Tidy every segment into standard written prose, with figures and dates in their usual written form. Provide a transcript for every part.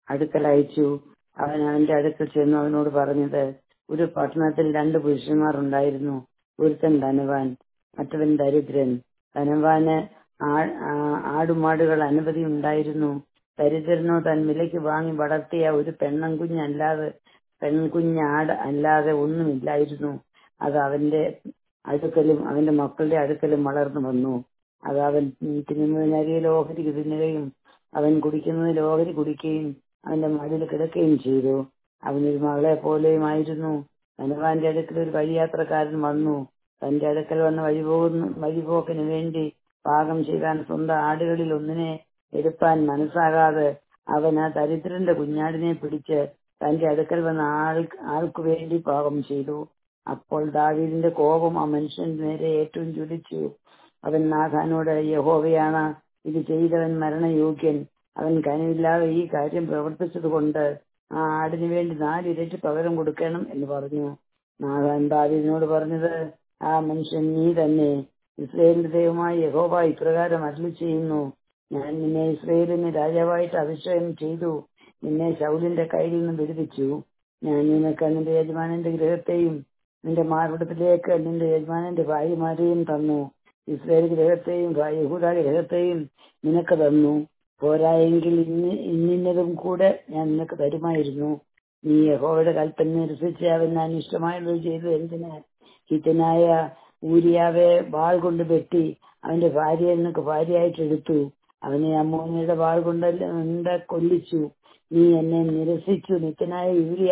അടുക്കൽ അയച്ചു. അവൻ അവന്റെ അടുക്കൽ ചെന്ന് അവനോട് പറഞ്ഞത്, ഒരു പട്ടണത്തിൽ 2 പുരുഷന്മാർ ഉണ്ടായിരുന്നു. ഒരുത്തൻ ധനവാൻ, മറ്റവൻ ദരിദ്രൻ. ധനവാന് ആടുമാടുകൾ അനവധി ഉണ്ടായിരുന്നു. ദരിദ്രനോ താൻ വിലയ്ക്ക് വാങ്ങി വളർത്തിയ ഒരു പെൺകുഞ്ഞാട് അല്ലാതെ ഒന്നുമില്ലായിരുന്നു. അത് അവന്റെ അടുക്കലും അവന്റെ മക്കളുടെ അടുക്കലും വളർന്നു വന്നു. അത് അവൻ തിന്നുന്നതിനരികിൽ ഓഹരി തിന്നുകയും അവൻ കുടിക്കുന്നതിൽ ഓഹരി കുടിക്കുകയും അവന്റെ മടിയിൽ കിടക്കുകയും ചെയ്തു. അവനൊരു മകളെ പോലെയുമായിരുന്നു. ധനവാന്റെ അടുക്കൽ ഒരു വഴിയാത്രക്കാരൻ വന്നു. തന്റെ അടുക്കൽ വന്ന് വഴിപോക്കിന് വേണ്ടി പാകം ചെയ്താൻ സ്വന്തം ആടുകളിൽ ഒന്നിനെ എടുപ്പാൻ മനസ്സാകാതെ അവൻ ആ ദരിദ്രന്റെ കുഞ്ഞാടിനെ പിടിച്ച് തന്റെ അടുക്കൽ വന്ന ആൾക്കു വേണ്ടി പാകം ചെയ്തു. അപ്പോൾ ദാവീദിന്റെ കോപം ആ മനുഷ്യന്റെ നേരെ ഏറ്റവും ജ്വലിച്ചു. അവൻ നാഥാനോട്, യഹോവയാണ് ഇത് ചെയ്തവൻ മരണയോഗ്യൻ. അവൻ കനിവില്ലാതെ ഈ കാര്യം പ്രവർത്തിച്ചത് കൊണ്ട് ആ ആടിനു വേണ്ടി 4 ഇരട്ടി പകരം കൊടുക്കണം എന്ന് പറഞ്ഞു. നാഥാൻ ദാവീദിനോട് പറഞ്ഞത്, ആ മനുഷ്യൻ നീ തന്നെ. ഇസ്രായേലിന്റെ ദൈവമായ യഹോവ ഇപ്രകാരം അരുളി ചെയ്യുന്നു, ഞാൻ നിന്നെ ഇസ്രായേലിന് രാജാവായിട്ട് അഭിഷേകം ചെയ്തു. നിന്നെ ശൗലിന്റെ കയ്യിൽ നിന്ന് വിടുവിച്ചു. ഞാൻ നിനക്ക് നിന്റെ യജമാനന്റെ ഗൃഹത്തെയും നിന്റെ മാർവിടത്തിലേക്ക് നിന്റെ യജമാനന്റെ ഭാര്യമാരെയും തന്നു. ഇസ്രായേൽ ഗൃഹത്തെയും യഹൂദ ഗൃഹത്തെയും നിനക്ക് തന്നു. പോരായെങ്കിൽ ഇന്നതും കൂടെ ഞാൻ നിനക്ക് തരുമായിരുന്നു. നീ യഹോവയുടെ കൽപ്പന നിരസിച്ച് അവൻ ഞാൻ ഇഷ്ടമായുള്ളത് ചെയ്തു എന്തിന്? ഹിത്തനായ ഊരിയാവെ വാൾ കൊണ്ട് വെട്ടി അവന്റെ ഭാര്യയെ നിനക്ക് ഭാര്യയായിട്ട് എടുത്തു. അവനെ അമ്മോനിയുടെ വാൾ കൊണ്ട് കൊല്ലിച്ചു. നീ എന്നെ നിരസിച്ചു. ഹിത്തനായ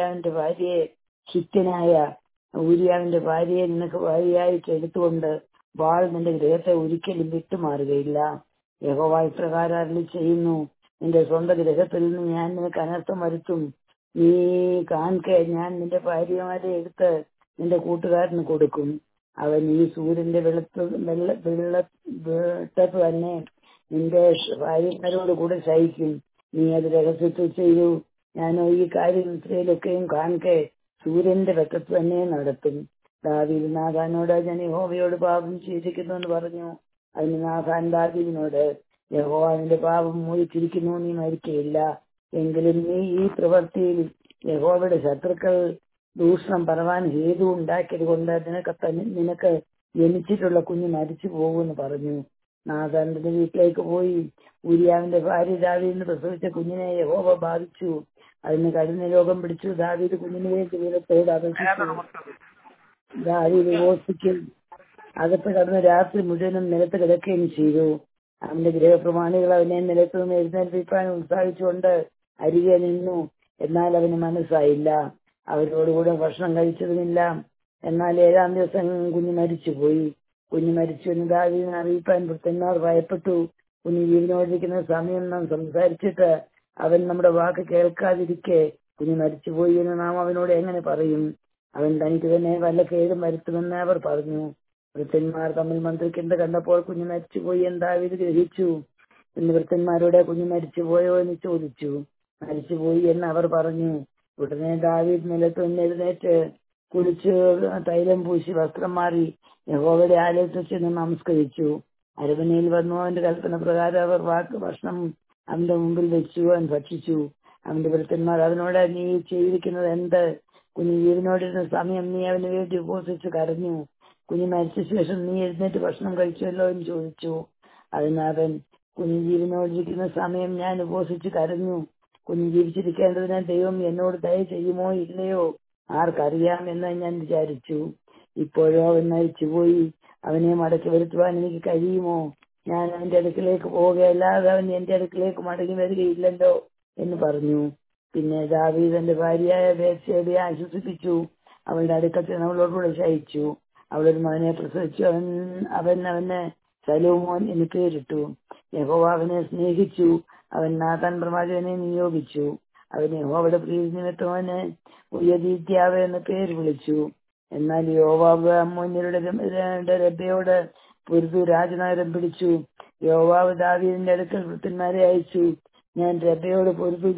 ഊരിയാവിന്റെ ഭാര്യയെ നിനക്ക് ഭാര്യയായിട്ട് എടുത്തുകൊണ്ട് വാൾ നിന്റെ ഗൃഹത്തെ ഒരിക്കലും വിട്ടുമാറുകയില്ല. യഹോവ ഇപ്രകാരം അരുളി ചെയ്യുന്നു, നിന്റെ സ്വന്തം ഗൃഹത്തിൽ നിന്ന് ഞാൻ നിനക്ക് അനർത്ഥം വരുത്തും. നീ കാൺകെ ഞാൻ നിന്റെ ഭാര്യമാരെ എടുത്ത് നിന്റെ കൂട്ടുകാരന് കൊടുക്കും. അവൻ ഈ സൂര്യന്റെ വെട്ടത്ത് തന്നെ നിന്റെ ഭാര്യമാരോട് കൂടെ ശയിക്കും. നീ അത് രഹസ്യത്തിൽ ചെയ്തു. ഞാനോ ഈ കാര്യം ഇസ്രായേലൊക്കെയും കാൺകെ സൂര്യന്റെ വെട്ടത്ത് തന്നെ നടത്തും. ദാവീദ് നാഥാനോട്, ഞാൻ യഹോവയോട് പാപം ചെയ്തിരിക്കുന്നു എന്ന് പറഞ്ഞു. അതിന് നാഥാൻ ദാവീദിനോട്, യഹോവ നിന്റെ പാപം മോചിച്ചിരിക്കുന്നു, നീ മരിക്കയില്ല. എങ്കിലും നീ ഈ പ്രവൃത്തിയിൽ യഹോവയുടെ ശത്രുക്കൾ ദൂഷണം പറവാൻ ഹേതു ഉണ്ടാക്കിയത് കൊണ്ട് നിനക്ക് ജനിച്ചിട്ടുള്ള കുഞ്ഞ് മരിച്ചു പോകുമെന്ന് പറഞ്ഞു. നാഥാൻ തന്റെ വീട്ടിലേക്ക് പോയി ഊരിയാവിന്റെ ഭാര്യ ദാവീദിന് പ്രസവിച്ച കുഞ്ഞിനെ യഹോവ ബാധിച്ചു. അതിന് കഠിന രോഗം പിടിച്ചു. ദാവീദ് കുഞ്ഞിന് വേണ്ടി ദൈവത്തോട് അപേക്ഷിച്ചു. ദാവീദ് ഉപവസിക്കും അകത്ത് കടന്ന് രാത്രി മുഴുവനും നിലത്ത് കിടക്കുകയും ചെയ്തു. അവന്റെ ഗൃഹപ്രമാണികൾ അവനെ നിലത്ത് നിന്ന് എഴുന്നേൽപ്പിക്കാൻ ഉത്സാഹിച്ചുകൊണ്ട് അരികെ നിന്നു. എന്നാൽ അവന് മനസ്സായില്ല. അവരോടുകൂടെ ഭക്ഷണം കഴിച്ചതുമില്ല. എന്നാൽ 7-ാം ദിവസം കുഞ്ഞ് മരിച്ചുപോയി. കുഞ്ഞ് മരിച്ചു എന്ന് ദാവീദിനെ അറിയിപ്പാൻ ഭൃത്യന്മാർ ഭയപ്പെട്ടു. കുഞ്ഞ് ജീവനോടിരിക്കുന്ന സമയം നാം സംസാരിച്ചിട്ട് അവൻ നമ്മുടെ വാക്ക് കേൾക്കാതിരിക്കെ കുഞ്ഞ് മരിച്ചുപോയി എന്ന് നാം അവനോട് എങ്ങനെ പറയും? അവൻ തനിക്ക് തന്നെ വല്ല കേടും വരുത്തുമെന്ന് അവർ പറഞ്ഞു. വൃദ്ധന്മാർ തമ്മിൽ മന്ത്രിക്കുന്നത് കണ്ടപ്പോൾ കുഞ്ഞ് മരിച്ചുപോയി എന്ന് ദാവീദ് ഗ്രഹിച്ചു. എന്ന് വൃദ്ധന്മാരോട് കുഞ്ഞ് മരിച്ചുപോയോ എന്ന് ചോദിച്ചു. മരിച്ചുപോയി എന്ന് അവർ പറഞ്ഞു. ഉടനെ ദാവീദ് നിലത്ത് നിന്ന് എഴുന്നേറ്റ് കുളിച്ച് തൈലം പൂശി വസ്ത്രം മാറി യഹോവയുടെ ആലയത്തിൽ ചെന്ന് നമസ്കരിച്ചു. അരമനയിൽ വന്നു. അവന്റെ കൽപ്പന പ്രകാരം അവർ ഭക്ഷണം അവന്റെ മുമ്പിൽ വെച്ചു. അവൻ ഭക്ഷിച്ചു. അവന്റെ വൃദ്ധന്മാർ അവനോട്, നീ ചെയ്തിരിക്കുന്നത് എന്ത്? കുഞ്ഞ് ജീവനോടിരുന്ന സമയം നീ അവന് വേണ്ടി ഉപവസിച്ച് കരഞ്ഞു. കുഞ്ഞ് മരിച്ച ശേഷം നീ എഴുന്നേറ്റ് ഭക്ഷണം കഴിച്ചുവല്ലോ എന്ന് ചോദിച്ചു. അതിനവൻ, കുഞ്ഞ് ജീവനോടിരിക്കുന്ന സമയം ഞാൻ ഉപവസിച്ച് കരഞ്ഞു. കുഞ്ഞ് ജീവിച്ചിരിക്കേണ്ടതിന് ദൈവം എന്നോട് ദയ ചെയ്യുമോ ഇല്ലയോ ആർക്കറിയാം എന്ന് ഞാൻ വിചാരിച്ചു. ഇപ്പോഴോ അവൻ മരിച്ചുപോയി. അവനെ മടക്കി വരുത്തുവാൻ എനിക്ക് കഴിയുമോ? ഞാൻ അവന്റെ അടുക്കിലേക്ക് പോവുകയല്ലാതെ അവൻ എന്റെ അടുക്കിലേക്ക് മടങ്ങി വരികയില്ലല്ലോ എന്ന് പറഞ്ഞു. പിന്നെ ദാവീദ് തന്റെ ഭാര്യയായ ബേത്ശേബയെ ആശ്വസിപ്പിച്ചു. അവളുടെ അടുക്കൽ ചെന്ന് അവളോടുകൂടെ ശയിച്ചു. അവളൊരു മകനെ പ്രസവിച്ചു. അവന് ശലോമോൻ എന്ന് പേരിട്ടു. യഹോവ അവനെ സ്നേഹിച്ചു. അവൻ നാഥാൻ പ്രവാചകനെ നിയോഗിച്ചു. അവൻ യഹോവയുടെ പ്രീതി നിമിത്തം അവന് ഉയദീത്യാവ് എന്ന് പേര് വിളിച്ചു. എന്നാൽ യോവാബ് അമ്മോന്യരുടെ രബ്ബയോട് പൊരുതു രാജനഗരം പിടിച്ചു. യോവാബ് ദാവീദിന്റെ അടുക്കൽ വൃദ്ധന്മാരെ അയച്ചു. ഞാൻ രബ്ബയോട് പൊരുതു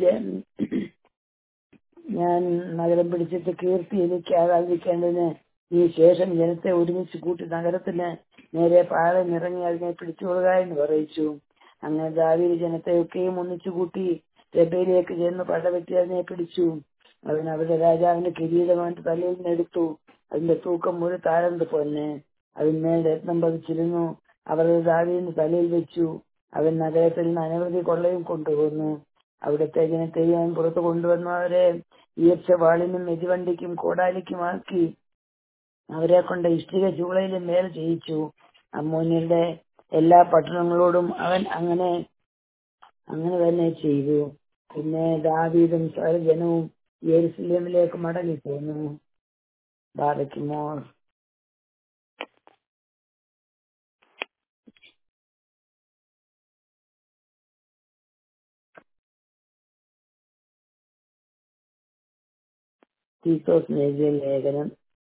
ഞാൻ നഗരം പിടിച്ചിട്ട് കീർത്തി എനിക്ക് ആകാതിരിക്കേണ്ടതിന് ഈ ശേഷം ജനത്തെ ഒരുമിച്ച് കൂട്ടി നഗരത്തിന് നേരെ പാളയം ഇറങ്ങി അതിനെ പിടിച്ചുകൊള്ളുക എന്ന് പറയിച്ചു. അങ്ങനെ ദാവീദ് ജനത്തെ ഒക്കെയും ഒന്നിച്ചു കൂട്ടി രബയിലേക്ക് ചെന്ന് പടവെട്ടി അതിനെ പിടിച്ചു. അവൻ അവരുടെ രാജാവിന്റെ കിരീടം അവന്റെ തലയിൽ നിന്ന് എടുത്തു. അതിന്റെ തൂക്കം ഒരു താലന്ത് പൊന്ന്. അതിന്മേൽ രത്നം പതിച്ചിരുന്നു. അവരുടെ ദാവീദിന്റെ തലയിൽ വെച്ചു. അവൻ നഗരത്തിൽ നിന്ന് അനവധി കൊള്ളയും കൊണ്ടുവന്നു. അവിടുത്തെ ജനത്തെയും അവൻ പുറത്തു കൊണ്ടുവന്നു അവരെ ഈർച്ചവാളിനും മെതിവണ്ടിക്കും കോടാലിക്കുമാക്കി അവരെ കൊണ്ട് ഇഷ്ടിക ചൂളയിലും മേൽ ചെയ്യിച്ചു. അമ്മോന്യരുടെ എല്ലാ പട്ടണങ്ങളോടും അവൻ അങ്ങനെ തന്നെ ചെയ്തു. പിന്നെ ദാവീദും ജനവും യെരൂശലേമിലേക്ക് മടങ്ങിപ്പോന്നു. ബാറയ്ക്കുമോർ. തീത്തോസിന് എഴുതിയ ലേഖനം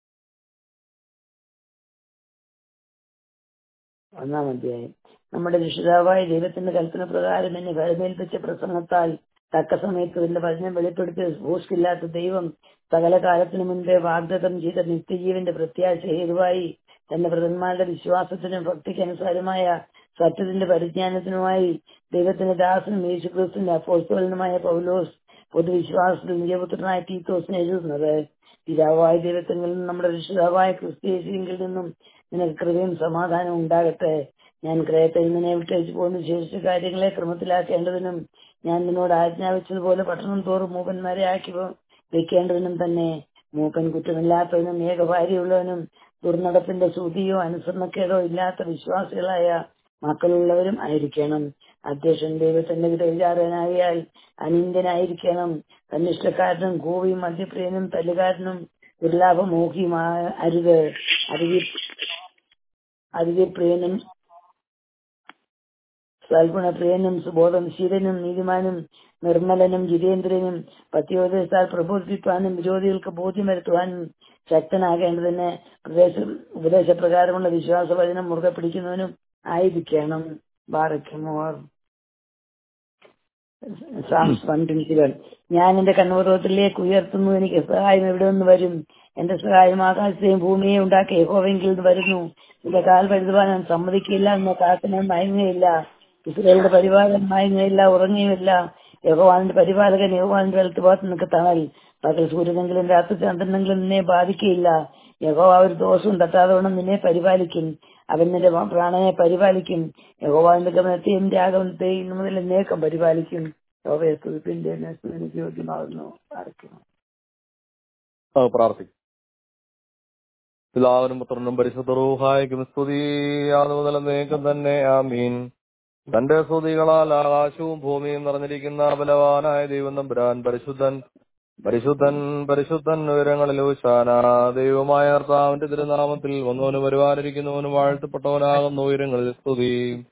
1-ാം അധ്യായം. നമ്മുടെ രക്ഷിതാവായ ദൈവത്തിന്റെ കൽപ്പന പ്രകാരം എന്നെ ഫലമേൽപ്പിച്ച പ്രസംഗത്താൽ തക്ക സമയത്ത് ഇതിന്റെ വചനം വെളിപ്പെടുത്തി ഭൂഷ്കില്ലാത്ത ദൈവം സകല കാലത്തിനു മുൻപേ വാഗ്ദത്തം ചെയ്ത നിത്യജീവന്റെ പ്രത്യാശ ഹേതുവായി തന്റെ പ്രധാന്മാരുടെ വിശ്വാസത്തിനും ഭക്തിക്കനുസാരമായ സത്യത്തിന്റെ പരിജ്ഞാനത്തിനുമായി ദൈവത്തിന്റെ ദാസനും യേശുക്രിസ്തുവിന്റെ അപ്പോസ്തലനുമായ പൗലോസ് പൊതുവിശ്വാസത്തിൽ നിജപുത്രനായ തീത്തോസിന് എഴുതുന്നത്: പിതാവായ ദൈവത്തിൽ നിന്നും നമ്മുടെ രക്ഷിതാവായ ക്രിസ്തുയേശുവിൽ നിന്നും നിനക്ക് കൃപയും സമാധാനം ഉണ്ടാകട്ടെ. ഞാൻ ക്രേത്തയിൽ നിന്നെ വിട്ടയച്ചു പോകുന്ന ശേഷിച്ച കാര്യങ്ങളെ ക്രമത്തിലാക്കേണ്ടതിനും ഞാൻ നിന്നോട് ആജ്ഞാപിച്ചതുപോലെ പട്ടണം തോറും മൂപ്പന്മാരെ ആക്കി വെക്കേണ്ടതിനും തന്നെ. മൂപ്പൻ കുറ്റമില്ലാത്തവനും ഏകഭാര്യയുള്ളവനും ദുർനടപ്പിന്റെ ശ്രുതിയോ അനുസരണക്കേടോ ഇല്ലാത്ത വിശ്വാസികളായ മക്കളുള്ളവരും ആയിരിക്കണം. അധ്യക്ഷൻ ദൈവത്തിന്റെ വിചാരനായാൽ അനിന്ദനായിരിക്കണം. തന്നിഷ്ടക്കാരനും കോവിയും മദ്യപ്രിയനും തല്ലുകാരനും ദുർലാഭമോഹിയും അരുത്. അതിഥിപ്രിയനും സൽഗുണപ്രിയനും സുബോധശീലനും നീതിമാനും നിർമ്മലനും ജിതേന്ദ്രനും പത്യോപദേശത്താൽ പ്രബോധിപ്പിക്കാനും വിരോധികൾക്ക് ബോധ്യം വരുത്തുവാനും ശക്തനാകേണ്ടതിന് ഉപദേശപ്രകാരമുള്ള വിശ്വാസവചനം മുറുകെ പിടിക്കുന്നവനും ആയിരിക്കണം. ബാറയ്ക്കുമോർ. സാംസ് 1:21. ഞാൻ എന്റെ കണ്ണുപർവ്വതത്തിലേക്ക് ഉയർത്തുന്നു. എനിക്ക് സഹായം എവിടെ നിന്ന് വരും? എന്റെ സഹായം ആകാശത്തെയും ഭൂമിയെയും ഉണ്ടാക്കിയ യഹോവയെങ്കിൽ നിന്ന് വരുന്നു. എന്റെ കാൽ വഴുതുവാൻ ഞാൻ സമ്മതിക്കില്ല. എന്ന കാത്തിനെ മയങ്ങുകയില്ല. ഇസ്രായേലിന്റെ പരിപാലകൻ മയങ്ങുകയില്ല, ഉറങ്ങുകയില്ല. യഹോവാന്റെ പരിപാലകൻ യഹോവാന്റെ വലത്തുഭാഗത്ത് നിനക്ക് തണൽ. പകൽ സൂര്യനെങ്കിലും രാത്രി ചന്ദ്രനെങ്കിലും നിന്നെ ബാധിക്കുകയില്ല. യഹോവ ഒരു ദോഷവും തട്ടാതവണ്ണം നിന്നെ പരിപാലിക്കും. അവൻ നിന്റെ പ്രാണനെ പരിപാലിക്കും. യഹോവാന്റെ ഗമനത്തെയും രാഗവനത്തെയും ഇന്നു മുതൽ എന്നേക്കും പരിപാലിക്കും. യഹോവയെ സ്തുതിപ്പിന്റെ എനിക്ക് യോഗ്യമാകുന്നു. പ്രാർത്ഥിക്കും. പിതാവിനും പുത്രനും പരിശുദ്ധ റൂഹായിക്കും സ്തുതി ആദ്യം മുതൽ എന്നേക്കും തന്നെ. ആമീൻ. തന്റെ സ്തുതികളാൽ ആകാശവും ഭൂമിയും നിറഞ്ഞിരിക്കുന്ന ബലവാനായ ദൈവം തമ്പുരാൻ പരിശുദ്ധൻ പരിശുദ്ധൻ പരിശുദ്ധൻ ഉയരങ്ങളിൽ ഹോശാന. ദൈവമായ കർത്താവിന്റെ തിരുനാമത്തിൽ വന്നവനും വരുവാനിരിക്കുന്നവനും വാഴ്ത്തപ്പെട്ടവനാകുന്ന ഉയരങ്ങളിൽ സ്തുതി.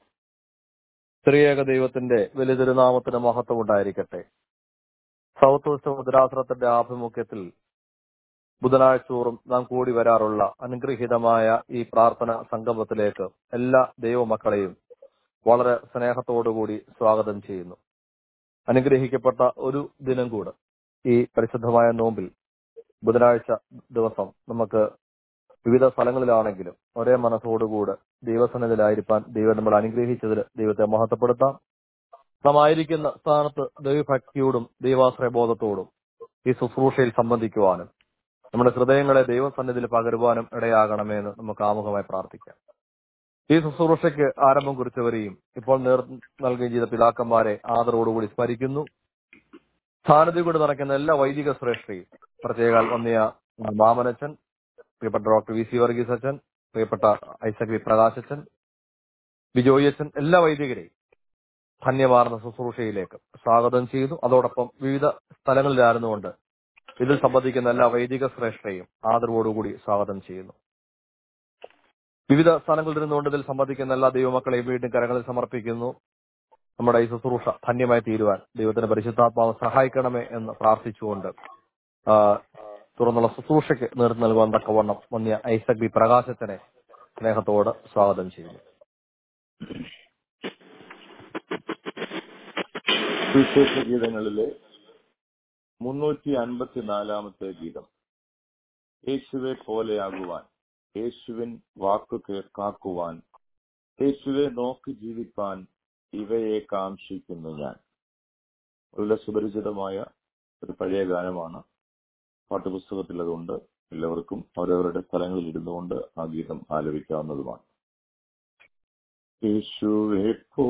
ത്രിയേക ദൈവത്തിന്റെ വലിയ തിരുനാമത്തിന് മഹത്വം ഉണ്ടായിരിക്കട്ടെ. സൗത്ത് വെസ്റ്റ് മുദ്രാസനത്തിന്റെ ആഭിമുഖ്യത്തിൽ ബുധനാഴ്ച തോറും നാം കൂടി വരാറുള്ള അനുഗ്രഹീതമായ ഈ പ്രാർത്ഥന സംഗമത്തിലേക്ക് എല്ലാ ദൈവമക്കളെയും വളരെ സ്നേഹത്തോടുകൂടി സ്വാഗതം ചെയ്യുന്നു. അനുഗ്രഹിക്കപ്പെട്ട ഒരു ദിനം കൂടെ ഈ പരിശുദ്ധമായ നോമ്പിൽ ബുധനാഴ്ച ദിവസം നമുക്ക് വിവിധ സ്ഥലങ്ങളിലാണെങ്കിലും ഒരേ മനസ്സോടുകൂടെ ദൈവസന്നിധിയിലായിരിക്കാൻ ദൈവം നമ്മൾ അനുഗ്രഹിച്ചതിൽ ദൈവത്തെ മഹത്വപ്പെടുത്താം. നാം ആയിരിക്കുന്ന സ്ഥാനത്ത് ദൈവഭക്തിയോടും ദൈവാശ്രയബോധത്തോടും ഈ ശുശ്രൂഷയിൽ സംബന്ധിക്കുവാനും നമ്മുടെ ഹൃദയങ്ങളെ ദൈവസന്നിധിയിൽ പകരുവാനും ഇടയാകണമെന്ന് നമുക്ക് ആമുഖമായി പ്രാർത്ഥിക്കാം. ഈ ശുശ്രൂഷയ്ക്ക് ആരംഭം കുറിച്ചവരെയും ഇപ്പോൾ നൽകുകയും ചെയ്ത പിതാക്കന്മാരെ ആദരവോടുകൂടി സ്മരിക്കുന്നു. സാന്നിധ്യം കൊണ്ട് നടക്കുന്ന എല്ലാ വൈദിക ശ്രേഷ്ഠയും, പ്രത്യേക വന്നിയ മാമനച്ചൻ, പ്രിയപ്പെട്ട ഡോക്ടർ വി സി വർഗീസ് അച്ഛൻ, പ്രിയപ്പെട്ട ഐസക് വി പ്രകാശ് അച്ഛൻ, ബിജോയ് അച്ഛൻ, എല്ലാ വൈദികരെയും ധന്യമാർന്ന ശുശ്രൂഷയിലേക്ക് സ്വാഗതം ചെയ്യുന്നു. അതോടൊപ്പം വിവിധ സ്ഥലങ്ങളിലായിരുന്നുകൊണ്ട് ഇതിൽ സംബന്ധിക്കുന്ന എല്ലാ വൈദിക ശ്രേഷ്ഠയും ആദരവോടുകൂടി സ്വാഗതം ചെയ്യുന്നു. വിവിധ സ്ഥലങ്ങളിൽ ഇരുന്നുകൊണ്ട് ഇതിൽ സംബന്ധിക്കുന്ന എല്ലാ ദൈവമക്കളെയും വീണ്ടും കരങ്ങളിൽ സമർപ്പിക്കുന്നു. നമ്മുടെ ഈ ശുശ്രൂഷ ധന്യമായി തീരുവാൻ ദൈവത്തിന്റെ പരിശുദ്ധാത്മാവ് സഹായിക്കണമേ എന്ന് പ്രാർത്ഥിച്ചുകൊണ്ട് തുറന്നുള്ള ശുശ്രൂഷയ്ക്ക് നേതൃത്വം നൽകുവാൻ തക്കവണ്ണം വന്യ ഐസക് ബി പ്രകാശത്തിനെ സ്നേഹത്തോട് സ്വാഗതം ചെയ്യുന്നു. സുവിശേഷ ഗീതങ്ങളിലെ 354 ഗീതം. യേശുവെ പോലെയാകുവാൻ, യേശുവിൻ വാക്കു കാക്കുവാൻ, യേശുവെ നോക്കി ജീവിപ്പാൻ ഇവയെ കാംക്ഷിക്കുന്നു ഞാൻ. വളരെ സുപരിചിതമായ ഒരു പഴയ ഗാനമാണ്. പാട്ടുപുസ്തകത്തിൽ അതുകൊണ്ട് എല്ലാവർക്കും അവരവരുടെ സ്ഥലങ്ങളിൽ ഇരുന്നുകൊണ്ട് ആ ഗീതം ആലപിക്കാവുന്നതുമാണ്. യേശുവെ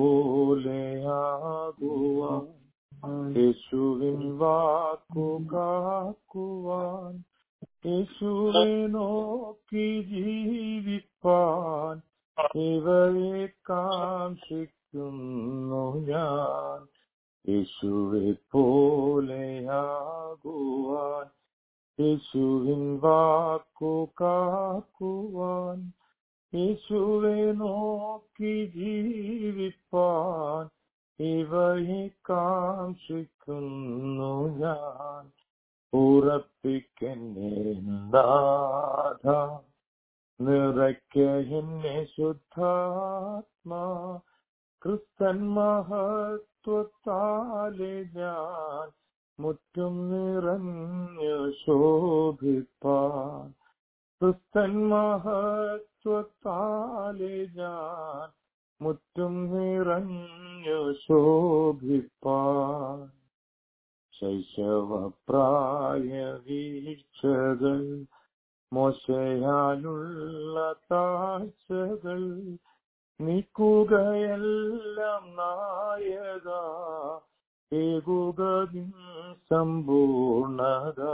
പോലെയാകുവാൻ, യേശുവിൻ വാക്കു കാക്കുവാൻ, യേശുവെ നോക്കി ജീവിപ്പാൻ ഇവയെ കാക്ഷിക്കുന്നു ഞാൻ. യേശുവെ പോലെയാകുവാൻ, യേശുവിൻ വാക്കു കാക്കുവാൻ, യേശുവെ നോക്കി ജീവിപ്പാൻ ഇവയെ കാക്ഷിക്കുന്നു ഞാൻ. ഉറപ്പിക്കെന്നെ നാഥ, നിറയ്ക്ക എന്നെ ശുദ്ധാത്മാ, ക്രിസ്തൻ മഹത്വത്താലെ ഞാൻ മുറ്റും നിറഞ്ഞു ശോഭിപ്പാൻ. ക്രിസ്തൻ മഹത്വത്താലെ ഞാൻ മുറ്റും നിറഞ്ഞു ശോഭിപ്പാൻ. ശൈശവപ്രായ വീഴ്ചകൾ, മോശയാലുള്ള താഴ്ചകൾ നീക്കുകയെല്ലാം നായക, ഏകുകതിൻ സമ്പൂർണത.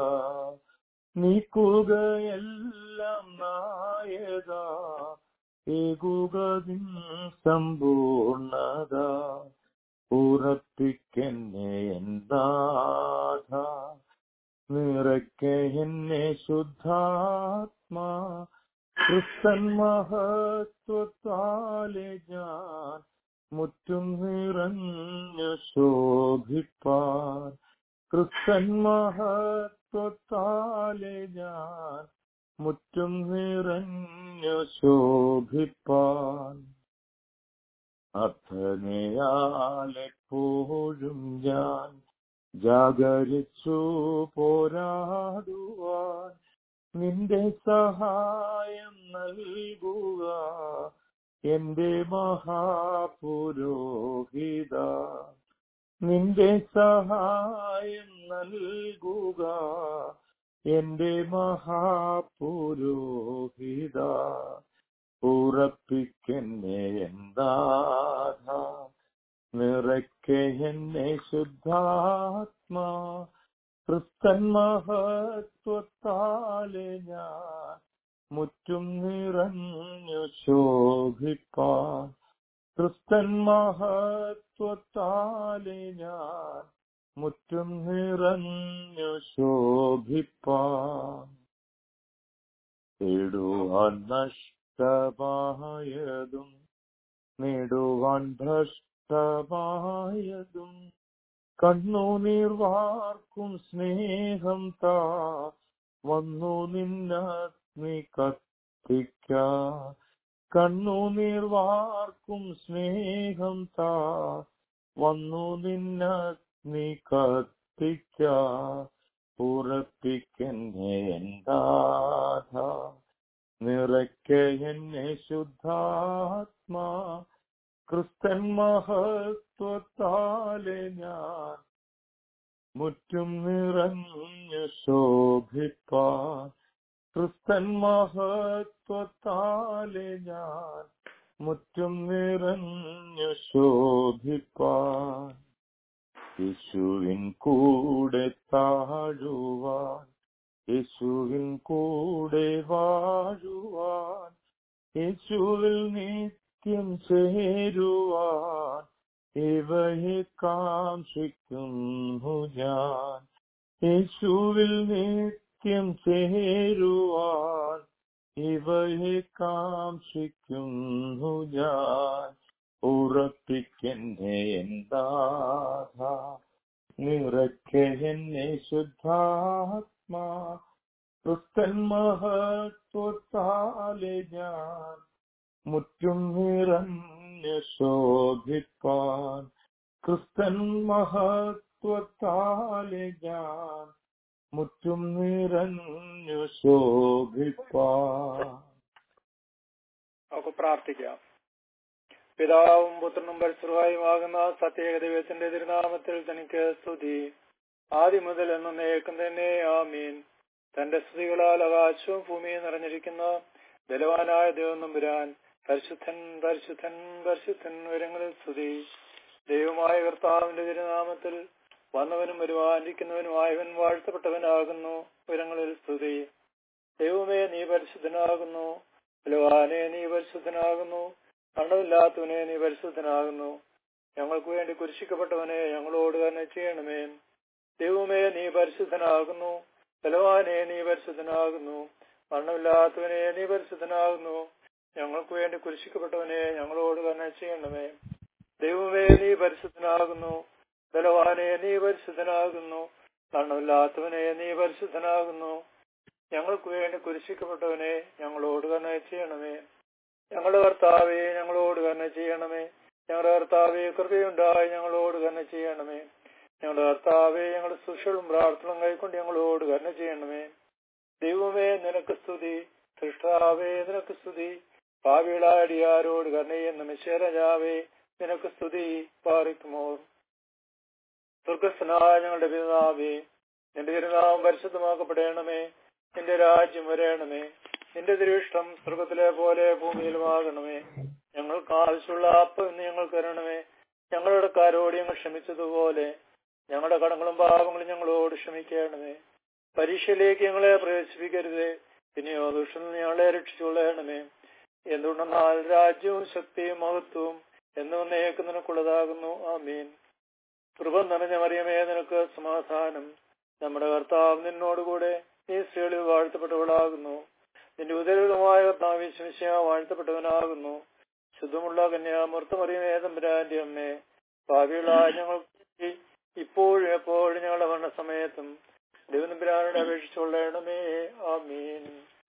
നീക്കുകയെല്ലാം നായക, ഏകുകതിൻ സമ്പൂർണത. ഉറപ്പിക്കെന്നെ നാഥ, നിറയ്ക്ക എന്നെ ശുദ്ധാത്മാ, ക്രിസ്തൻ മഹത്വത്താലെ ഞാൻ മുറ്റും നിറഞ്ഞു ശോഭിപ്പാൻ. ക്രിസ്തൻ മഹത്വത്താലെ ഞാൻ മുറ്റും നിറഞ്ഞു ശോഭിപ്പാൻ. അർത്ഥനയാലെപ്പോഴും ഞാൻ ജാഗരിച്ചു പോരാടുവാൻ നിന്റെ സഹായം നൽകുക എന്റെ മഹാപുരോഹിത. നിന്റെ സഹായം നൽകുക എന്റെ മഹാപുരോഹിത. ഉറപ്പിക്കെന്നെ നാഥ, നിറയ്ക്ക എന്നെ ശുദ്ധാത്മാ, ക്രിസ്തൻ മഹത്വത്താലെ ഞാൻ മുറ്റും നിറഞ്ഞു ശോഭിപ്പാൻ. ക്രിസ്തൻ മഹത്വത്താലെ ഞാൻ മുറ്റും നിറഞ്ഞു ശോഭിപ്പാൻ. തേടുവാൻ നഷ്ടമായതും നേടുവാൻ ഭ്രഷ്ടമായതും കണ്ണുനീർ വാർക്കും സ്നേഹം താ, വന്നു നിന്നഗ്നി കത്തിക്ക. കണ്ണുനീർ വാർക്കും സ്നേഹം താ, വന്നു നിന്നഗ്നി കത്തിക്ക. ഉറപ്പിക്കെന്നെ നാഥ, നിറയ്ക്ക എന്നെ ശുദ്ധാത്മാ, ക്രിസ്തൻ മഹത്വത്താലെ ഞാൻ മുറ്റും നിറഞ്ഞു ശോഭിപ്പാൻ. ക്രിസ്തൻ മഹത്വത്താലെ ഞാൻ മുറ്റും നിറഞ്ഞു ശോഭിപ്പാൻ. യേശുവിൻ കൂടെ താഴുവാൻ, യേശുവിൻ കൂടെ വാഴുവാൻ, യേശുവിൽ നിത്യം ചേരുവാൻ ഇവയെ കാക്ഷിക്കുന്നു ഞാൻ. യേശുവിൽ നിത്യം ചേരുവാൻ ഇവയെ കാക്ഷിക്കുന്നു ഞാൻ. ഉറപ്പിക്കെന്നെ നാഥ, നിറയ്ക്ക എന്നെ ശുദ്ധാത്മാ, ക്രിസ്തൻ മഹത്വത്താലെ ഞാൻ മുറ്റും നിറഞ്ഞു ശോഭിപ്പാൻ. ക്രിസ്തൻ മഹത്വത്താലെ ഞാൻ മുറ്റും നിറഞ്ഞു ശോഭിപ്പാൻ. നമുക്ക് പ്രാർത്ഥിക്കാം. പിതാവും പുത്രനും പരിശുദ്ധനുമാകുന്ന സത്യേക ദൈവത്തിന്റെ തിരുനാമത്തിൽ തനിക്ക് സ്തുതി. ആദ്യം മുതൽ എന്നേക്കും തന്നെ ആമീൻ. തന്റെ സ്തുതികളാൽ ആകാശവും ഭൂമിയും നിറഞ്ഞിരിക്കുന്ന ബലവാനായ ദൈവം തമ്പുരാൻ പരിശുദ്ധൻ പരിശുദ്ധൻ പരിശുദ്ധൻ ഉയരങ്ങളിൽ സ്തുതി. ദൈവമായ കർത്താവിന്റെ തിരുനാമത്തിൽ വന്നവനും വരുവാനിരിക്കുന്നവനുമായവൻ വാഴ്ത്തപ്പെട്ടവനാകുന്നു. ഉയരങ്ങളിൽ സ്തുതി. ദൈവമേ നീ പരിശുദ്ധനാകുന്നു. ബലവാനെ നീ പരിശുദ്ധനാകുന്നു. കണ്ണമില്ലാത്തവനെ നീ പരിശുദ്ധനാകുന്നു. ഞങ്ങൾക്ക് വേണ്ടി കുരിശിക്കപ്പെട്ടവനെ ഞങ്ങളോട് തന്നെ ചെയ്യണമേ. ദൈവമേ നീ പരിശുദ്ധനാകുന്നു. ബലവാനെ നീ പരിശുദ്ധനാകുന്നു. മരണമില്ലാത്തവനെ നീ പരിശുദ്ധനാകുന്നു. ഞങ്ങൾക്ക് വേണ്ടി കുരിശിക്കപ്പെട്ടവനെ ഞങ്ങളോട് തന്നെ ചെയ്യണമേ. ദൈവമേ നീ പരിശുദ്ധനാകുന്നു. ബലവാനെ നീ പരിശുദ്ധനാകുന്നു. മരണമില്ലാത്തവനെ നീ പരിശുദ്ധനാകുന്നു. ഞങ്ങൾക്ക് വേണ്ടി കുരിശിക്കപ്പെട്ടവനെ ഞങ്ങളോട് തന്നെ ചെയ്യണമേ. ഞങ്ങളുടെ കർത്താവേ ഞങ്ങളോട് തന്നെ ചെയ്യണമേ. ഞങ്ങളുടെ കർത്താവേ കൃപയുണ്ടായി ഞങ്ങളോട് തന്നെ ചെയ്യണമേ. ഞങ്ങളുടെ കർത്താവേ ഞങ്ങളുടെ ശുശ്രൂഷകളും പ്രാർത്ഥനകളും കൈക്കൊണ്ട് ഞങ്ങളോട് തന്നെ ചെയ്യണമേ. ദൈവമേ നിനക്ക് സ്തുതി. സൃഷ്ടാവേ നിനക്ക് സ്തുതി. പാപികളായ അടിയാരോട് കരുണ ചെയ്യുന്ന മിശിഹായേ നിനക്ക് സ്തുതി. പാറിക്കുമോ. സ്വർഗ്ഗസ്ഥനായ ഞങ്ങളുടെ പിതാവേ, നിന്റെ തിരുനാമം പരിശുദ്ധമാക്കപ്പെടണമേ. നിന്റെ രാജ്യം വരണമേ. നിന്റെ തിരുവിഷ്ടം സ്വർഗ്ഗത്തിലെ പോലെ ഭൂമിയിലുമാകണമേ. ഞങ്ങൾക്ക് ആവശ്യമുള്ള അപ്പം ഇന്ന് ഞങ്ങൾക്ക് തരണമേ. ഞങ്ങളുടെ കാരോട് ഞങ്ങൾ ക്ഷമിച്ചതുപോലെ ഞങ്ങളുടെ കടങ്ങളും പാപങ്ങളും ഞങ്ങളോട് ക്ഷമിക്കണമേ. പരീക്ഷയിലേക്ക് ഞങ്ങളെ പ്രവേശിപ്പിക്കരുതേ, പിന്നെയോ ദുഷ്ടനിൽ ഞങ്ങളെ രക്ഷിച്ചുകൊള്ളണമേ. എന്തുകൊണ്ടെന്നാൽ രാജ്യവും ശക്തിയും മഹത്വവും എന്നേക്കും നിനക്കുള്ളതാകുന്നു. ആമീൻ. കൃപ നിറഞ്ഞ മറിയമേ നിനക്ക് സമാധാനം. നമ്മുടെ കർത്താവ് നിന്നോടുകൂടെ നീ സ്ത്രീകളിൽ വാഴ്ത്തപ്പെട്ടവളാകുന്നു. നിന്റെ ഉദരമായ കർത്താവ് യേശുമിശിഹാ വാഴ്ത്തപ്പെട്ടവനാകുന്നു. ശുദ്ധമുള്ള കന്യാമൂർത്ത മറിയമേ തമ്പുരാന്റെ അമ്മേ, പാപികളായ ഞങ്ങൾക്ക് ഇപ്പോഴും എപ്പോഴും ഞങ്ങളുടെ മരണസമയത്തും ദൈവതമ്പുരാനോട് അപേക്ഷിച്ചുകൊള്ളണമേ. ആമീൻ.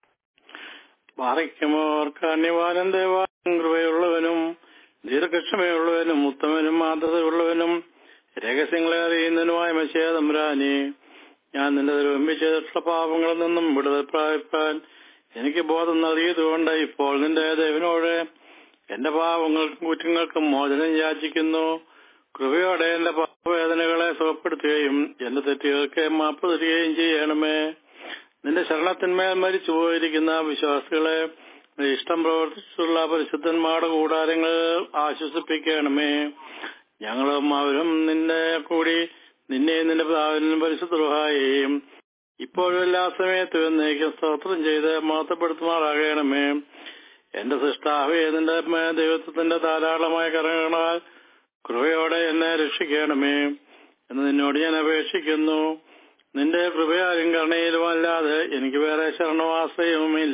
ബാറയ്ക്കുമോർ കാന്യവാനും ദേവാനും കൃപയുള്ളവനും ദീർഘക്ഷമയുള്ളവനും ഉത്തമനും മാതൃതയുള്ളവനും രഹസ്യങ്ങളെ അറിയുന്നതിനുമായ മെശിഹാ തമ്പുരാനെ, ഞാൻ നിന്റെ നിർമ്മിച്ചിട്ടുള്ള പാപങ്ങളിൽ നിന്നും വിടുതൽ പ്രാപിപ്പാൻ എനിക്ക് ബോധം നൽകിയതുകൊണ്ട് ഇപ്പോൾ നിന്റെ ദൈവനോട് എന്റെ പാപങ്ങൾക്കും കുറ്റങ്ങൾക്കും മോചനം യാചിക്കുന്നു. കൃപയോടെ എന്റെ പാപവേദനകളെ സുഖപ്പെടുത്തുകയും എന്റെ തെറ്റുകൾക്ക് മാപ്പ് തരികയും ചെയ്യണമേ. നിന്റെ ശരണത്തിന്മേൽ മരിച്ചു പോയിരിക്കുന്ന വിശ്വാസികളെ ഇഷ്ടം പ്രവർത്തിച്ചുള്ള പരിശുദ്ധന്മാരുടെ കൂടാരങ്ങൾ ആശ്വസിപ്പിക്കണമേ. ഞങ്ങളും അവരും നിന്നെ കൂടി നിന്നെയും നിന്റെ പിതാവിനും പരിശുദ്ധ റൂഹായെയും ഇപ്പോഴും എല്ലാ സമയത്തും എന്നേക്കും സ്തോത്രം ചെയ്ത് മഹത്വപ്പെടുത്തുമാറാകണമേ. എന്റെ സൃഷ്ടാവേ, നിന്റെ ദൈവത്വത്തിന്റെ ധാരാളമായ കരുണകളാൽ കൃപയോടെ എന്നെ രക്ഷിക്കണമേ എന്ന് നിന്നോട് ഞാൻ അപേക്ഷിക്കുന്നു. നിന്റെ കൃപയാലും കരുണയിലും അല്ലാതെ എനിക്ക് വേറെ ശരണവാശ്രയവുമില്ല.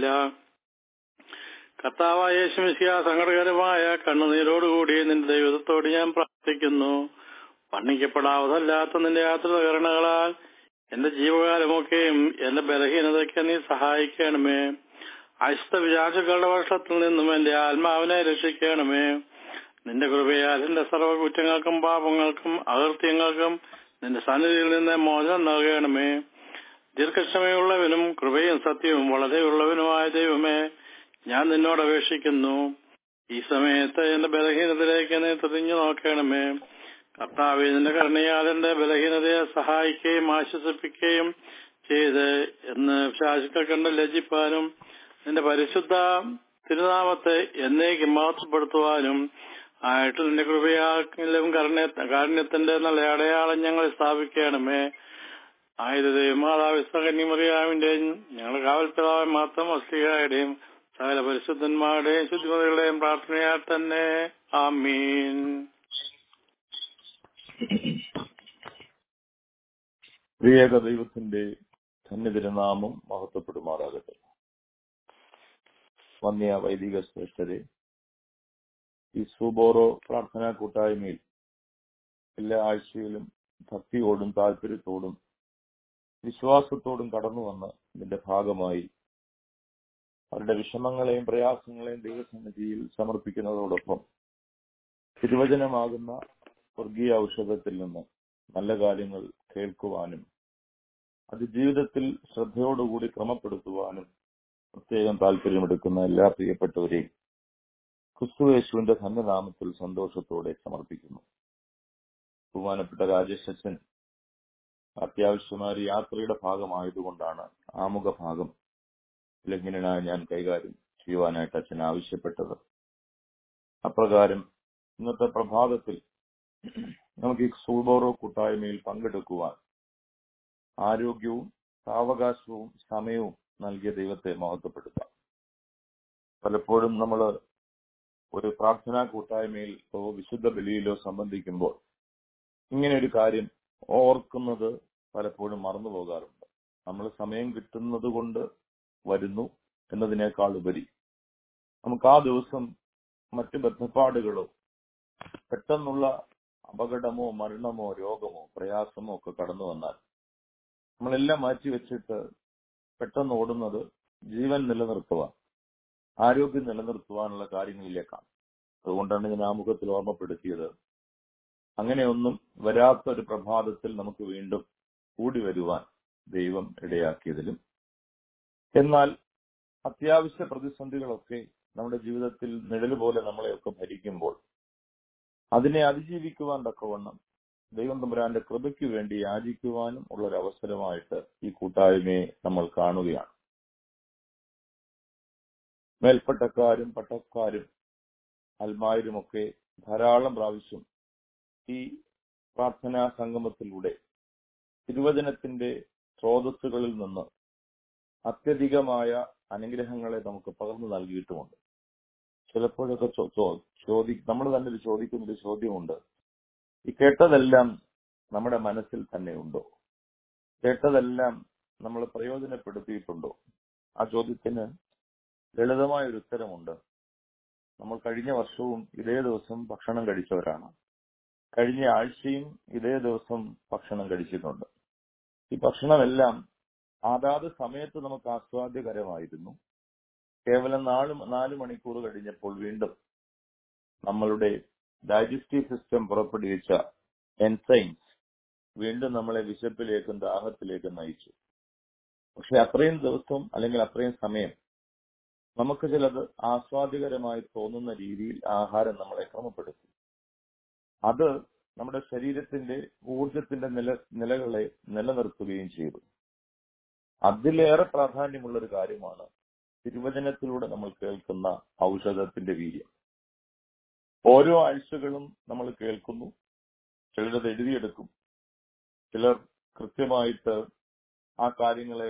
കർത്താവായ യേശുമിശിഹാ, സങ്കടകരമായ കണ്ണുനീരോടുകൂടി നിന്റെ ദൈവത്തോട് ഞാൻ പ്രാർത്ഥിക്കുന്നു. വർണ്ണിക്കപ്പെടാവതല്ലാത്ത നിന്റെ യാത്ര കരുണകളാൽ എന്റെ ജീവകാലമൊക്കെയും എന്റെ ബലഹീനതയ്ക്ക് നീ സഹായിക്കണമേ. അശുദ്ധ വിചാരങ്ങളുടെ വർഷത്തിൽ നിന്നും എന്റെ ആത്മാവിനെ രക്ഷിക്കണമേ. നിന്റെ കൃപയാൽ എന്റെ സർവ്വ കുറ്റങ്ങൾക്കും പാപങ്ങൾക്കും അകൃത്യങ്ങൾക്കും നിന്റെ സന്നിധിയിൽ നിന്ന് മോചനം നൽകണമേ. ദീർഘക്ഷമയുള്ളവനും കൃപയും സത്യവും വളരെയുള്ളവനുമായ ദൈവമേ, ഞാൻ നിന്നോട് അപേക്ഷിക്കുന്നു. ഈ സമയത്ത് എന്റെ ബലഹീനതയിലേക്ക് നീ തിരിഞ്ഞു നോക്കണമേ. കർത്താവേ, നിന്റെ കരുണയാൽ എന്റെ ബലഹീനതയെ സഹായിക്കുകയും ആശ്വസിപ്പിക്കുകയും ചെയ്ത് എന്ന് ശാശ്വത കണ്ട് ലജ്ജിപ്പാനും നിന്റെ പരിശുദ്ധ തിരുനാമത്തെ എന്നേക്കും മഹത്വപ്പെടുത്തുവാനും ആയിട്ട് നിന്റെ കൃപയാലും കാരുണ്യത്തിന്റെ നല്ല അടയാളം ഞങ്ങൾ സ്ഥാപിക്കണമേ. ആയുധയും മാതാവ് കന്യമറിയാമിന്റെയും ഞങ്ങളുടെ കാവൽപിതാവ് മാത്രം അസ്ലിഹായുടെയും സകല പരിശുദ്ധന്മാരുടെയും ശുദ്ധിമതികളുടെയും പ്രാർത്ഥനയാൽ തന്നെ. ആമീൻ. ത്രിയേക ദൈവത്തിന്റെ ധന്യതിരുനാമം മഹത്വപ്പെടുമാറാകട്ടെ. വന്യ വൈദിക ശ്രേഷ്ഠരെ, ഈ സുബോറോ പ്രാർത്ഥനാ കൂട്ടായ്മയിൽ എല്ലാ ആഴ്ചയിലും ഭക്തിയോടും താല്പര്യത്തോടും വിശ്വാസത്തോടും കടന്നു വന്ന് ഇതിന്റെ ഭാഗമായി അവരുടെ വിഷമങ്ങളെയും പ്രയാസങ്ങളെയും ദൈവസന്നിധിയിൽ സമർപ്പിക്കുന്നതോടൊപ്പം തിരുവചനമാകുന്ന സ്വർഗീയ ഔഷധത്തിൽ നിന്ന് നല്ല കാര്യങ്ങൾ കേൾക്കുവാനും അത് ജീവിതത്തിൽ ശ്രദ്ധയോടുകൂടി ക്രമപ്പെടുത്തുവാനും പ്രത്യേകം താല്പര്യമെടുക്കുന്ന എല്ലാ പ്രിയപ്പെട്ടവരെയും ക്രിസ്തുയേശുവിന്റെ ധന്യനാമത്തിൽ സന്തോഷത്തോടെ സമർപ്പിക്കുന്നു. ബഹുമാനപ്പെട്ട രാജേഷ് അച്ഛൻ അത്യാവശ്യമായ ഒരു യാത്രയുടെ ഭാഗമായതുകൊണ്ടാണ് ആമുഖ ഭാഗം ലംഘനനായ ഞാൻ കൈകാര്യം ചെയ്യുവാനായിട്ട് അച്ഛൻ ആവശ്യപ്പെട്ടത്. അപ്രകാരം ഇന്നത്തെ പ്രഭാതത്തിൽ നമുക്ക് ഈ സൂബോറോ കൂട്ടായ്മയിൽ പങ്കെടുക്കുവാൻ ആരോഗ്യവും സാവകാശവും സമയവും നൽകിയ ദൈവത്തെ മഹത്വപ്പെടുത്താം. പലപ്പോഴും നമ്മൾ ഒരു പ്രാർത്ഥനാ കൂട്ടായ്മയിലോ വിശുദ്ധ ബലിയിലോ സംബന്ധിക്കുമ്പോൾ ഇങ്ങനെ ഒരു കാര്യം ഓർക്കുന്നത് പലപ്പോഴും മറന്നു പോകാറുണ്ട്. നമ്മൾ സമയം കിട്ടുന്നത് കൊണ്ട് വരുന്നു എന്നതിനേക്കാൾ ഉപരി നമുക്ക് ആ ദിവസം മറ്റു ബന്ധപ്പാടുകളോ പെട്ടെന്നുള്ള അപകടമോ മരണമോ രോഗമോ പ്രയാസമോ ഒക്കെ കടന്നു വന്നാൽ നമ്മളെല്ലാം മാറ്റിവെച്ചിട്ട് പെട്ടെന്ന് ഓടുന്നത് ജീവൻ നിലനിർത്തുവാൻ, ആരോഗ്യം നിലനിർത്തുവാനുള്ള കാര്യങ്ങളിലേക്കാണ്. അതുകൊണ്ടാണ് ഞാൻ ആമുഖത്തിൽ ഓർമ്മപ്പെടുത്തിയത്. അങ്ങനെയൊന്നും വരാത്തൊരു പ്രഭാതത്തിൽ നമുക്ക് വീണ്ടും കൂടി വരുവാൻ ദൈവം ഇടയാക്കിയതിലും, എന്നാൽ അത്യാവശ്യ പ്രതിസന്ധികളൊക്കെ നമ്മുടെ ജീവിതത്തിൽ നിഴല് പോലെ നമ്മളെയൊക്കെ ഭരിക്കുമ്പോൾ അതിനെ അതിജീവിക്കുവാൻ തക്കവണ്ണം ദൈവം തമ്പുരാന്റെ കൃപയ്ക്ക് വേണ്ടി യാചിക്കുവാനും ഉള്ളൊരവസരമായിട്ട് ഈ കൂട്ടായ്മയെ നമ്മൾ കാണുകയാണ്. മേൽപ്പട്ടക്കാരും പട്ടക്കാരും അൽമായരുമൊക്കെ ധാരാളം പ്രാവശ്യം ഈ പ്രാർത്ഥനാ സംഗമത്തിലൂടെ തിരുവചനത്തിന്റെ സ്രോതസ്സുകളിൽ നിന്ന് അത്യധികമായ അനുഗ്രഹങ്ങളെ നമുക്ക് പകർന്നു നൽകിയിട്ടുമുണ്ട്. ചിലപ്പോഴൊക്കെ നമ്മൾ തന്നെ ചോദിക്കുന്നൊരു ചോദ്യമുണ്ട്, ഈ കേട്ടതെല്ലാം നമ്മുടെ മനസ്സിൽ തന്നെ ഉണ്ടോ? കേട്ടതെല്ലാം നമ്മൾ പ്രയോജനപ്പെടുത്തിയിട്ടുണ്ടോ? ആ ചോദ്യത്തിന് ലളിതമായൊരു ഉത്തരമുണ്ട്. നമ്മൾ കഴിഞ്ഞ വർഷവും ഇതേ ദിവസം ഭക്ഷണം കഴിച്ചവരാണ്. കഴിഞ്ഞ ആഴ്ചയും ഇതേ ദിവസം ഭക്ഷണം കഴിച്ചിട്ടുണ്ട്. ഈ ഭക്ഷണമെല്ലാം അതാത് സമയത്ത് നമുക്ക് ആസ്വാദ്യകരമായിരുന്നു. കേവലം 4 മണിക്കൂർ കഴിഞ്ഞപ്പോൾ വീണ്ടും നമ്മളുടെ ഡൈജസ്റ്റീവ് സിസ്റ്റം പുറപ്പെടുവിച്ച എൻസൈംസ് വീണ്ടും നമ്മളെ വിശപ്പിലേക്കും ദാഹത്തിലേക്കും നയിച്ചു. പക്ഷെ അത്രയും ദിവസം അല്ലെങ്കിൽ അത്രയും സമയം നമുക്ക് ചിലത് ആസ്വാദ്യകരമായി തോന്നുന്ന രീതിയിൽ ആഹാരം നമ്മളെ ക്രമപ്പെടുത്തി. അത് നമ്മുടെ ശരീരത്തിന്റെ ഊർജത്തിന്റെ നിലകളെ നിലനിർത്തുകയും ചെയ്തു. അതിലേറെ പ്രാധാന്യമുള്ള ഒരു കാര്യമാണ് തിരുവചനത്തിലൂടെ നമ്മൾ കേൾക്കുന്ന ഔഷധത്തിന്റെ വീര്യം. ഓരോ ആഴ്ചകളും നമ്മൾ കേൾക്കുന്നു. ചിലരത് എഴുതിയെടുക്കും, ചിലർ കൃത്യമായിട്ട് ആ കാര്യങ്ങളെ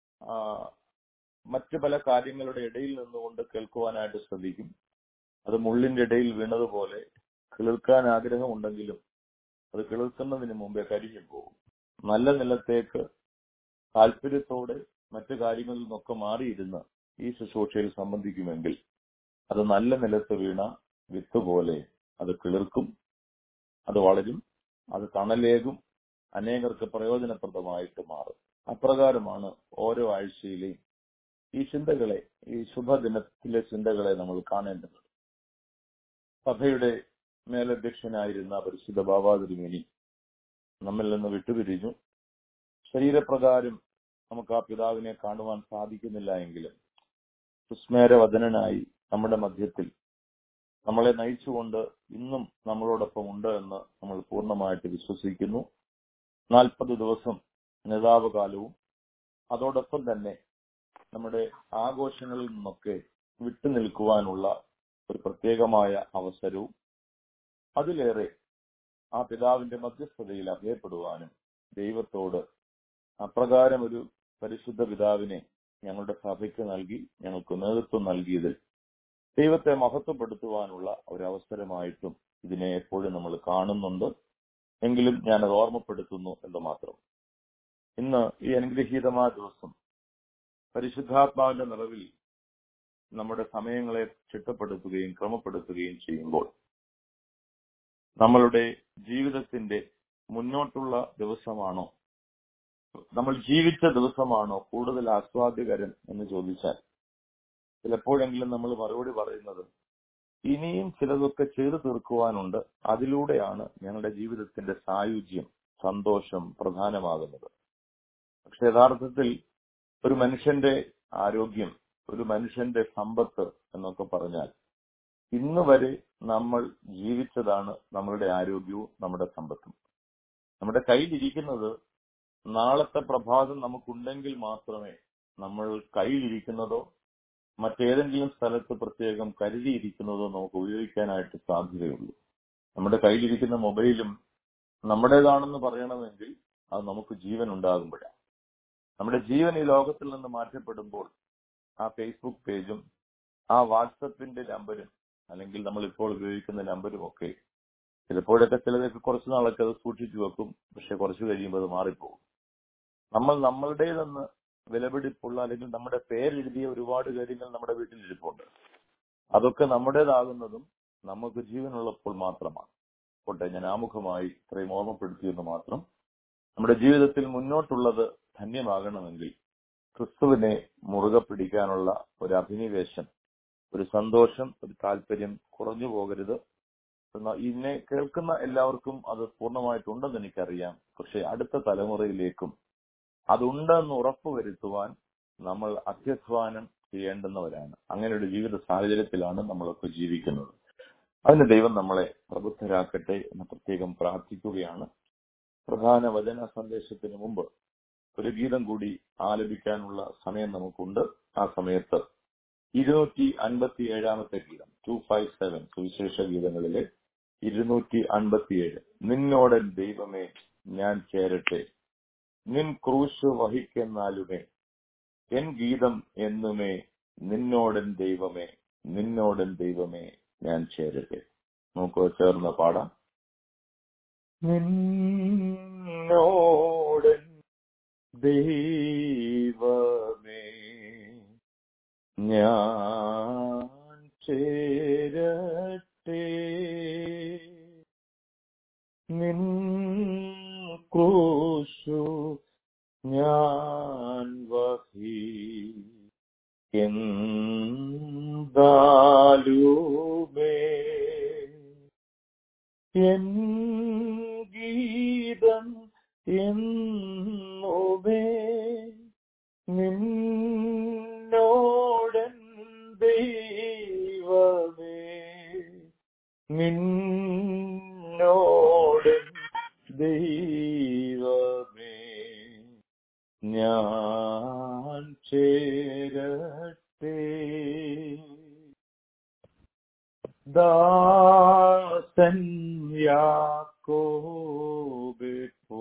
മറ്റു പല കാര്യങ്ങളുടെ ഇടയിൽ നിന്നുകൊണ്ട് കേൾക്കുവാനായിട്ട് ശ്രദ്ധിക്കും. അത് മുള്ളിന്റെ ഇടയിൽ വീണതുപോലെ കിളിർക്കാൻ ആഗ്രഹമുണ്ടെങ്കിലും അത് കിളിർക്കുന്നതിന് മുമ്പേ കരിഞ്ഞു പോകും. നല്ല നിലത്തേക്ക് താല്പര്യത്തോടെ മറ്റു കാര്യങ്ങളിൽ നിന്നൊക്കെ മാറിയിരുന്ന് ഈ ശുശ്രൂഷയിൽ സംബന്ധിക്കുമെങ്കിൽ അത് നല്ല നിലത്ത് വീണ വിത്ത് പോലെ അത് കിളിർക്കും, അത് വളരും, അത് തണലേകും, അനേകർക്ക് പ്രയോജനപ്രദമായിട്ട് മാറും. അപ്രകാരമാണ് ഓരോ ആഴ്ചയിലെയും ഈ ചിന്തകളെ, ഈ ശുഭദിനത്തിലെ ചിന്തകളെ നമ്മൾ കാണേണ്ടത്. സഭയുടെ മേലധ്യക്ഷനായിരുന്ന പരിശുദ്ധ ബാബാ തിരുമേനി നമ്മിൽ നിന്ന് വിട്ടുപിരിഞ്ഞു. ശരീരപ്രകാരം നമുക്ക് ആ പിതാവിനെ കാണുവാൻ സാധിക്കുന്നില്ല എങ്കിലും സുസ്മേരവദനായി നമ്മുടെ മധ്യത്തിൽ നമ്മളെ നയിച്ചുകൊണ്ട് ഇന്നും നമ്മളോടൊപ്പം ഉണ്ട് എന്ന് നമ്മൾ പൂർണ്ണമായിട്ട് വിശ്വസിക്കുന്നു. 40 ദിവസം നേതാവകാലവും അതോടൊപ്പം തന്നെ നമ്മുടെ ആഘോഷങ്ങളിൽ നിന്നൊക്കെ വിട്ടുനിൽക്കുവാനുള്ള ഒരു പ്രത്യേകമായ അവസരവും, അതിലേറെ ആ പിതാവിന്റെ മധ്യസ്ഥതയിൽ അഭയപ്പെടുവാനും ദൈവത്തോട് അപ്രകാരം ഒരു പരിശുദ്ധ പിതാവിനെ ഞങ്ങളുടെ സഭയ്ക്ക് നൽകി, ഞങ്ങൾക്ക് നേതൃത്വം നൽകിയതിൽ ദൈവത്തെ മഹത്വപ്പെടുത്തുവാനുള്ള ഒരവസരമായിട്ടും ഇതിനെ എപ്പോഴും നമ്മൾ കാണുന്നുണ്ട്. എങ്കിലും ഞാനത് ഓർമ്മപ്പെടുത്തുന്നു എന്ന് മാത്രം. ഇന്ന് ഈ അനുഗ്രഹീതമായ ദിവസം പരിശുദ്ധാത്മാവിന്റെ നിറവിൽ നമ്മുടെ സമയങ്ങളെ ചിട്ടപ്പെടുത്തുകയും ക്രമപ്പെടുത്തുകയും ചെയ്യുമ്പോൾ നമ്മളുടെ ജീവിതത്തിന്റെ മുന്നോട്ടുള്ള ദിവസമാണോ, നമ്മൾ ജീവിച്ച ദിവസമാണോ കൂടുതൽ ആസ്വാദ്യകരം എന്ന് ചോദിച്ചാൽ ചിലപ്പോഴെങ്കിലും നമ്മൾ മറുപടി പറയുന്നത് ഇനിയും ചിലതൊക്കെ ചെയ്തു തീർക്കുവാനുണ്ട്, അതിലൂടെയാണ് ഞങ്ങളുടെ ജീവിതത്തിന്റെ സായുജ്യം, സന്തോഷം പ്രധാനമാകുന്നത്. പക്ഷെ യഥാർത്ഥത്തിൽ ഒരു മനുഷ്യന്റെ ആരോഗ്യം, ഒരു മനുഷ്യന്റെ സമ്പത്ത് എന്നൊക്കെ പറഞ്ഞാൽ ഇന്ന് വരെ നമ്മൾ ജീവിച്ചതാണ് നമ്മളുടെ ആരോഗ്യവും നമ്മുടെ സമ്പത്തും. നമ്മുടെ കയ്യിലിരിക്കുന്നത് നാളത്തെ പ്രഭാതം നമുക്കുണ്ടെങ്കിൽ മാത്രമേ നമ്മൾ കയ്യിലിരിക്കുന്നതോ മറ്റേതെങ്കിലും സ്ഥലത്ത് പ്രത്യേകം കരുതിയിരിക്കുന്നതോ നമുക്ക് ഉപയോഗിക്കാനായിട്ട് സാധ്യതയുള്ളൂ. നമ്മുടെ കയ്യിലിരിക്കുന്ന മൊബൈലും നമ്മുടേതാണെന്ന് പറയണമെങ്കിൽ അത് നമുക്ക് ജീവൻ ഉണ്ടാകുമ്പോഴാണ്. നമ്മുടെ ജീവൻ ഈ ലോകത്തിൽ നിന്ന് മാറ്റപ്പെടുമ്പോൾ ആ ഫേസ്ബുക്ക് പേജും ആ വാട്സപ്പിന്റെ നമ്പരും അല്ലെങ്കിൽ നമ്മൾ ഇപ്പോൾ ഉപയോഗിക്കുന്ന നമ്പരും ഒക്കെ ചിലപ്പോഴൊക്കെ ചിലതൊക്കെ കുറച്ചു നാളൊക്കെ അത് സൂക്ഷിച്ചു വെക്കും. പക്ഷെ കുറച്ചു കഴിയുമ്പോൾ അത് മാറിപ്പോകും. നമ്മൾ നമ്മളുടേതെന്ന് വിലപിടിപ്പുള്ള അല്ലെങ്കിൽ നമ്മുടെ പേരെഴുതിയ ഒരുപാട് കാര്യങ്ങൾ നമ്മുടെ വീട്ടിൽ ഇരിപ്പുണ്ട്. അതൊക്കെ നമ്മുടേതാകുന്നതും നമുക്ക് ജീവനുള്ളപ്പോൾ മാത്രമാണ്. പോട്ടെ, ഞാൻ ആമുഖമായി ഇത്രയും ഓർമ്മപ്പെടുത്തിയെന്ന് മാത്രം. നമ്മുടെ ജീവിതത്തിൽ മുന്നോട്ടുള്ളത് ധന്യമാകണമെങ്കിൽ ക്രിസ്തുവിനെ മുറുകെ പിടിക്കാനുള്ള ഒരു അഭിനിവേശം, ഒരു സന്തോഷം, ഒരു താല്പര്യം കുറഞ്ഞു പോകരുത്. ഇന്നെ കേൾക്കുന്ന എല്ലാവർക്കും അത് പൂർണ്ണമായിട്ടുണ്ടെന്ന് എനിക്കറിയാം. പക്ഷെ അടുത്ത തലമുറയിലേക്കും അതുണ്ടെന്ന് ഉറപ്പുവരുത്തുവാൻ നമ്മൾ അത്യധ്വാനം ചെയ്യേണ്ടുന്നവരാണ്. അങ്ങനെ ഒരു ജീവിത സാഹചര്യത്തിലാണ് നമ്മളൊക്കെ ജീവിക്കുന്നത്. അതിന് ദൈവം നമ്മളെ പ്രബുദ്ധരാക്കട്ടെ എന്ന് പ്രത്യേകം പ്രാർത്ഥിക്കുകയാണ്. പ്രധാന വചന സന്ദേശത്തിന് മുമ്പ് ഒരു ഗീതം കൂടി ആലപിക്കാനുള്ള സമയം നമുക്കുണ്ട്. ആ സമയത്ത് 257 ഗീതം 257 സുവിശേഷ ഗീതങ്ങളിലെ 257 നിന്നോടൻ ദൈവമേ ഞാൻ ചേരട്ടെ, നിൻ ക്രൂശ് വഹിക്കെന്നാലുമേ എൻ ഗീതം എന്നുമേ നിന്നോടൻ ദൈവമേ നിന്നോടൻ ദൈവമേ ഞാൻ ചേരട്ടെ. നമുക്ക് ചേർന്ന് പാടാം. നിന്നോടൻ ദൈവമേ ഞാൻ ചേരട്ടെ, നിൻ ക്രൂശു ഞാൻ വഹിക്കെന്താലുമേ എൻ ഗീതം എന്നുമേ നിന്നോടൻ ദൈവമേ നിന്നോടൻ ദൈവമേ ഞാൻ ചേരട്ടെ. ദാസൻ യാക്കോബിപ്പോ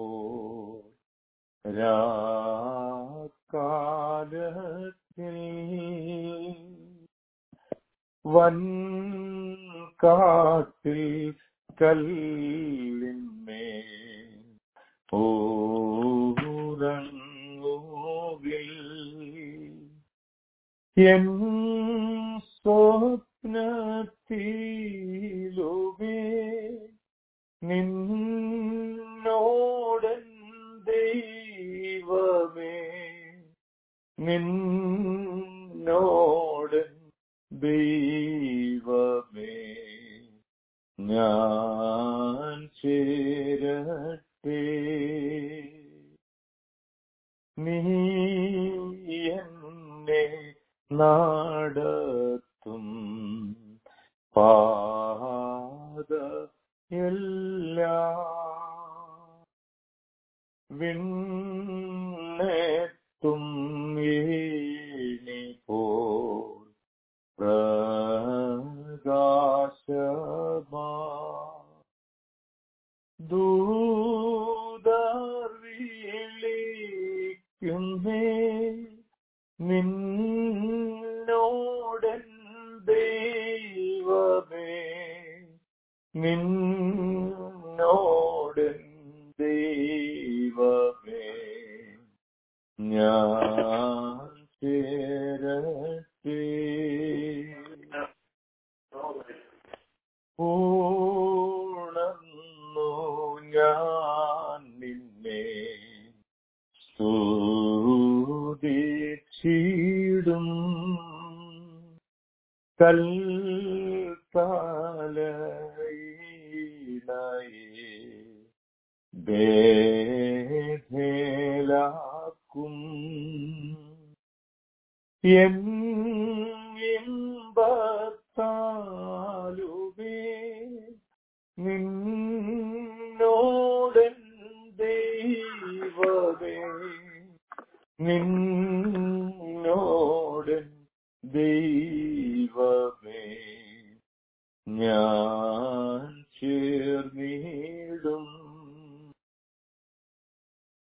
രാക്കാലത്തിൽ വൻകാട്ടിൽ കല്ലിന്മേൽ ഊരങ്ങുകിൽ എൻ സ്വപ്നത്തിലുമേ നിന്നോടൻ ദൈവമേ നിന്നോടൻ ദൈവമേ ഞാൻ ചേരട്ടെ. നീ എന്നെ നടത്തും പാത എല്ലാം വിണ്ണെത്തും ഏണിപോൽ പ്രകാശമാ ദൂതർ വിളിക്കുന്നേ നിന്നോടൻ ദൈവമേ നിന്നോടൻ ദൈവമേ ഞാൻ ചേരട്ടെ. പൂർണ്ണന്നു ഞാൻ നിന്നെ സ്തുതിച്ചിടും കൽത്തലയിണയെ ബേധേലാക്കും എൻ ഇമ്പത്താലേ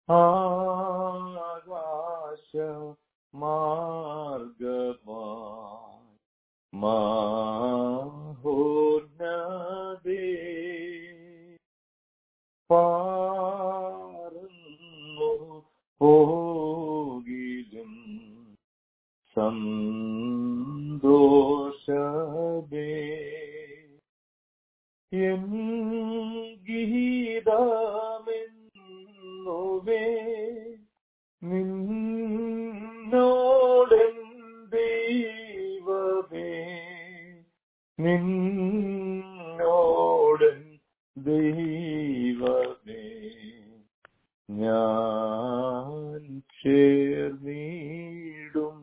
ആകാശ മാർഗമായി മഹോന്നതേ പാർന്നു പോകിലും സന്തോഷമേ എൻ ഗീതമെന്നുമേ നിന്നോടെൻ ദൈവമേ നിന്നോടൻ ദൈവമേ ഞാൻ ചേർന്നിടും.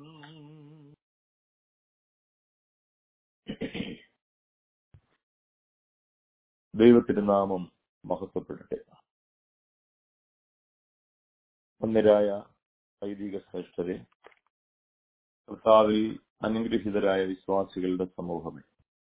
ദൈവത്തിന്റെ നാമം മഹത്വപ്പെടട്ടെ. ഒന്നരായ വൈദിക ശ്രേഷ്ഠരെ, കർത്താവിൽ അനുഗ്രഹീതരായ വിശ്വാസികളുടെ സമൂഹമേ,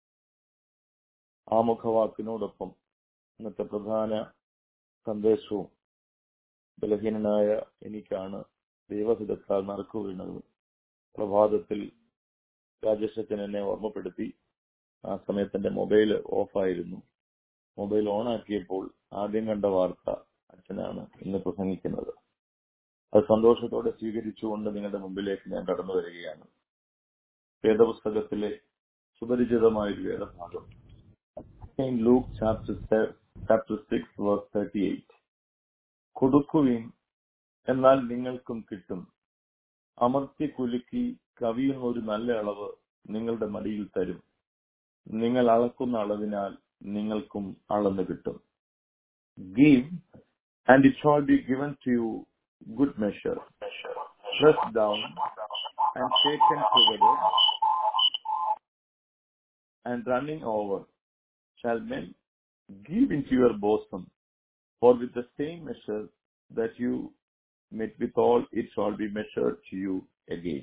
ആമുഖവാക്കിനോടൊപ്പം ഇന്നത്തെ പ്രധാന സന്ദേശവും ബലഹീനനായ എനിക്കാണ് ദൈവഹിതത്താൽ നറുക്കു വീണത്. പ്രഭാതത്തിൽ രാജേഷച്ചൻ എന്നെ ഓർമ്മപ്പെടുത്തി. ആ സമയത്ത് എന്റെ മൊബൈൽ ഓഫായിരുന്നു. മൊബൈൽ ഓണാക്കിയപ്പോൾ ആദ്യം കണ്ട വാർത്ത അച്ഛനാണ് ഇന്ന് പ്രസംഗിക്കുന്നത്. അത് സന്തോഷത്തോടെ സ്വീകരിച്ചുകൊണ്ട് നിങ്ങളുടെ മുമ്പിലേക്ക് ഞാൻ കടന്നു വരികയാണ്. വേദപുസ്തകത്തിലെ സുപരിചിതമായൊരു വേദഭാഗം, ലൂക്ക് ചാപ്റ്റർ 6 verse 38. കൊടുക്കുവിൻ, എന്നാൽ നിങ്ങൾക്കും കിട്ടും. അമർത്തി കുലുക്കി കവിയുന്ന ഒരു നല്ല അളവ് നിങ്ങളുടെ മടിയിൽ തരും. നിങ്ങൾ അളക്കുന്ന അളവിനാൽ നിങ്ങൾക്കും അളന്ന് കിട്ടും. Give, and it shall be given to you, good measure, pressed down and shaken together and running over, shall men give into your bosom. For with the same measure that you met withal, it shall be measured to you again.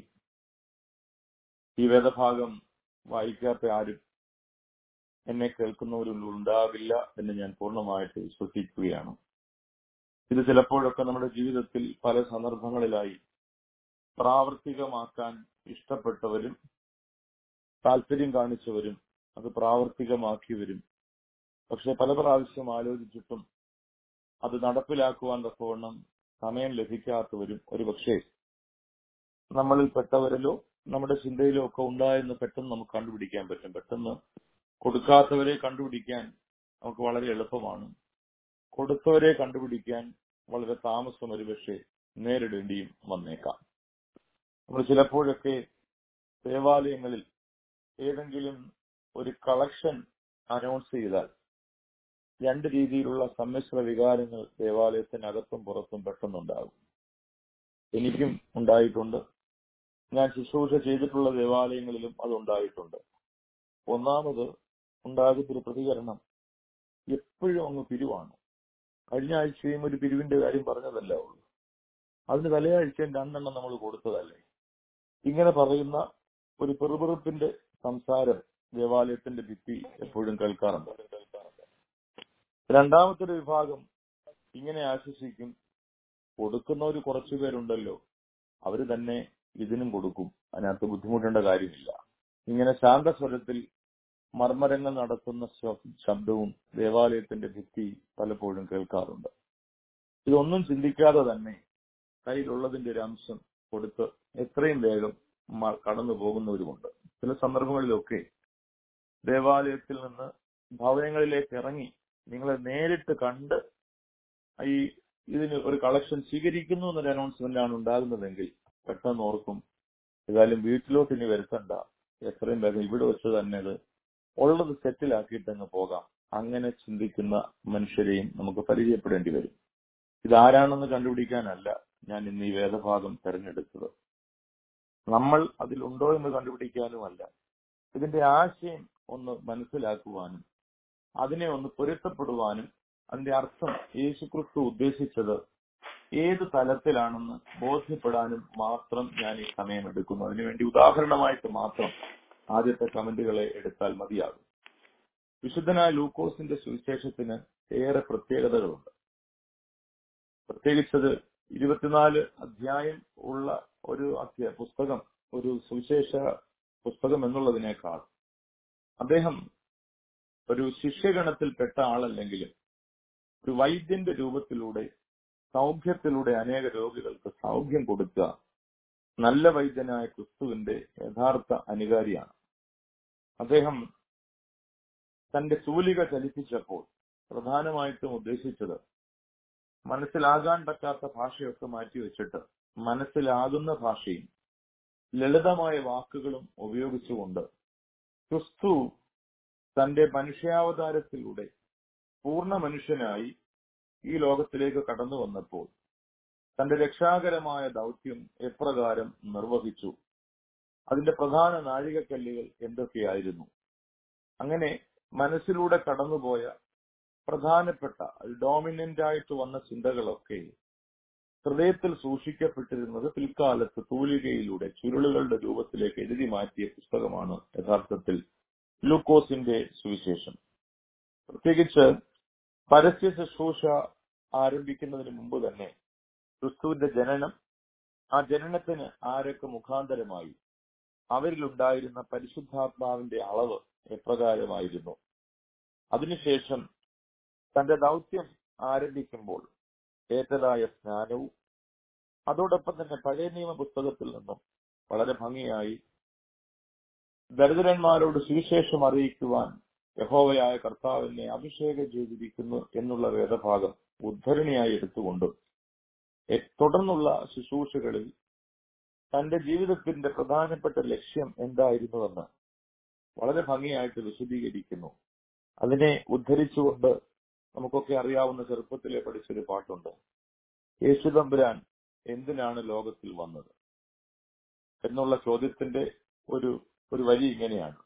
ഈ വേദഭാഗം വായിക്കാത്ത ആരും എന്നെ കേൾക്കുന്നവരും ഉണ്ടാവില്ല എന്ന് ഞാൻ പൂർണ്ണമായിട്ട് വിശ്വസിക്കുകയാണ്. ഇത് ചിലപ്പോഴൊക്കെ നമ്മുടെ ജീവിതത്തിൽ പല സന്ദർഭങ്ങളിലായി പ്രാവർത്തികമാക്കാൻ ഇഷ്ടപ്പെട്ടവരും താല്പര്യം കാണിച്ചവരും അത് പ്രാവർത്തികമാക്കിയവരും പക്ഷെ പല പ്രാവശ്യം ആലോചിച്ചിട്ടും അത് നടപ്പിലാക്കുവാൻ തക്കവണ്ണം സമയം ലഭിക്കാത്തവരും ഒരുപക്ഷെ നമ്മളിൽ പെട്ടവരിലോ നമ്മുടെ ചിന്തയിലോ ഒക്കെ ഉണ്ടായെന്ന് പെട്ടെന്ന് നമുക്ക് കണ്ടുപിടിക്കാൻ പറ്റും. പെട്ടെന്ന് കൊടുക്കാത്തവരെ കണ്ടുപിടിക്കാൻ നമുക്ക് വളരെ എളുപ്പമാണ്. കൊടുത്തവരെ കണ്ടുപിടിക്കാൻ വളരെ താമസം ഒരുപക്ഷെ നേരിടേണ്ടിയും വന്നേക്കാം. നമ്മൾ ചിലപ്പോഴൊക്കെ ദേവാലയങ്ങളിൽ ഏതെങ്കിലും ഒരു കളക്ഷൻ അനൗൺസ് ചെയ്താൽ രണ്ട് രീതിയിലുള്ള സമ്മിശ്ര വികാരങ്ങൾ ദേവാലയത്തിനകത്തും പുറത്തും പെട്ടെന്നുണ്ടാകും. എനിക്കും ഉണ്ടായിട്ടുണ്ട്. ഞാൻ ശുശ്രൂഷ ചെയ്തിട്ടുള്ള ദേവാലയങ്ങളിലും അതുണ്ടായിട്ടുണ്ട്. ഒന്നാമത് ഉണ്ടാകുന്നൊരു പ്രതികരണം എപ്പോഴും അങ്ങ് പിരിവാണ്. കഴിഞ്ഞ ആഴ്ചയും ഒരു പിരിവിന്റെ കാര്യം പറഞ്ഞതല്ല ഉള്ളൂ, അതിന് തലയാഴ്ചയും 2 എണ്ണം നമ്മൾ കൊടുത്തതല്ലേ. ഇങ്ങനെ പറയുന്ന ഒരു പെറുപെറുപ്പിന്റെ സംസാരം ദേവാലയത്തിന്റെ ഭിത്തി എപ്പോഴും കേൾക്കാറുണ്ട്. രണ്ടാമത്തെ ഒരു വിഭാഗം ഇങ്ങനെ ആശ്വസിക്കും, കൊടുക്കുന്നവർ കുറച്ചുപേരുണ്ടല്ലോ, അവര് തന്നെ ഇതിനും കൊടുക്കും, അതിനകത്ത് ബുദ്ധിമുട്ടേണ്ട കാര്യമില്ല. ഇങ്ങനെ ശാന്തസ്വരത്തിൽ മർമ്മരങ്ങൾ നടത്തുന്ന ശബ്ദവും ദേവാലയത്തിന്റെ ഭിത്തി പലപ്പോഴും കേൾക്കാറുണ്ട്. ഇതൊന്നും ചിന്തിക്കാതെ തന്നെ കയ്യിലുള്ളതിന്റെ ഒരു അംശം കൊടുത്ത് എത്രയും വേഗം കടന്നു പോകുന്നവരുമുണ്ട്. ചില സന്ദർഭങ്ങളിലൊക്കെ ദേവാലയത്തിൽ നിന്ന് ഭവനങ്ങളിലേക്ക് ഇറങ്ങി നിങ്ങളെ നേരിട്ട് കണ്ട് ഇതിന് ഒരു കളക്ഷൻ സ്വീകരിക്കുന്നു എന്നൊരു അനൗൺസ്മെന്റ് ആണ് ഉണ്ടാകുന്നതെങ്കിൽ പെട്ടെന്ന് ഓർക്കും, ഏതായാലും വീട്ടിലോട്ട് ഇനി വരുത്തണ്ട, എത്രയും വേഗം ഇവിടെ വെച്ച് തന്നെ ഇത് ഉള്ളത് സെറ്റിലാക്കിയിട്ട് അങ്ങ് പോകാം. അങ്ങനെ ചിന്തിക്കുന്ന മനുഷ്യരെയും നമുക്ക് പരിചയപ്പെടേണ്ടി വരും. ഇതാരാണെന്ന് കണ്ടുപിടിക്കാനല്ല ഞാൻ ഇന്ന് ഈ വേദഭാഗം തെരഞ്ഞെടുത്തത്. നമ്മൾ അതിലുണ്ടോ എന്ന് കണ്ടുപിടിക്കാനുമല്ല, ഇതിന്റെ ആശയം ഒന്ന് മനസ്സിലാക്കുവാനും അതിനെ ഒന്ന് പൊരുത്തപ്പെടുവാനും അതിന്റെ അർത്ഥം യേശുക്രിസ്തു ഉദ്ദേശിച്ചത് ഏത് തലത്തിലാണെന്ന് ബോധ്യപ്പെടാനും മാത്രം ഞാൻ ഈ സമയം എടുക്കുന്നു. അതിനുവേണ്ടി ഉദാഹരണമായിട്ട് മാത്രം ആദ്യത്തെ കമന്റുകളെ എടുത്താൽ മതിയാകും. വിശുദ്ധനായ ലൂക്കോസിന്റെ സുവിശേഷത്തിന് ഏറെ പ്രത്യേകതകളുണ്ട്. പ്രത്യേകിച്ചത് 24 അധ്യായം ഉള്ള ഒരു പുസ്തകം, ഒരു സുവിശേഷ പുസ്തകം എന്നുള്ളതിനേക്കാൾ അദ്ദേഹം ഒരു ശിഷ്യഗണത്തിൽപ്പെട്ട ആളല്ലെങ്കിലും ഒരു വൈദ്യന്റെ രൂപത്തിലൂടെ സൗഖ്യത്തിലൂടെ അനേക രോഗികൾക്ക് സൗഖ്യം കൊടുക്കുക നല്ല വൈദ്യനായ ക്രിസ്തുവിന്റെ യഥാർത്ഥ അനുകാരിയാണ്. അദ്ദേഹം തന്റെ തൂലിക ചലിപ്പിച്ചപ്പോൾ പ്രധാനമായിട്ടും ഉദ്ദേശിച്ചത് മനസ്സിലാകാൻ പറ്റാത്ത ഭാഷയൊക്കെ മാറ്റിവെച്ചിട്ട് മനസ്സിലാകുന്ന ഭാഷയും ലളിതമായ വാക്കുകളും ഉപയോഗിച്ചുകൊണ്ട് ക്രിസ്തു തന്റെ മനുഷ്യാവതാരത്തിലൂടെ പൂർണ്ണ മനുഷ്യനായി ഈ ലോകത്തിലേക്ക് കടന്നു വന്നപ്പോൾ തന്റെ രക്ഷാകരമായ ദൗത്യം എപ്രകാരം നിർവഹിച്ചു, അതിന്റെ പ്രധാന നാഴികക്കല്ലുകൾ എന്തൊക്കെയായിരുന്നു, അങ്ങനെ മനസ്സിലൂടെ കടന്നുപോയ പ്രധാനപ്പെട്ട ഡോമിനന്റ് ആയിട്ട് വന്ന ചിന്തകളൊക്കെ ഹൃദയത്തിൽ സൂക്ഷിക്കപ്പെട്ടിരുന്നത് പിൽക്കാലത്ത് തൂലികയിലൂടെ ചുരുളുകളുടെ രൂപത്തിലേക്ക് എഴുതി മാറ്റിയ പുസ്തകമാണ് യഥാർത്ഥത്തിൽ ലൂക്കോസിന്റെ സുവിശേഷം. പ്രത്യേകിച്ച് പരസ്യ ശുശ്രൂഷ ആരംഭിക്കുന്നതിന് മുമ്പ് തന്നെ ക്രിസ്തുവിന്റെ ജനനം, ആ ജനനത്തിന് ആരൊക്കെ മുഖാന്തരമായി, അവരിലുണ്ടായിരുന്ന പരിശുദ്ധാത്മാവിന്റെ അളവ് എപ്രകാരമായിരുന്നു, അതിനുശേഷം തന്റെ ദൗത്യം ആരംഭിക്കുമ്പോൾ ഏറ്റതായ സ്നാനവും, അതോടൊപ്പം തന്നെ പഴയ നിയമ പുസ്തകത്തിൽ നിന്നും വളരെ ഭംഗിയായി ദരിദ്രന്മാരോട് സുവിശേഷം അറിയിക്കുവാൻ യഹോവയായ കർത്താവിനെ അഭിഷേകം ചെയ്തിരിക്കുന്നു എന്നുള്ള വേദഭാഗം ഉദ്ധരണിയായി എടുത്തുകൊണ്ടും തുടർന്നുള്ള ശുശ്രൂഷകളിൽ തന്റെ ജീവിതത്തിന്റെ പ്രധാനപ്പെട്ട ലക്ഷ്യം എന്തായിരുന്നുവെന്ന് വളരെ ഭംഗിയായിട്ട് വിശദീകരിക്കുന്നു. അതിനെ ഉദ്ധരിച്ചുകൊണ്ട് നമുക്കൊക്കെ അറിയാവുന്ന ചെറുപ്പത്തിലെ പഠിച്ചൊരു പാട്ടുണ്ട്, യേശു തമ്പുരാൻ എന്തിനാണ് ലോകത്തിൽ വന്നത് എന്നുള്ള ചോദ്യത്തിന്റെ ഒരു വരി ഇങ്ങനെയാണ്: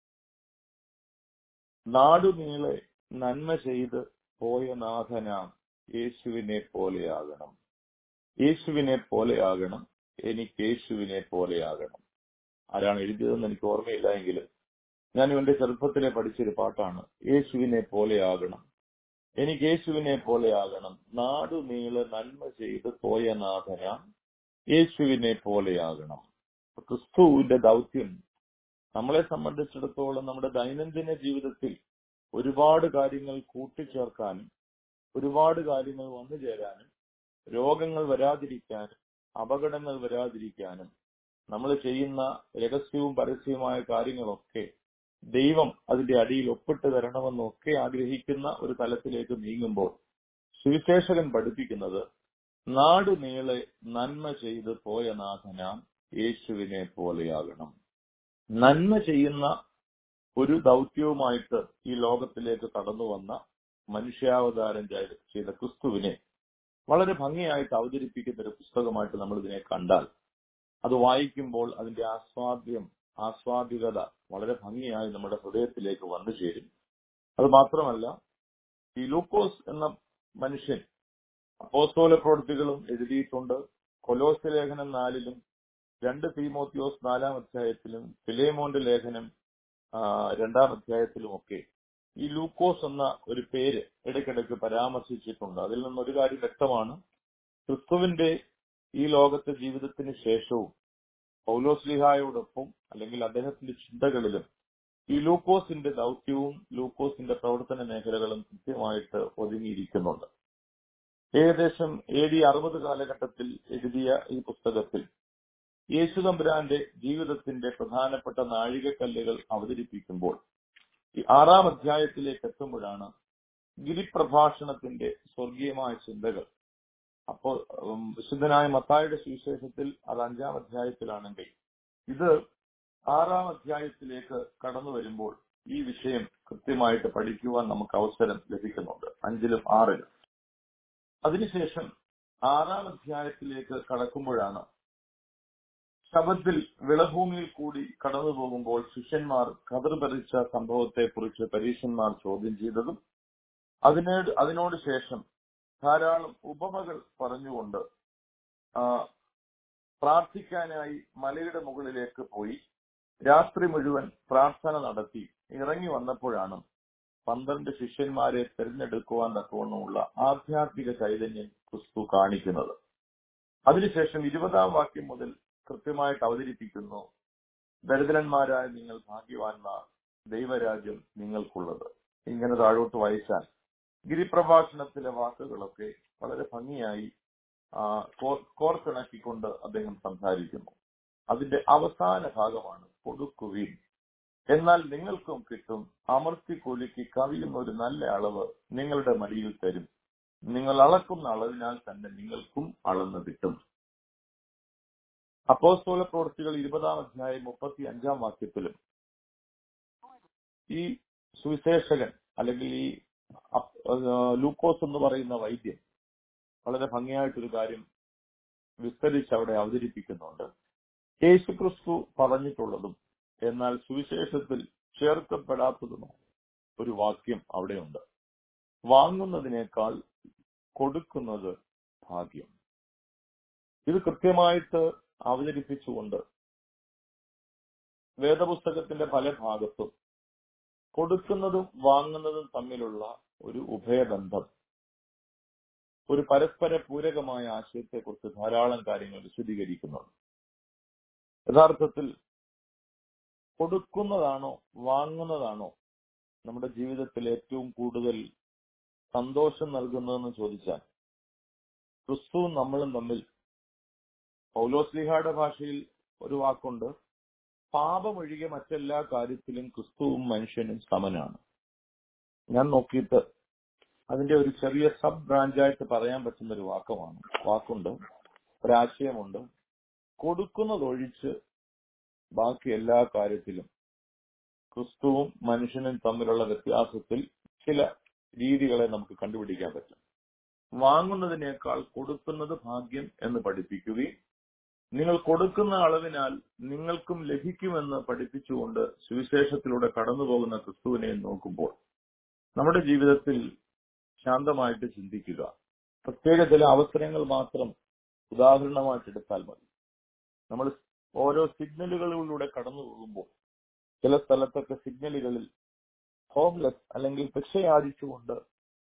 നാടുനീളെ നന്മ ചെയ്ത് പോയ നാഥനാം യേശുവിനെ പോലെയാകണം, യേശുവിനെ പോലെയാകണം, എനിക്ക് യേശുവിനെ പോലെയാകണം. ആരാണ് എഴുതിയതെന്ന് എനിക്ക് ഓർമ്മയില്ല എങ്കിലും ഞാൻ ഇവന്റെ ചെറുപ്പത്തിലെ പഠിച്ചൊരു പാട്ടാണ്. യേശുവിനെ പോലെയാകണം, എനിക്ക് യേശുവിനെ പോലെയാകണം, നാടുനീളെ നന്മ ചെയ്ത് പോയ നാഥനാം യേശുവിനെ പോലെയാകണം. ക്രിസ്തുവിന്റെ ദൗത്യം നമ്മളെ സംബന്ധിച്ചിടത്തോളം നമ്മുടെ ദൈനംദിന ജീവിതത്തിൽ ഒരുപാട് കാര്യങ്ങൾ കൂട്ടിച്ചേർക്കാനും ഒരുപാട് കാര്യങ്ങൾ വന്നു ചേരാനും രോഗങ്ങൾ വരാതിരിക്കാനും അപകടങ്ങൾ വരാതിരിക്കാനും നമ്മൾ ചെയ്യുന്ന രഹസ്യവും പരസ്യവുമായ കാര്യങ്ങളൊക്കെ ദൈവം അതിന്റെ അടിയിൽ ഒപ്പിട്ട് തരണമെന്നൊക്കെ ആഗ്രഹിക്കുന്ന ഒരു തലത്തിലേക്ക് നീങ്ങുമ്പോൾ സുവിശേഷകൻ പഠിപ്പിക്കുന്നത് നാടുനീളെ നന്മ ചെയ്ത് പോയ നാഥനാം യേശുവിനെ പോലെയാകണം. നന്മ ചെയ്യുന്ന ഒരു ദൗത്യവുമായിട്ട് ഈ ലോകത്തിലേക്ക് കടന്നു വന്ന മനുഷ്യാവതാരം ചെയ്ത ക്രിസ്തുവിനെ വളരെ ഭംഗിയായിട്ട് അവതരിപ്പിക്കുന്ന ഒരു പുസ്തകമായിട്ട് നമ്മൾ ഇതിനെ കണ്ടാൽ അത് വായിക്കുമ്പോൾ അതിന്റെ ആസ്വാദികത വളരെ ഭംഗിയായി നമ്മുടെ ഹൃദയത്തിലേക്ക് വന്നു ചേരും. അത് മാത്രമല്ല, ഈ ലൂക്കോസ് എന്ന മനുഷ്യൻ അപ്പോസ്തല പ്രവൃത്തികളും എഴുതിയിട്ടുണ്ട്. കൊലോസ്യ ലേഖനം 4-ലും 2 തീമോത്തിയോസ് 4-ാം അധ്യായത്തിലും ഫിലേമോന്റെ ലേഖനം 2-ാം അധ്യായത്തിലുമൊക്കെ ഈ ലൂക്കോസ് എന്ന ഒരു പേര് ഇടയ്ക്കിടയ്ക്ക് പരാമർശിച്ചിട്ടുണ്ട്. അതിൽ നിന്നൊരു കാര്യം വ്യക്തമാണ്, ക്രിസ്തുവിന്റെ ഈ ലോകത്തെ ജീവിതത്തിന് ശേഷവും പൗലോസ്ലീഹായോടൊപ്പം അല്ലെങ്കിൽ അദ്ദേഹത്തിന്റെ ചിന്തകളിലും ഈ ലൂക്കോസിന്റെ ദൗത്യവും ലൂക്കോസിന്റെ പ്രവർത്തന മേഖലകളും കൃത്യമായിട്ട് ഒതുങ്ങിയിരിക്കുന്നുണ്ട്. ഏകദേശം AD 60 കാലഘട്ടത്തിൽ എഴുതിയ ഈ പുസ്തകത്തിൽ യേശു തമ്പുരാന്റെ ജീവിതത്തിന്റെ പ്രധാനപ്പെട്ട നാഴികക്കല്ലുകൾ അവതരിപ്പിക്കുമ്പോൾ ഈ 6-ാം അധ്യായത്തിലേക്ക് എത്തുമ്പോഴാണ് ഗിരിപ്രഭാഷണത്തിന്റെ സ്വർഗീയമായ ചിന്തകൾ. അപ്പോൾ വിശുദ്ധനായ മത്തായിയുടെ സുവിശേഷത്തിൽ അത് 5-ാം അധ്യായത്തിലാണെങ്കിൽ ഇത് 6-ാം അധ്യായത്തിലേക്ക് കടന്നു വരുമ്പോൾ ഈ വിഷയം കൃത്യമായിട്ട് പഠിക്കുവാൻ നമുക്ക് അവസരം ലഭിക്കുന്നുണ്ട്, 5-ലും 6-ലും. അതിനുശേഷം 6-ാം അധ്യായത്തിലേക്ക് കടക്കുമ്പോഴാണ് ശബത്തിൽ വിളഭൂമിയിൽ കൂടി കടന്നു പോകുമ്പോൾ ശിഷ്യന്മാർ കതിർ പറിച്ച സംഭവത്തെ കുറിച്ച് പരീശന്മാർ ചോദ്യം ചെയ്തതും അതിനോട് ശേഷം ധാരാളം ഉപമകൾ പറഞ്ഞുകൊണ്ട് പ്രാർത്ഥിക്കാനായി മലയുടെ മുകളിലേക്ക് പോയി രാത്രി മുഴുവൻ പ്രാർത്ഥന നടത്തി ഇറങ്ങി വന്നപ്പോഴാണ് 12 ശിഷ്യന്മാരെ തിരഞ്ഞെടുക്കുവാൻ തക്കവണ്ണമുള്ള ആധ്യാത്മിക ചൈതന്യം ക്രിസ്തു കാണിക്കുന്നത്. അതിനുശേഷം 20-ാം വാക്യം മുതൽ കൃത്യമായിട്ട് അവതരിപ്പിക്കുന്നു, ദരിദ്രന്മാരായ നിങ്ങൾ ഭാഗ്യവാന്മാർ, ദൈവരാജ്യം നിങ്ങൾക്കുള്ളത്. ഇങ്ങനെ താഴോട്ട് വായിച്ചാൽ ഗിരിപ്രഭാഷണത്തിലെ വാക്കുകളൊക്കെ വളരെ ഭംഗിയായി കോർത്തിണക്കിക്കൊണ്ട് അദ്ദേഹം സംസാരിക്കുന്നു. അതിന്റെ അവസാന ഭാഗമാണ് കൊടുക്കുവിൻ, എന്നാൽ നിങ്ങൾക്കും കിട്ടും, അമർത്തി കുലുക്കി കവിയുന്ന ഒരു നല്ല അളവ് നിങ്ങളുടെ മടിയിൽ തരും, നിങ്ങൾ അളക്കുന്ന അളവിനാൽ തന്നെ നിങ്ങൾക്കും അളന്ന് കിട്ടും. അപ്പോസ്തല പ്രവൃത്തികൾ 20-ാം അധ്യായം 35-ാം വാക്യത്തിലും ഈ സുവിശേഷകൻ അല്ലെങ്കിൽ ഈ ലൂക്കോസ് എന്ന് പറയുന്ന വൈദ്യൻ വളരെ ഭംഗിയായിട്ടൊരു കാര്യം വിസ്തരിച്ച് അവിടെ അവതരിപ്പിക്കുന്നുണ്ട്. യേശുക്രിസ്തു പറഞ്ഞിട്ടുള്ളതും എന്നാൽ സുവിശേഷത്തിൽ ചേർക്കപ്പെടാത്തതുമായ ഒരു വാക്യം അവിടെയുണ്ട്. വാങ്ങുന്നതിനേക്കാൾ കൊടുക്കുന്നത് ഭാഗ്യം. ഇത് കൃത്യമായിട്ട് അവതരിപ്പിച്ചുകൊണ്ട് വേദപുസ്തകത്തിന്റെ പല ഭാഗത്തും കൊടുക്കുന്നതും വാങ്ങുന്നതും തമ്മിലുള്ള ഒരു ഉഭയബന്ധം, ഒരു പരസ്പര പൂരകമായ ആശയത്തെക്കുറിച്ച് ധാരാളം കാര്യങ്ങൾ വിശദീകരിക്കുന്നുണ്ട്. യഥാർത്ഥത്തിൽ കൊടുക്കുന്നതാണോ വാങ്ങുന്നതാണോ നമ്മുടെ ജീവിതത്തിൽ ഏറ്റവും കൂടുതൽ സന്തോഷം നൽകുന്നതെന്ന് ചോദിച്ചാൽ, ക്രിസ്തുവും നമ്മളും തമ്മിൽ പൗലോസ്ലീഹയുടെ ഭാഷയിൽ ഒരു വാക്കുണ്ട്, പാപമൊഴികെ മറ്റെല്ലാ കാര്യത്തിലും ക്രിസ്തുവും മനുഷ്യനും സമനാണ്. ഞാൻ നോക്കിയിട്ട് അതിന്റെ ഒരു ചെറിയ സബ് ബ്രാഞ്ചായിട്ട് പറയാൻ പറ്റുന്ന ഒരു വാക്കുണ്ട്, ഒരാശയമുണ്ട്. കൊടുക്കുന്നതൊഴിച്ച് ബാക്കി എല്ലാ കാര്യത്തിലും ക്രിസ്തുവും മനുഷ്യനും തമ്മിലുള്ള വ്യത്യാസത്തിൽ ചില രീതികളെ നമുക്ക് കണ്ടുപിടിക്കാൻ പറ്റും. വാങ്ങുന്നതിനേക്കാൾ കൊടുക്കുന്നത് ഭാഗ്യം എന്ന് പഠിപ്പിക്കുകയും നിങ്ങൾ കൊടുക്കുന്ന അളവിനാൽ നിങ്ങൾക്കും ലഭിക്കുമെന്ന് പഠിപ്പിച്ചുകൊണ്ട് സുവിശേഷത്തിലൂടെ കടന്നുപോകുന്ന ക്രിസ്തുവിനെ നോക്കുമ്പോൾ നമ്മുടെ ജീവിതത്തിൽ ശാന്തമായിട്ട് ചിന്തിക്കുക. പ്രത്യേക ചില അവസരങ്ങൾ മാത്രം ഉദാഹരണമായിട്ടെടുത്താൽ മതി. നമ്മൾ ഓരോ സിഗ്നലുകളിലൂടെ കടന്നു പോകുമ്പോൾ ചില സ്ഥലത്തൊക്കെ സിഗ്നലുകളിൽ ഹോംലെസ് അല്ലെങ്കിൽ ഭിക്ഷയാചിച്ചുകൊണ്ട്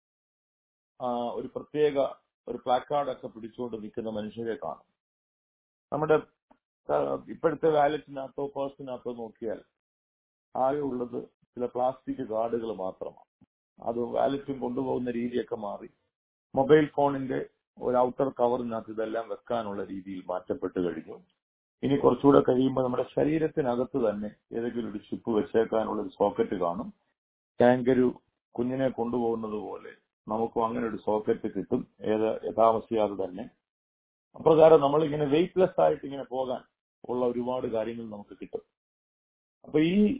ഒരു പ്രത്യേക ഒരു പ്ലാക്കാർഡൊക്കെ പിടിച്ചുകൊണ്ട് നിൽക്കുന്ന മനുഷ്യരെ കാണും. നമ്മുടെ ഇപ്പോഴത്തെ വാലറ്റിനകത്തോ പേഴ്സിനകത്തോ നോക്കിയാൽ ആകെ ഉള്ളത് ചില പ്ലാസ്റ്റിക് കാർഡുകൾ മാത്രമാണ്. അത് വാലറ്റും കൊണ്ടുപോകുന്ന രീതിയൊക്കെ മാറി മൊബൈൽ ഫോണിന്റെ ഒരു ഔട്ടർ കവറിനകത്ത് ഇതെല്ലാം വെക്കാനുള്ള രീതിയിൽ മാറ്റപ്പെട്ട് കഴിഞ്ഞു. ഇനി കുറച്ചുകൂടെ കഴിയുമ്പോൾ നമ്മുടെ ശരീരത്തിനകത്ത് തന്നെ ഏതെങ്കിലും ഒരു ചിപ്പ് വെച്ചേക്കാനുള്ള ഒരു സോക്കറ്റ് കാണും. കാങ്കരു കുഞ്ഞിനെ കൊണ്ടുപോകുന്നത് പോലെ നമുക്കും അങ്ങനെ ഒരു സോക്കറ്റ് കിട്ടും യഥാവസ്ഥയാതെ തന്നെ. അപ്രകാരം നമ്മളിങ്ങനെ വെയിറ്റ്ലെസ് ആയിട്ട് ഇങ്ങനെ പോകാൻ ഉള്ള ഒരുപാട് കാര്യങ്ങൾ നമുക്ക് കിട്ടും. അപ്പൊ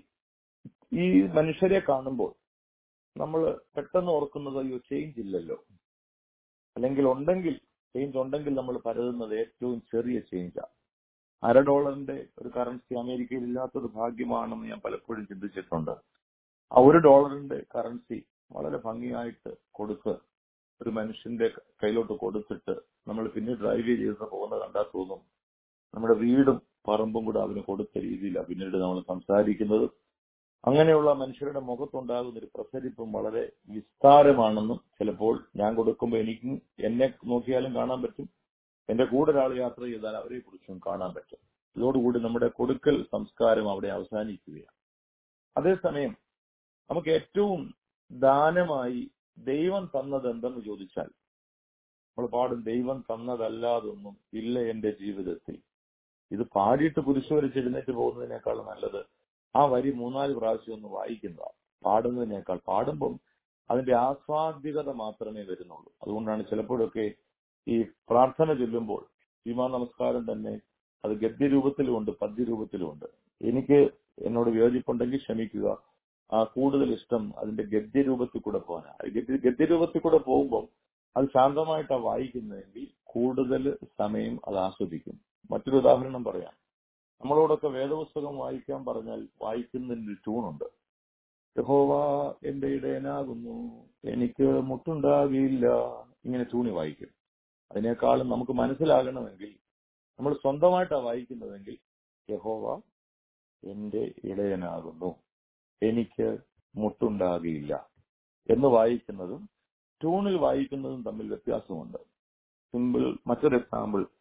ഈ മനുഷ്യരെ കാണുമ്പോൾ നമ്മൾ പെട്ടെന്ന് ഓർക്കുന്നത്, അയ്യോ ചേഞ്ച് ഇല്ലല്ലോ, അല്ലെങ്കിൽ ചേഞ്ച് ഉണ്ടെങ്കിൽ നമ്മൾ പരതുന്നത് ഏറ്റവും ചെറിയ ചേഞ്ചാണ്. $1 ഒരു കറൻസി അമേരിക്കയിൽ ഇല്ലാത്തൊരു ഭാഗ്യമാണെന്ന് ഞാൻ പലപ്പോഴും ചിന്തിച്ചിട്ടുണ്ട്. ആ $1 കറൻസി വളരെ ഭംഗിയായിട്ട് കൊടുത്ത് ഒരു മനുഷ്യന്റെ കയ്യിലോട്ട് കൊടുത്തിട്ട് നമ്മൾ പിന്നെ ഡ്രൈവ് ചെയ്ത് പോകുന്നത് കണ്ടാൽ തോന്നും നമ്മുടെ വീടും പറമ്പും കൂടെ അവന് കൊടുത്ത രീതിയിലാണ് പിന്നീട് നമ്മൾ സംസാരിക്കുന്നത്. അങ്ങനെയുള്ള മനുഷ്യരുടെ മുഖത്തുണ്ടാകുന്ന ഒരു പ്രസരിപ്പും വളരെ വിസ്താരമാണെന്നും ചിലപ്പോൾ ഞാൻ കൊടുക്കുമ്പോൾ എന്നെ നോക്കിയാലും കാണാൻ പറ്റും, എന്റെ കൂടെ ഒരാൾ യാത്ര ചെയ്താൽ അവരെ കുറിച്ചും കാണാൻ പറ്റും. ഇതോടുകൂടി നമ്മുടെ കൊടുക്കൽ സംസ്കാരം അവിടെ അവസാനിക്കുകയാണ്. അതേസമയം നമുക്ക് ഏറ്റവും ദാനമായി ദൈവം തന്നത് എന്തെന്ന് ചോദിച്ചാൽ നമ്മൾ പാടും, ദൈവം തന്നതല്ലാതൊന്നും ഇല്ല എന്റെ ജീവിതത്തിൽ. ഇത് പാടിയിട്ട് കുരിശ് വരച്ച് എഴുന്നേറ്റ് പോകുന്നതിനേക്കാൾ നല്ലത് ആ വരി 3-4 പ്രാവശ്യം ഒന്ന് വായിക്കുന്നതാണ് പാടുന്നതിനേക്കാൾ. പാടുമ്പം അതിന്റെ ആസ്വാദ്യകത മാത്രമേ വരുന്നുള്ളൂ. അതുകൊണ്ടാണ് ചിലപ്പോഴൊക്കെ ഈ പ്രാർത്ഥന ചൊല്ലുമ്പോൾ ഈമാ നമസ്കാരം തന്നെ അത് ഗദ്യരൂപത്തിലുമുണ്ട് പദ്യരൂപത്തിലുമുണ്ട്. എനിക്ക് എന്നോട് വിയോജിപ്പുണ്ടെങ്കിൽ ക്ഷമിക്കുക. കൂടുതൽ ഇഷ്ടം അതിന്റെ ഗദ്യരൂപത്തിൽ കൂടെ പോകാനാണ്. ഗദ്യരൂപത്തിൽ കൂടെ പോകുമ്പോൾ അത് ശാന്തമായിട്ടാണ് വായിക്കുന്നതെങ്കിൽ കൂടുതൽ സമയം അത് ആസ്വദിക്കും. മറ്റൊരു ഉദാഹരണം പറയാം. നമ്മളോടൊക്കെ വേദപുസ്തകം വായിക്കാൻ പറഞ്ഞാൽ വായിക്കുന്നതിന് ട്യൂണുണ്ട്. യഹോവ എന്റെ ഇടയനാകുന്നു, എനിക്ക് മുട്ടുണ്ടാകില്ല, ഇങ്ങനെ ട്യൂണി വായിക്കും. അതിനേക്കാളും നമുക്ക് മനസ്സിലാകണമെങ്കിൽ നമ്മൾ സ്വന്തമായിട്ടാണ് വായിക്കുന്നതെങ്കിൽ യഹോവ എന്റെ ഇടയനാകുന്നു, എനിക്ക് മുട്ടുണ്ടാകില്ല എന്ന് വായിക്കുന്നതും ട്യൂണിൽ വായിക്കുന്നതും തമ്മിൽ വ്യത്യാസമുണ്ട്. മറ്റൊരു എക്സാമ്പിൾ,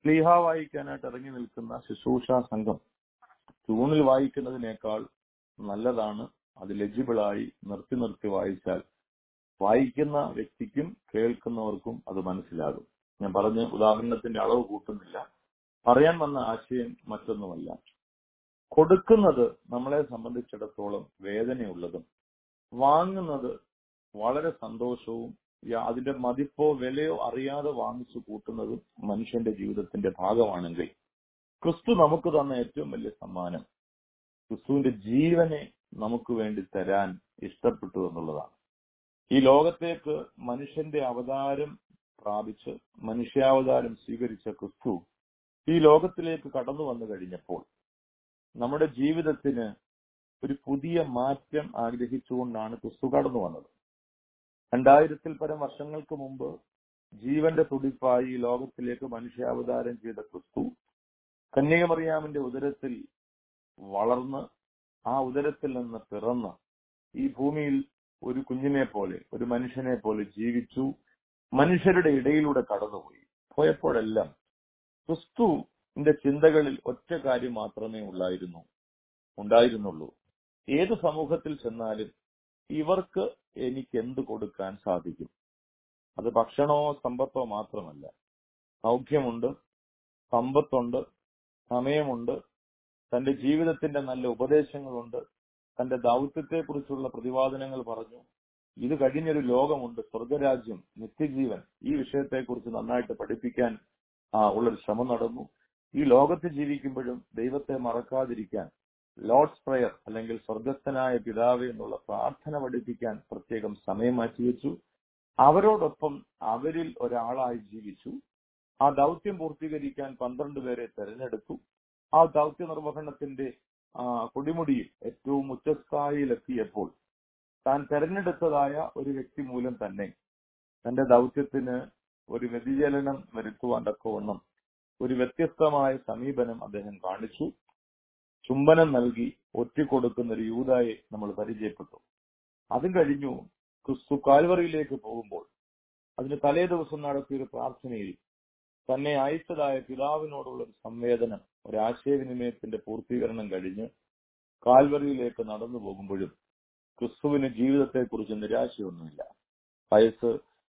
സ്ലീഹ വായിക്കാനായിട്ട് ഇറങ്ങി നിൽക്കുന്ന ശുശ്രൂഷ സംഘം ട്യൂണിൽ വായിക്കുന്നതിനേക്കാൾ നല്ലതാണ്. അത് ലെജിബിളായി നിർത്തി നിർത്തി വായിച്ചാൽ വായിക്കുന്ന വ്യക്തിക്കും കേൾക്കുന്നവർക്കും അത് മനസ്സിലാകും. ഞാൻ പറഞ്ഞ ഉദാഹരണത്തിന്റെ അളവ് കൂട്ടുന്നില്ല. പറയാൻ വന്ന ആശയം മറ്റൊന്നുമല്ല. കൊടുക്കുന്നത് നമ്മളെ സംബന്ധിച്ചിടത്തോളം വേദനയുള്ളതും വാങ്ങുന്നത് വളരെ സന്തോഷവും അതിന്റെ മതിപ്പോ വിലയോ അറിയാതെ വാങ്ങിച്ചു കൂട്ടുന്നതും മനുഷ്യന്റെ ജീവിതത്തിന്റെ ഭാഗമാണെങ്കിൽ ക്രിസ്തു നമുക്ക് തന്ന ഏറ്റവും വലിയ സമ്മാനം ക്രിസ്തുവിന്റെ ജീവനെ നമുക്ക് വേണ്ടി തരാൻ ഇഷ്ടപ്പെട്ടു എന്നുള്ളതാണ്. ഈ ലോകത്തേക്ക് മനുഷ്യന്റെ അവതാരം പ്രാപിച്ച് മനുഷ്യാവതാരം സ്വീകരിച്ച ക്രിസ്തു ഈ ലോകത്തിലേക്ക് കടന്നു വന്നു കഴിഞ്ഞപ്പോൾ നമ്മുടെ ജീവിതത്തിന് ഒരു പുതിയ മാറ്റം ആഗ്രഹിച്ചുകൊണ്ടാണ് ക്രിസ്തു കടന്നു വന്നത്. 2000-ൽ പരം വർഷങ്ങൾക്ക് മുമ്പ് ജീവന്റെ തുടിപ്പായി ഈ ലോകത്തിലേക്ക് മനുഷ്യാവതാരം ചെയ്ത ക്രിസ്തു കന്യകമറിയാമിന്റെ ഉദരത്തിൽ വളർന്ന് ആ ഉദരത്തിൽ നിന്ന് പിറന്ന് ഈ ഭൂമിയിൽ ഒരു കുഞ്ഞിനെ പോലെ ഒരു മനുഷ്യനെ പോലെ ജീവിച്ചു. മനുഷ്യരുടെ ഇടയിലൂടെ കടന്നുപോയി. പോയപ്പോഴെല്ലാം ക്രിസ്തുവിന്റെ ചിന്തകളിൽ ഒറ്റ കാര്യം മാത്രമേ ഉണ്ടായിരുന്നുള്ളൂ. ഏത് സമൂഹത്തിൽ ചെന്നാലും ഇവർക്ക് എനിക്ക് എന്ത് കൊടുക്കാൻ സാധിക്കും? അത് ഭക്ഷണമോ സമ്പത്തോ മാത്രമല്ല. സൗഖ്യമുണ്ട്, സമ്പത്തുണ്ട്, സമയമുണ്ട്, തന്റെ ജീവിതത്തിന്റെ നല്ല ഉപദേശങ്ങളുണ്ട്, തന്റെ ദൗത്യത്തെക്കുറിച്ചുള്ള പ്രതിപാദനങ്ങൾ പറഞ്ഞു. ഇത് കഴിഞ്ഞൊരു ലോകമുണ്ട്, സ്വർഗരാജ്യം, നിത്യജീവൻ. ഈ വിഷയത്തെക്കുറിച്ച് നന്നായിട്ട് പഠിപ്പിക്കാൻ ഉള്ളൊരു ശ്രമം നടന്നു. ഈ ലോകത്ത് ജീവിക്കുമ്പോഴും ദൈവത്തെ മറക്കാതിരിക്കാൻ ലോർഡ്സ് പ്രയർ അല്ലെങ്കിൽ സ്വർഗസ്ഥനായ പിതാവേ എന്നുള്ള പ്രാർത്ഥന പഠിപ്പിക്കാൻ പ്രത്യേകം സമയം മാറ്റിവെച്ചു. അവരോടൊപ്പം അവരിൽ ഒരാളായി ജീവിച്ചു. ആ ദൗത്യം പൂർത്തീകരിക്കാൻ 12 പേരെ തെരഞ്ഞെടുത്തു. ആ ദൗത്യ നിർവഹണത്തിന്റെ കൊടിമുടിയിൽ ഏറ്റവും ഉച്ചസ്ഥായിയിലെത്തിയപ്പോൾ താൻ തെരഞ്ഞെടുത്തതായ ഒരു വ്യക്തി മൂലം തന്നെ തന്റെ ദൗത്യത്തിന് ഒരു വ്യതിചലനം വരുത്തുവാൻ തക്കവണ്ണം ഒരു വ്യത്യസ്തമായ സമീപനം അദ്ദേഹം കാണിച്ചു. ചുംബനം നൽകി ഒറ്റിക്കൊടുക്കുന്ന ഒരു യൂദായെ നമ്മൾ പരിചയപ്പെട്ടു. അതും കഴിഞ്ഞു ക്രിസ്തു കാൽവറിയിലേക്ക് പോകുമ്പോൾ അതിന് തലേ ദിവസം നടത്തിയൊരു പ്രാർത്ഥനയിൽ തന്നെ അയച്ചതായ പിതാവിനോടുള്ള ഒരു സംവേദനം, ഒരു ആശയവിനിമയത്തിന്റെ പൂർത്തീകരണം കഴിഞ്ഞ് കാൽവറിയിലേക്ക് നടന്നു പോകുമ്പോഴും ക്രിസ്തുവിന് ജീവിതത്തെക്കുറിച്ച് നിരാശയൊന്നുമില്ല. വയസ്സ്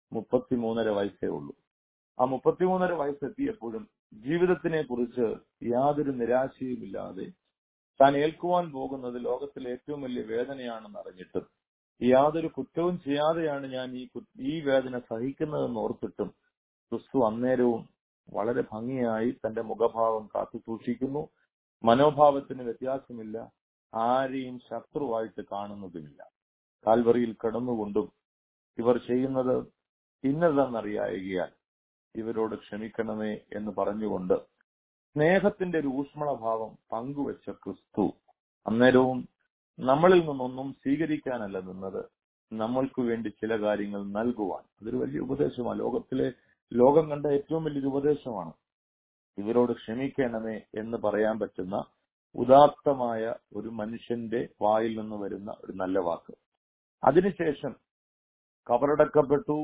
33.5 വയസ്സേ ഉള്ളൂ. ആ 33.5 വയസ്സെത്തിയപ്പോഴും ജീവിതത്തിനെ കുറിച്ച് യാതൊരു നിരാശയുമില്ലാതെ താൻ ഏൽക്കുവാൻ പോകുന്നത് ലോകത്തിലെ ഏറ്റവും വലിയ വേദനയാണെന്ന് അറിഞ്ഞിട്ടും യാതൊരു കുറ്റവും ചെയ്യാതെയാണ് ഞാൻ ഈ വേദന സഹിക്കുന്നതെന്ന് ഓർത്തിട്ടും ക്രിസ്തു അന്നേരവും വളരെ ഭംഗിയായി തന്റെ മുഖഭാവം കാത്തു സൂക്ഷിക്കുന്നു. മനോഭാവത്തിന് വ്യത്യാസമില്ല. ആരെയും ശത്രുവായിട്ട് കാണുന്നതുമില്ല. കാൽവറിയിൽ കിടന്നുകൊണ്ടും ഇവർ ചെയ്യുന്നത് ഇന്നതെന്നറിയായകയാൽ ഇവരോട് ക്ഷമിക്കണമേ എന്ന് പറഞ്ഞുകൊണ്ട് സ്നേഹത്തിന്റെ ഒരു ഊഷ്മളഭാവം പങ്കുവെച്ച ക്രിസ്തു അന്നേരവും നമ്മളിൽ നിന്നൊന്നും സ്വീകരിക്കാനല്ല നിന്നത്, നമ്മൾക്ക് വേണ്ടി ചില കാര്യങ്ങൾ നൽകുവാൻ. അതൊരു വലിയ ഉപദേശമാണ്. ലോകം കണ്ട ഏറ്റവും വലിയൊരു ഉപദേശമാണ്. ഇവരോട് ക്ഷമിക്കണമേ എന്ന് പറയാൻ പറ്റുന്ന ഉദാത്തമായ ഒരു മനുഷ്യന്റെ വായിൽ നിന്ന് വരുന്ന ഒരു നല്ല വാക്ക്. അതിനുശേഷം കബറടക്കപ്പെട്ടു.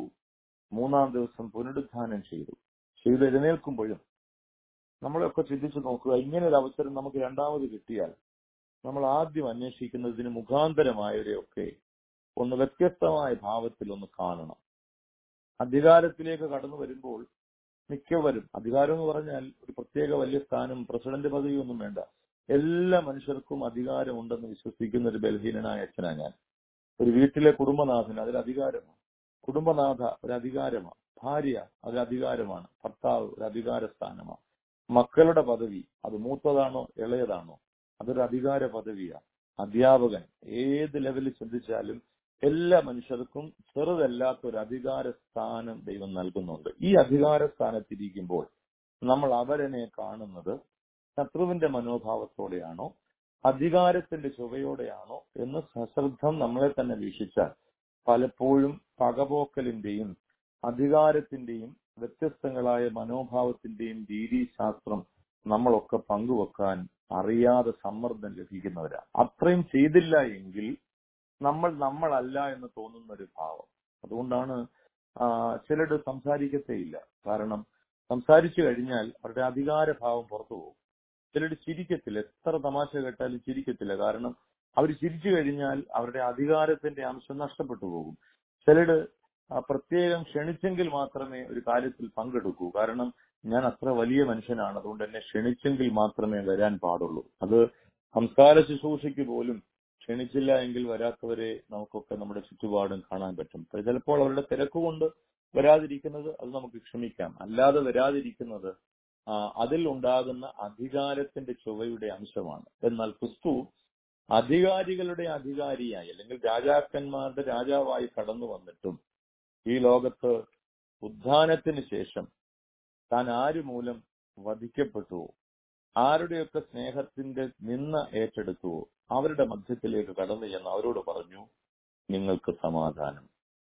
3-ാം ദിവസം പുനരുത്ഥാനം ചെയ്തു. എഴുന്നേൽക്കുമ്പോഴും നമ്മളൊക്കെ ചിന്തിച്ചു നോക്കുക, ഇങ്ങനെ ഒരു അവസരം നമുക്ക് രണ്ടാമത് കിട്ടിയാൽ നമ്മൾ ആദ്യം അന്വേഷിക്കുന്നതിന് മുഖാന്തരമായവരെയൊക്കെ ഒന്ന് വ്യത്യസ്തമായ ഭാവത്തിൽ ഒന്ന് കാണണം. അധികാരത്തിലേക്ക് കടന്നു വരുമ്പോൾ മിക്കവരും, അധികാരം എന്ന് പറഞ്ഞാൽ ഒരു പ്രത്യേക വലിയ സ്ഥാനം, പ്രസിഡന്റ് പദവിയൊന്നും വേണ്ട, എല്ലാ മനുഷ്യർക്കും അധികാരമുണ്ടെന്ന് വിശ്വസിക്കുന്ന ഒരു ബലഹീനനായ അച്ഛനാണ് ഞാൻ. ഒരു വീട്ടിലെ കുടുംബനാഥന് അതിൽ അധികാരമാണ്. കുടുംബനാഥ ഒരു അധികാരമാണ്. ഭാര്യ അതൊരു അധികാരമാണ്. ഭർത്താവ് ഒരു അധികാര സ്ഥാനമാണ്. മക്കളുടെ പദവി അത് മൂത്തതാണോ ഇളയതാണോ അതൊരു അധികാര പദവിയാണ്. അധ്യാപകൻ ഏത് ലെവലിൽ ചിന്തിച്ചാലും എല്ലാ മനുഷ്യർക്കും ചെറുതല്ലാത്ത ഒരു അധികാര സ്ഥാനം ദൈവം നൽകുന്നുണ്ട്. ഈ അധികാര സ്ഥാനത്തിരിക്കുമ്പോൾ നമ്മൾ അവരനെ കാണുന്നത് ശത്രുവിന്റെ മനോഭാവത്തോടെയാണോ അധികാരത്തിന്റെ ചുവയോടെയാണോ എന്ന് സശ്രദ്ധം നമ്മളെ തന്നെ വീക്ഷിച്ചാൽ പലപ്പോഴും പകപോക്കലിന്റെയും അധികാരത്തിന്റെയും വ്യത്യസ്തങ്ങളായ മനോഭാവത്തിന്റെയും രീതിശാസ്ത്രം നമ്മളൊക്കെ പങ്കുവെക്കാൻ അറിയാതെ സമ്മർദ്ദം ലഭിക്കുന്നവരാ. അത്രയും ചെയ്തില്ല എങ്കിൽ നമ്മളല്ല എന്ന് തോന്നുന്ന ഒരു ഭാവം. അതുകൊണ്ടാണ് ചിലർ സംസാരിക്കത്തേയില്ല. കാരണം സംസാരിച്ചു കഴിഞ്ഞാൽ അവരുടെ അധികാരഭാവം പുറത്തു പോകും. ചിലർ ചിരിക്കത്തില്ല, എത്ര തമാശ കേട്ടാലും ചിരിക്കത്തില്ല. കാരണം അവർ ചിരിച്ചു കഴിഞ്ഞാൽ അവരുടെ അധികാരത്തിന്റെ അംശം നഷ്ടപ്പെട്ടു പോകും. ചിലർ പ്രത്യേകം ക്ഷണിച്ചെങ്കിൽ മാത്രമേ ഒരു കാര്യത്തിൽ പങ്കെടുക്കൂ. കാരണം ഞാൻ അത്ര വലിയ മനുഷ്യനാണ്, അതുകൊണ്ട് എന്നെ ക്ഷണിച്ചെങ്കിൽ മാത്രമേ വരാൻ പാടുള്ളൂ. അത് സംസ്കാര ശുശ്രൂഷയ്ക്ക് പോലും ക്ഷണിച്ചില്ല എങ്കിൽ വരാത്തവരെ നമുക്കൊക്കെ നമ്മുടെ ചുറ്റുപാടും കാണാൻ പറ്റും. ചിലപ്പോൾ അവരുടെ തിരക്കുകൊണ്ട് വരാതിരിക്കുന്നത് അത് നമുക്ക് ക്ഷമിക്കാം. അല്ലാതെ വരാതിരിക്കുന്നത് അതിൽ ഉണ്ടാകുന്ന അധികാരത്തിന്റെ ചുവയുടെ അംശമാണ്. എന്നാൽ ക്രിസ്തു അധികാരികളുടെ അധികാരിയായി, അല്ലെങ്കിൽ രാജാക്കന്മാരുടെ രാജാവായി കടന്നു വന്നിട്ടും ഈ ലോകത്ത് ഉത്ഥാനത്തിന് ശേഷം താൻ ആര് മൂലം വധിക്കപ്പെട്ടുവോ, ആരുടെയൊക്കെ സ്നേഹത്തിന്റെ നിന്ന ഏറ്റെടുത്തുവോ അവരുടെ മധ്യത്തിലേക്ക് കടന്നു ചെന്ന് അവരോട് പറഞ്ഞു, നിങ്ങൾക്ക് സമാധാനം.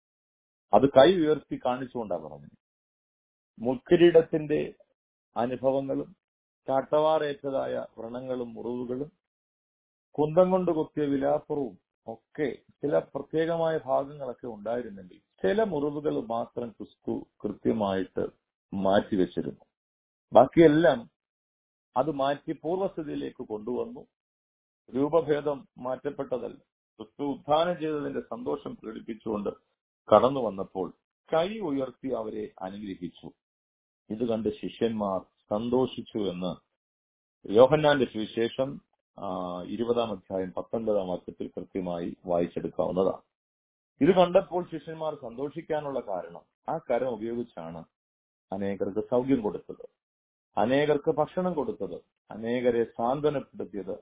അത് കൈ ഉയർത്തി കാണിച്ചുകൊണ്ടാ പറഞ്ഞു. മുൾക്കിരീടത്തിന്റെ അനുഭവങ്ങളും ചാട്ടവാറേറ്റതായ വ്രണങ്ങളും മുറിവുകളും കുന്തം കൊണ്ട് കുത്തിയ വിലാപ്പുറവും ഒക്കെ ചില പ്രത്യേകമായ ഭാഗങ്ങളൊക്കെ ഉണ്ടായിരുന്നെങ്കിൽ ചില മുറിവുകൾ മാത്രം ക്രിസ്തു കൃത്യമായിട്ട് മാറ്റിവെച്ചിരുന്നു. ബാക്കിയെല്ലാം അത് മാറ്റി പൂർവ്വസ്ഥിതിയിലേക്ക് കൊണ്ടുവന്നു. രൂപഭേദം മാറ്റപ്പെട്ടതല്ല. ക്രിസ്തു ഉത്ഥാനം ചെയ്തതിന്റെ സന്തോഷം പ്രകടിപ്പിച്ചുകൊണ്ട് കടന്നു വന്നപ്പോൾ കൈ ഉയർത്തി അവരെ അനുഗ്രഹിച്ചു. ഇത് കണ്ട് ശിഷ്യന്മാർ സന്തോഷിച്ചു എന്ന് യോഹന്നാന്റെ സുവിശേഷം 20-ാം അധ്യായം 19-ാം വാക്യത്തിൽ കൃത്യമായി വായിച്ചെടുക്കാവുന്നതാണ്. ഇത് കണ്ടപ്പോൾ ശിഷ്യന്മാർ സന്തോഷിക്കാനുള്ള കാരണം ആ കരം ഉപയോഗിച്ചാണ് അനേകർക്ക് സൗഖ്യം കൊടുത്തത്, അനേകർക്ക് ഭക്ഷണം കൊടുത്തത്, അനേകരെ സാന്ത്വനപ്പെടുത്തിയത്,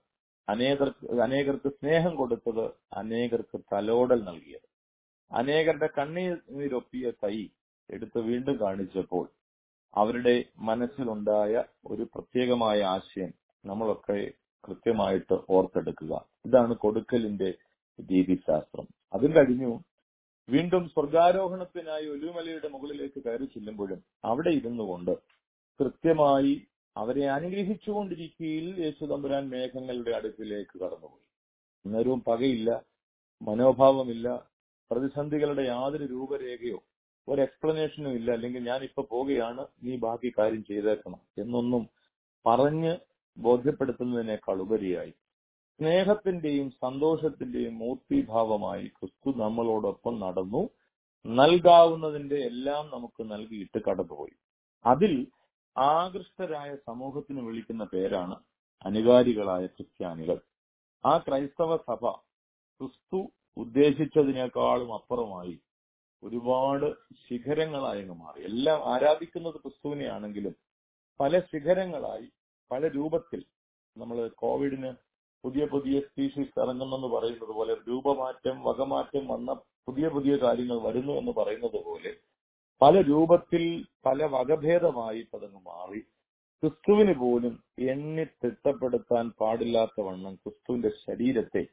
അനേകർക്ക് സ്നേഹം കൊടുത്തത്, അനേകർക്ക് തലോടൽ നൽകിയത്, അനേകരുടെ കണ്ണീരൊപ്പിയ കൈ എടുത്ത് വീണ്ടും കാണിച്ചപ്പോൾ അവരുടെ മനസ്സിലുണ്ടായ ഒരു പ്രത്യേകമായ ആശയം നമ്മളൊക്കെ കൃത്യമായിട്ട് ഓർത്തെടുക്കുക. ഇതാണ് കൊടുക്കലിന്റെ രീതിശാസ്ത്രം. അതും കഴിഞ്ഞു വീണ്ടും സ്വർഗാരോഹണത്തിനായി ഒലിവുമലയുടെ മുകളിലേക്ക് കയറി ചെല്ലുമ്പോഴും അവിടെ ഇരുന്നു കൊണ്ട് കൃത്യമായി അവരെ അനുഗ്രഹിച്ചുകൊണ്ടിരിക്കുകയിൽ യേശു തമ്പുരാൻ മേഘങ്ങളുടെ അടുക്കിലേക്ക് കടന്നുപോയി. അന്നേരവും പകയില്ല, മനോഭാവമില്ല, പ്രതിസന്ധികളുടെ യാതൊരു രൂപരേഖയോ ഒരു എക്സ്പ്ലനേഷനും ഇല്ല. അല്ലെങ്കിൽ ഞാൻ ഇപ്പൊ പോവുകയാണ്, നീ ബാക്കി കാര്യം ചെയ്തേക്കണം എന്നൊന്നും പറഞ്ഞ് ബോധ്യപ്പെടുത്തുന്നതിനേക്കാൾ ഉപരിയായി സ്നേഹത്തിന്റെയും സന്തോഷത്തിന്റെയും മൂർത്തിഭാവമായി ക്രിസ്തു നമ്മളോടൊപ്പം നടന്നു. നൽകാവുന്നതിന്റെ എല്ലാം നമുക്ക് നൽകിയിട്ട് കടന്നുപോയി. അതിൽ ആകൃഷ്ടരായ സമൂഹത്തിന് വിളിക്കുന്ന പേരാണ് അനുകാരികളായ ക്രിസ്ത്യാനികൾ. ആ ക്രൈസ്തവ സഭ ക്രിസ്തു ഉദ്ദേശിച്ചതിനേക്കാളും അപ്പുറമായി ഒരുപാട് ശിഖരങ്ങളായി മാറി. എല്ലാം ആരാധിക്കുന്നത് ക്രിസ്തുവിനെയാണെങ്കിലും പല ശിഖരങ്ങളായി, പല രൂപത്തിൽ. നമ്മൾ കോവിഡിന് പുതിയ പുതിയ സ്പീഷീസ് ഇറങ്ങുന്നെന്ന് പറയുന്നത് പോലെ, രൂപമാറ്റം വകമാറ്റം വന്ന പുതിയ പുതിയ കാര്യങ്ങൾ വരുന്നു എന്ന് പറയുന്നത് പോലെ പല രൂപത്തിൽ പല വകഭേദമായി പതങ്ങ് മാറി. ക്രിസ്തുവിന് പോലും എണ്ണി തിട്ടപ്പെടുത്താൻ പാടില്ലാത്ത വണ്ണം ക്രിസ്തുവിന്റെ ശരീരത്തെ,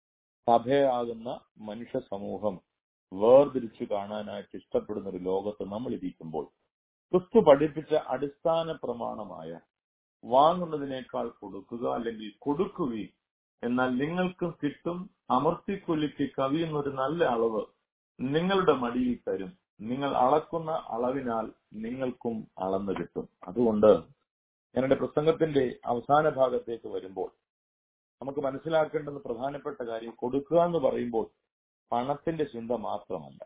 സഭയാകുന്ന മനുഷ്യ സമൂഹം വേർതിരിച്ചു കാണാനായിട്ട് ഇഷ്ടപ്പെടുന്ന ഒരു ലോകത്ത് നമ്മൾ ഇരിക്കുമ്പോൾ ക്രിസ്തു പഠിപ്പിച്ച അടിസ്ഥാന പ്രമാണമായ വാങ്ങുന്നതിനേക്കാൾ കൊടുക്കുക, അല്ലെങ്കിൽ കൊടുക്കുകയും എന്നാൽ നിങ്ങൾക്കും കിട്ടും, അമർത്തിക്കൊല്ലിക്ക് കവിയുന്നൊരു നല്ല അളവ് നിങ്ങളുടെ മടിയിൽ തരും, നിങ്ങൾ അളക്കുന്ന അളവിനാൽ നിങ്ങൾക്കും അളന്നു കിട്ടും. അതുകൊണ്ട് ഞാൻ എന്റെ പ്രസംഗത്തിന്റെ അവസാന ഭാഗത്തേക്ക് വരുമ്പോൾ നമുക്ക് മനസ്സിലാക്കേണ്ടുന്ന പ്രധാനപ്പെട്ട കാര്യം, കൊടുക്കുക എന്ന് പറയുമ്പോൾ പണത്തിന്റെ ചിന്ത മാത്രമല്ല,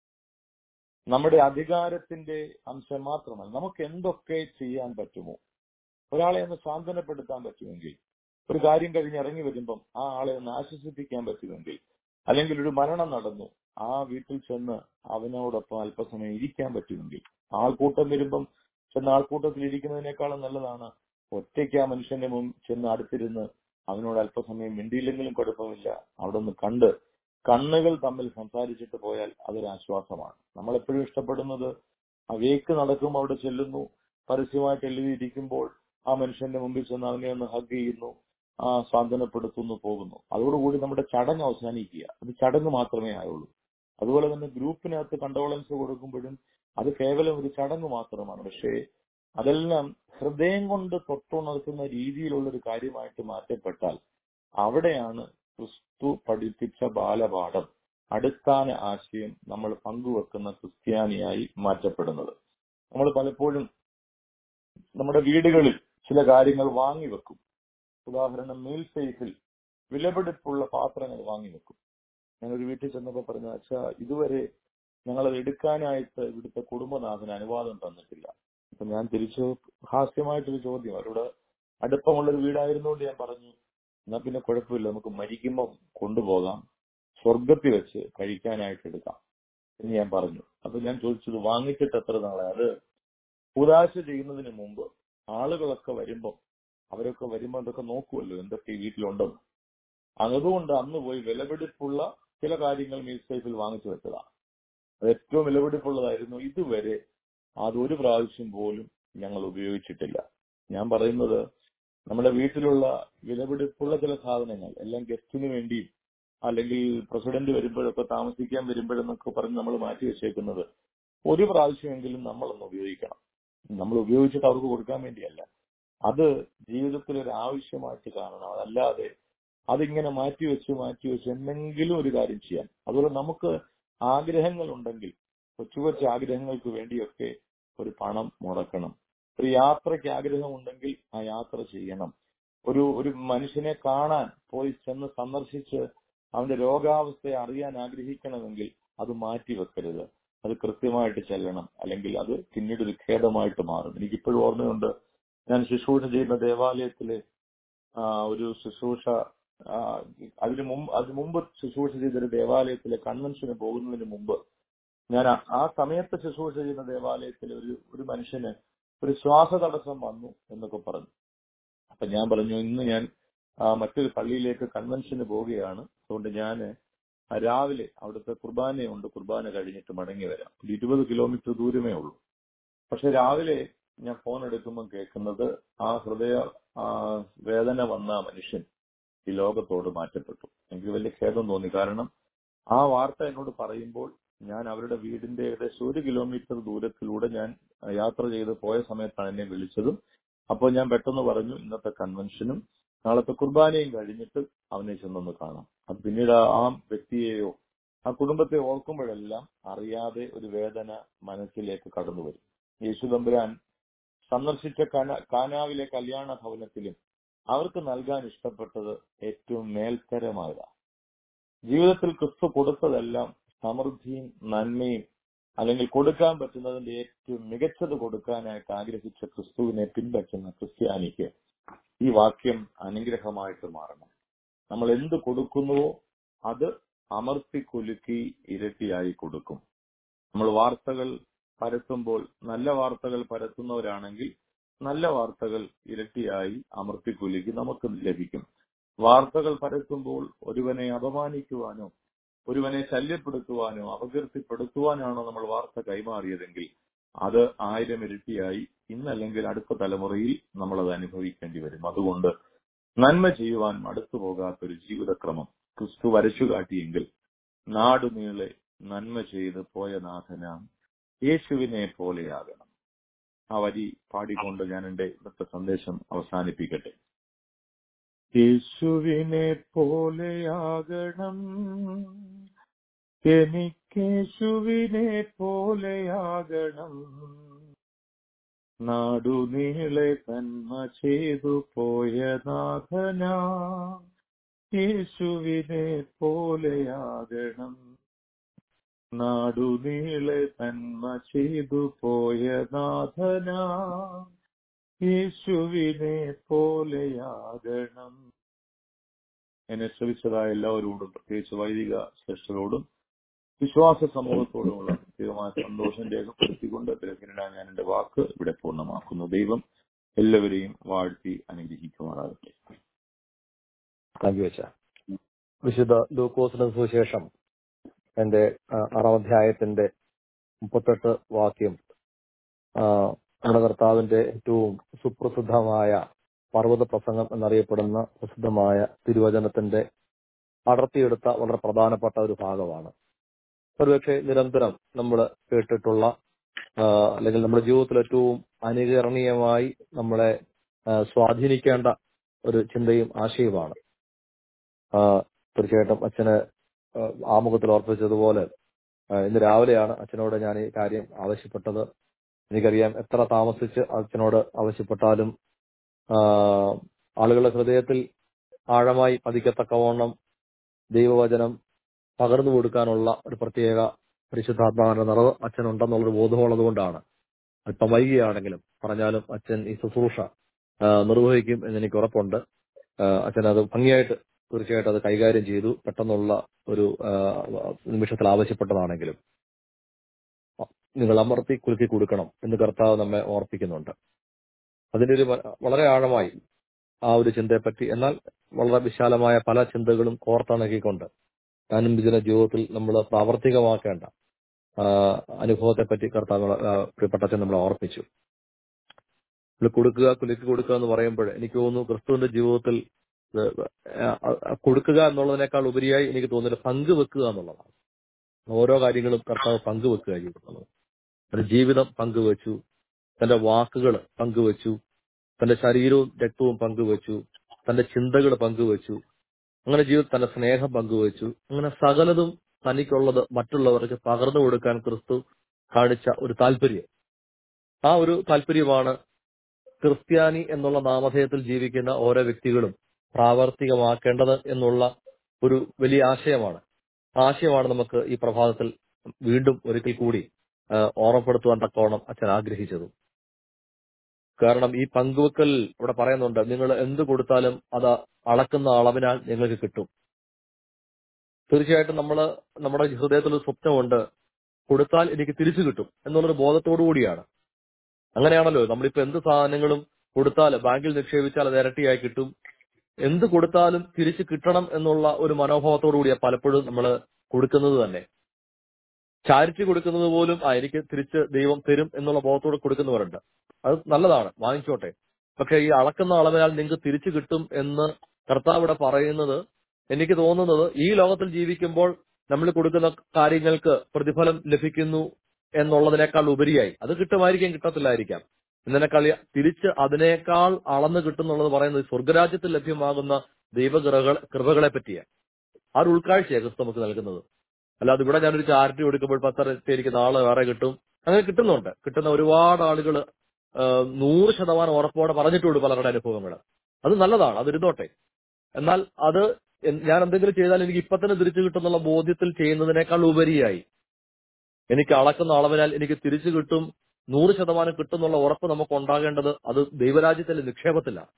നമ്മുടെ അധികാരത്തിന്റെ അംശം മാത്രമല്ല. നമുക്ക് എന്തൊക്കെ ചെയ്യാൻ പറ്റുമോ, ഒരാളെ ഒന്ന് സാന്ത്വനപ്പെടുത്താൻ പറ്റുമെങ്കിൽ, ഒരു കാര്യം കഴിഞ്ഞ് ഇറങ്ങി വരുമ്പം ആ ആളെ ഒന്ന് ആശ്വസിപ്പിക്കാൻ പറ്റുമെങ്കിൽ, അല്ലെങ്കിൽ ഒരു മരണം നടന്നു ആ വീട്ടിൽ ചെന്ന് അവനോടൊപ്പം അല്പസമയം ഇരിക്കാൻ പറ്റുമെങ്കിൽ, ആൾക്കൂട്ടം വരുമ്പം ചെന്ന് ആൾക്കൂട്ടത്തിൽ ഇരിക്കുന്നതിനേക്കാളും നല്ലതാണ് ഒറ്റയ്ക്ക് ആ മനുഷ്യന്റെ മുമ്പ് ചെന്ന് അടുത്തിരുന്ന് അവനോട് അല്പസമയം മിണ്ടിയില്ലെങ്കിലും കുഴപ്പമില്ല, അവിടെ ഒന്ന് കണ്ട് കണ്ണുകൾ തമ്മിൽ സംസാരിച്ചിട്ട് പോയാൽ അതൊരാശ്വാസമാണ്. നമ്മളെപ്പോഴും ഇഷ്ടപ്പെടുന്നത് ആ വേക്ക് നടക്കുമ്പോൾ അവിടെ ചെല്ലുന്നു, പരസ്യമായിട്ട് എഴുതിയിരിക്കുമ്പോൾ ആ മനുഷ്യന്റെ മുമ്പിൽ ചെന്ന് അവനെ ഒന്ന് ഹഗ് ചെയ്യുന്നു, സാന്ത്വനപ്പെടുത്തുന്നു, പോകുന്നു. അതോടുകൂടി നമ്മുടെ ചടങ്ങ് അവസാനിക്കുക. അത് ചടങ്ങ് മാത്രമേ ആയുള്ളൂ. അതുപോലെ തന്നെ ഗ്രൂപ്പിനകത്ത് കണ്ടോളൻസ് കൊടുക്കുമ്പോഴും അത് കേവലം ഒരു ചടങ്ങ് മാത്രമാണ്. പക്ഷേ അതെല്ലാം ഹൃദയം കൊണ്ട് തൊട്ടുണർത്തുന്ന രീതിയിലുള്ളൊരു കാര്യമായിട്ട് മാറ്റപ്പെട്ടാൽ അവിടെയാണ് ക്രിസ്തു പഠിപ്പിച്ച ബാലപാഠം, അടിസ്ഥാന ആശയം നമ്മൾ പങ്കുവെക്കുന്ന ക്രിസ്ത്യാനിയായി മാറ്റപ്പെടുന്നത്. നമ്മൾ പലപ്പോഴും നമ്മുടെ വീടുകളിൽ ചില കാര്യങ്ങൾ വാങ്ങിവെക്കും. ഉദാഹരണം, മീൽ സേഫിൽ വിലപിടിപ്പുള്ള പാത്രങ്ങൾ വാങ്ങിവെക്കും. ഞാനൊരു വീട്ടിൽ ചെന്നപ്പോൾ പറഞ്ഞു, അച്ഛാ, ഇതുവരെ ഞങ്ങളത് എടുക്കാനായിട്ട് ഇവിടുത്തെ കുടുംബനാഥന് അനുവാദം തന്നിട്ടില്ല. അപ്പൊ ഞാൻ തിരിച്ചു ഹാസ്യമായിട്ടൊരു ചോദ്യം, അവരോട് അടുപ്പമുള്ളൊരു വീടായിരുന്നുകൊണ്ട് ഞാൻ പറഞ്ഞു, എന്നാ പിന്നെ കുഴപ്പമില്ല, നമുക്ക് മരിക്കുമ്പം കൊണ്ടുപോകാം, സ്വർഗത്തിൽ വെച്ച് കഴിക്കാനായിട്ട് എടുക്കാം എന്ന് ഞാൻ പറഞ്ഞു. അപ്പൊ ഞാൻ ചോദിച്ചത്, വാങ്ങിച്ചിട്ട് എത്ര നാളെ? അത് കൂദാശ ചെയ്യുന്നതിന് മുമ്പ് ആളുകളൊക്കെ വരുമ്പം അവരൊക്കെ വരുമ്പോൾ അതൊക്കെ നോക്കുമല്ലോ എന്തൊക്കെ ഈ വീട്ടിലുണ്ടെന്ന്. അതുകൊണ്ട് അന്ന് പോയി വിലപിടിപ്പുള്ള ചില കാര്യങ്ങൾ മീൽ സേഫിൽ വാങ്ങിച്ചു വെച്ചതാണ്. അത് ഏറ്റവും വിലപിടിപ്പുള്ളതായിരുന്നു. ഇതുവരെ അതൊരു പ്രാവശ്യം പോലും ഞങ്ങൾ ഉപയോഗിച്ചിട്ടില്ല. ഞാൻ പറയുന്നത്, നമ്മുടെ വീട്ടിലുള്ള വിലപിടിപ്പുള്ള ചില സാധനങ്ങൾ എല്ലാം ഗസ്റ്റിന് വേണ്ടിയും അല്ലെങ്കിൽ പ്രസിഡന്റ് വരുമ്പോഴൊക്കെ താമസിക്കാൻ വരുമ്പോഴെന്നൊക്കെ പറഞ്ഞ് നമ്മൾ മാറ്റി വെച്ചേക്കുന്നത് ഒരു പ്രാവശ്യമെങ്കിലും നമ്മളൊന്ന് ഉപയോഗിക്കണം. നമ്മൾ ഉപയോഗിച്ചിട്ട് അവർക്ക് കൊടുക്കാൻ വേണ്ടിയല്ല, അത് ജീവിതത്തിൽ ഒരു ആവശ്യമായിട്ട് കാണണം. അതല്ലാതെ അതിങ്ങനെ മാറ്റിവെച്ച് എന്തെങ്കിലും ഒരു കാര്യം ചെയ്യാൻ. അതുപോലെ നമുക്ക് ആഗ്രഹങ്ങൾ ഉണ്ടെങ്കിൽ കൊച്ചു കൊച്ചു ആഗ്രഹങ്ങൾക്ക് വേണ്ടിയൊക്കെ ഒരു പണം മുടക്കണം. ഒരു യാത്രയ്ക്ക് ആഗ്രഹമുണ്ടെങ്കിൽ ആ യാത്ര ചെയ്യണം. ഒരു മനുഷ്യനെ കാണാൻ പോയി ചെന്ന് സന്ദർശിച്ച് അവന്റെ രോഗാവസ്ഥയെ അറിയാൻ ആഗ്രഹിക്കണമെങ്കിൽ അത് മാറ്റിവെക്കരുത്, അത് കൃത്യമായിട്ട് ചെല്ലണം. അല്ലെങ്കിൽ അത് പിന്നീട് ഒരു ഖേദമായിട്ട് മാറും. എനിക്കിപ്പോഴും ഓർമ്മയുണ്ട്, ഞാൻ ശുശ്രൂഷ ചെയ്യുന്ന ദേവാലയത്തിലെ ഒരു ശുശ്രൂഷ, അതിനു മുമ്പ് ശുശ്രൂഷ ചെയ്തൊരു ദേവാലയത്തിലെ കൺവെൻഷന് പോകുന്നതിന് മുമ്പ് ഞാൻ ആ സമയത്ത് ശുശ്രൂഷ ചെയ്യുന്ന ദേവാലയത്തിലെ ഒരു മനുഷ്യന് ഒരു ശ്വാസതടസ്സം വന്നു എന്നൊക്കെ പറഞ്ഞു. അപ്പൊ ഞാൻ പറഞ്ഞു, ഇന്ന് ഞാൻ മറ്റൊരു പള്ളിയിലേക്ക് കൺവെൻഷന് പോവുകയാണ്, അതുകൊണ്ട് ഞാൻ രാവിലെ അവിടുത്തെ കുർബാനയുണ്ട്, കുർബാന കഴിഞ്ഞിട്ട് മടങ്ങി വരാം. 20 കിലോമീറ്റർ ദൂരമേ ഉള്ളൂ. പക്ഷെ രാവിലെ ഞാൻ ഫോൺ എടുക്കുമ്പോൾ കേൾക്കുന്നത്, ആ ഹൃദയ വേദന വന്ന മനുഷ്യൻ ഈ ലോകത്തോട് മാറ്റപ്പെട്ടു. എനിക്ക് വലിയ ഖേദം തോന്നി. കാരണം ആ വാർത്ത എന്നോട് പറയുമ്പോൾ ഞാൻ അവരുടെ വീടിന്റെ ഏകദേശം 1 കിലോമീറ്റർ ദൂരത്തിലൂടെ ഞാൻ യാത്ര ചെയ്ത് പോയ സമയത്താണ് എന്നെ വിളിച്ചതും. അപ്പോൾ ഞാൻ പെട്ടെന്ന് പറഞ്ഞു, ഇന്നത്തെ കൺവെൻഷനും നാളത്തെ കുർബാനയും കഴിഞ്ഞിട്ട് അവനെ ചെന്നൊന്ന് കാണാം. അത് പിന്നീട് ആ വ്യക്തിയെയോ ആ കുടുംബത്തെ ഓർക്കുമ്പോഴെല്ലാം അറിയാതെ ഒരു വേദന മനസ്സിലേക്ക് കടന്നു വരും. യേശു തമ്പുരാൻ സന്ദർശിച്ച കാനാവിലെ കല്യാണ ഭവനത്തിലും അവർക്ക് നൽകാൻ ഇഷ്ടപ്പെട്ടത് ഏറ്റവും മേൽത്തരമായതാണ്. ജീവിതത്തിൽ ക്രിസ്തു കൊടുത്തതെല്ലാം സമൃദ്ധിയും നന്മയും, അല്ലെങ്കിൽ കൊടുക്കാൻ പറ്റുന്നതിന്റെ ഏറ്റവും മികച്ചത് കൊടുക്കാനായിട്ട് ആഗ്രഹിച്ച ക്രിസ്തുവിനെ പിൻപറ്റുന്ന ക്രിസ്ത്യാനിക്ക് ഈ വാക്യം അനുഗ്രഹമായിട്ട് മാറണം. നമ്മൾ എന്ത് കൊടുക്കുന്നുവോ അത് അമർത്തിക്കുലുക്കി ഇരട്ടിയായി കൊടുക്കും. നമ്മൾ വാർത്തകൾ പരത്തുമ്പോൾ നല്ല വാർത്തകൾ പരത്തുന്നവരാണെങ്കിൽ നല്ല വാർത്തകൾ ഇരട്ടിയായി അമർത്തിക്കുലുക്കി നമുക്ക് ലഭിക്കും. വാർത്തകൾ പരത്തുമ്പോൾ ഒരുവനെ അപമാനിക്കുവാനോ ഒരുവനെ ശല്യപ്പെടുത്തുവാനോ അപകീർത്തിപ്പെടുത്തുവാനാണോ നമ്മൾ വാർത്ത കൈമാറിയതെങ്കിൽ അത് 1000 ഇരട്ടിയായി ഇന്നല്ലെങ്കിൽ അടുത്ത തലമുറയിൽ നമ്മളത് അനുഭവിക്കേണ്ടി വരും. അതുകൊണ്ട് നന്മ ചെയ്യുവാൻ മടുത്തു പോകാത്തൊരു ജീവിതക്രമം ക്രിസ്തു വരച്ചു കാട്ടിയെങ്കിൽ നാടുനീളെ നന്മ ചെയ്ത് പോയ നാഥനാം യേശുവിനെ പോലെയാകണം. ആ വരി പാടിക്കൊണ്ട് ഞാൻ എന്റെ ഇന്നത്തെ സന്ദേശം അവസാനിപ്പിക്കട്ടെ. യേശുവിനെ പോലെയാകണം, എനിക്കേശുവിനെ പോലെയാകണം, നാടുനീളെ നന്മ ചെയ്തു പോയ നാഥനാ യേശുവിനെ പോലെയാകണം, നാടുനീളെ നന്മ ചെയ്തു പോയ നാഥനാ യേശുവിനെ പോലെയാകണം. എന്നെ ശ്രമിച്ചതായ എല്ലാവരോടും, പ്രത്യേകിച്ച് വൈദിക ശ്രേഷ്ഠരോടും വിശ്വാസ സമൂഹത്തോടുമുള്ള പ്രത്യേകമായ സന്തോഷം രേഖപ്പെടുത്തിക്കൊണ്ട് തിരക്കിനിടാൻ ഞാൻ എന്റെ വാക്ക് ഇവിടെ പൂർണ്ണമാക്കുന്നു. ദൈവം എല്ലാവരെയും വാഴ്ത്തി അനുഗ്രഹിക്കുമാറാകട്ടെ. വിശുദ്ധ ലൂക്കോസിന്റെ സുവിശേഷം എന്റെ 6-ാം അധ്യായത്തിന്റെ 38 വാക്യം നമ്മുടെ കർത്താവിന്റെ ഏറ്റവും സുപ്രസിദ്ധമായ പർവ്വത പ്രസംഗം എന്നറിയപ്പെടുന്ന പ്രസിദ്ധമായ തിരുവചനത്തിന്റെ അടർത്തിയെടുത്ത വളരെ പ്രധാനപ്പെട്ട ഒരു ഭാഗമാണ്. ഒരുപക്ഷെ നിരന്തരം നമ്മൾ കേട്ടിട്ടുള്ള അല്ലെങ്കിൽ നമ്മുടെ ജീവിതത്തിൽ ഏറ്റവും അനുകരണീയമായി നമ്മളെ സ്വാധീനിക്കേണ്ട ഒരു ചിന്തയും ആശയവുമാണ്. തീർച്ചയായിട്ടും അച്ഛന് ആമുഖത്തിൽ ഓർപ്പിച്ചതുപോലെ ഇന്ന് രാവിലെയാണ് അച്ഛനോട് ഞാൻ ഈ കാര്യം ആവശ്യപ്പെട്ടത്. എനിക്കറിയാം എത്ര താമസിച്ച് അച്ഛനോട് ആവശ്യപ്പെട്ടാലും ആളുകളുടെ ഹൃദയത്തിൽ ആഴമായി പതിക്കത്തക്കവണ്ണം ദൈവവചനം പകർന്നു കൊടുക്കാനുള്ള ഒരു പ്രത്യേക പരിശുദ്ധാത്മാവിന്റെ നിറവ് അച്ഛനുണ്ടെന്നുള്ളൊരു ബോധമുള്ളത് കൊണ്ടാണ് അല്പം വൈകിയാണെങ്കിലും പറഞ്ഞാലും അച്ഛൻ ഈ ശുശ്രൂഷ നിർവഹിക്കും എന്നെനിക്ക് ഉറപ്പുണ്ട്. അച്ഛൻ അത് ഭംഗിയായിട്ട് തീർച്ചയായിട്ടും അത് കൈകാര്യം ചെയ്തു. പെട്ടെന്നുള്ള ഒരു നിമിഷത്തിൽ ആവശ്യപ്പെട്ടതാണെങ്കിലും നിങ്ങൾ അമർത്തി കുലുക്കി കൊടുക്കണം എന്ന് കർത്താവ് നമ്മെ ഓർപ്പിക്കുന്നുണ്ട്. അതിന്റെ ഒരു വളരെ ആഴമായി ആ ഒരു ചിന്തയെപ്പറ്റി, എന്നാൽ വളരെ വിശാലമായ പല ചിന്തകളും കോർത്തിണക്കിക്കൊണ്ട് ദൈനംദിന ജീവിതത്തിൽ നമ്മൾ പ്രാവർത്തികമാക്കേണ്ട അനുഭവത്തെപ്പറ്റി കർത്താവ് പ്രിയപ്പെട്ട അച്ഛൻ നമ്മളെ ഓർപ്പിച്ചു. കൊടുക്കുക, കുലുക്കി കൊടുക്കുക എന്ന് പറയുമ്പോൾ എനിക്ക് തോന്നുന്നു ക്രിസ്തുവിന്റെ ജീവിതത്തിൽ കൊടുക്കുക എന്നുള്ളതിനേക്കാൾ ഉപരിയായി എനിക്ക് തോന്നുന്നത് പങ്കുവെക്കുക എന്നുള്ളതാണ്. ഓരോ കാര്യങ്ങളും കർത്താവ് പങ്കുവെക്കുക ചെയ്യുന്നത്. തന്റെ ജീവിതം പങ്കുവെച്ചു, തന്റെ വാക്കുകൾ പങ്കുവെച്ചു, തന്റെ ശരീരവും രക്തവും പങ്കുവെച്ചു, തന്റെ ചിന്തകൾ പങ്കുവെച്ചു, അങ്ങനെ ജീവിതത്തിൽ തന്റെ സ്നേഹം പങ്കുവെച്ചു. അങ്ങനെ സകലതും തനിക്കുള്ളത് മറ്റുള്ളവർക്ക് പകർന്നു കൊടുക്കാൻ ക്രിസ്തു കാണിച്ച ഒരു താല്പര്യം. ആ ഒരു താല്പര്യമാണ് ക്രിസ്ത്യാനി എന്നുള്ള നാമധേയത്തിൽ ജീവിക്കുന്ന ഓരോ വ്യക്തികളും പ്രാവർത്തികമാക്കേണ്ടത് എന്നുള്ള ഒരു വലിയ ആശയമാണ്. ആശയമാണ് നമുക്ക് ഈ പ്രഭാതത്തിൽ വീണ്ടും ഒരിക്കൽ കൂടി ഓർമ്മപ്പെടുത്തുവാൻ തക്കവണ്ണം അച്ഛൻ ആഗ്രഹിച്ചതും. കാരണം ഈ പങ്കുവെക്കൽ ഇവിടെ പറയുന്നുണ്ട്, നിങ്ങൾ എന്ത് കൊടുത്താലും അത് അളക്കുന്ന അളവിനാൽ നിങ്ങൾക്ക് കിട്ടും. തീർച്ചയായിട്ടും നമ്മുടെ ഹൃദയത്തിലൊരു സ്വപ്നമുണ്ട്, കൊടുത്താൽ എനിക്ക് തിരിച്ചു കിട്ടും എന്നുള്ളൊരു ബോധത്തോടു കൂടിയാണ്. അങ്ങനെയാണല്ലോ നമ്മളിപ്പോ എന്ത് സാധനങ്ങളും കൊടുത്താൽ ബാങ്കിൽ നിക്ഷേപിച്ചാൽ അത് ഇരട്ടിയായി കിട്ടും, എന്ത് കൊടുത്താലും തിരിച്ചു കിട്ടണം എന്നുള്ള ഒരു മനോഭാവത്തോടു കൂടിയാണ് പലപ്പോഴും നമ്മൾ കൊടുക്കുന്നത് തന്നെ. ചാരിറ്റി കൊടുക്കുന്നത് പോലും എനിക്ക് തിരിച്ച് ദൈവം തരും എന്നുള്ള ബോധത്തോട് കൊടുക്കുന്നവരുണ്ട്. അത് നല്ലതാണ്, വാങ്ങിച്ചോട്ടെ. പക്ഷെ ഈ അളക്കുന്ന അളവിനാൽ നിങ്ങൾക്ക് തിരിച്ചു കിട്ടും എന്ന് കർത്താവ് ഇവിടെ പറയുന്നത്, എനിക്ക് തോന്നുന്നത് ഈ ലോകത്തിൽ ജീവിക്കുമ്പോൾ നമ്മൾ കൊടുക്കുന്ന കാര്യങ്ങൾക്ക് പ്രതിഫലം ലഭിക്കുന്നു എന്നുള്ളതിനേക്കാൾ ഉപരിയായി, അത് കിട്ടുമായിരിക്കാം കിട്ടത്തില്ലായിരിക്കാം, എന്നതിനേക്കാൾ തിരിച്ച് അതിനേക്കാൾ അളന്ന് കിട്ടുന്നുള്ളത് പറയുന്നത് സ്വർഗരാജ്യത്തിൽ ലഭ്യമാകുന്ന കൃപകളെ പറ്റിയാണ്. ആ ഒരു ഉൾക്കാഴ്ചയാണ് ക്രിസ്തു നമുക്ക് നൽകുന്നത്. അല്ലാതെ ഇവിടെ ഞാനൊരു ചാരിറ്റി കൊടുക്കുമ്പോൾ 10 എനിക്ക് നാളെ വേറെ കിട്ടും, അങ്ങനെ കിട്ടുന്നുണ്ട്. കിട്ടുന്ന ഒരുപാട് ആളുകൾ 100% ഉറപ്പോടെ പറഞ്ഞിട്ടുണ്ട് പലരുടെ അനുഭവങ്ങൾ. അത് നല്ലതാണ്, അതിരുന്നോട്ടെ. എന്നാൽ അത് ഞാൻ എന്തെങ്കിലും ചെയ്താൽ എനിക്ക് ഇപ്പൊ തന്നെ തിരിച്ചു കിട്ടുന്നുള്ള ബോധ്യത്തിൽ ചെയ്യുന്നതിനേക്കാൾ ഉപരിയായി എനിക്ക് അളക്കുന്ന അളവിനാൽ എനിക്ക് തിരിച്ചു കിട്ടും, 100% കിട്ടുന്നുള്ള ഉറപ്പ് നമുക്ക് ഉണ്ടാകേണ്ടത് അത് ദൈവരാജ്യത്തിലെ നിക്ഷേപത്തിലാണ്.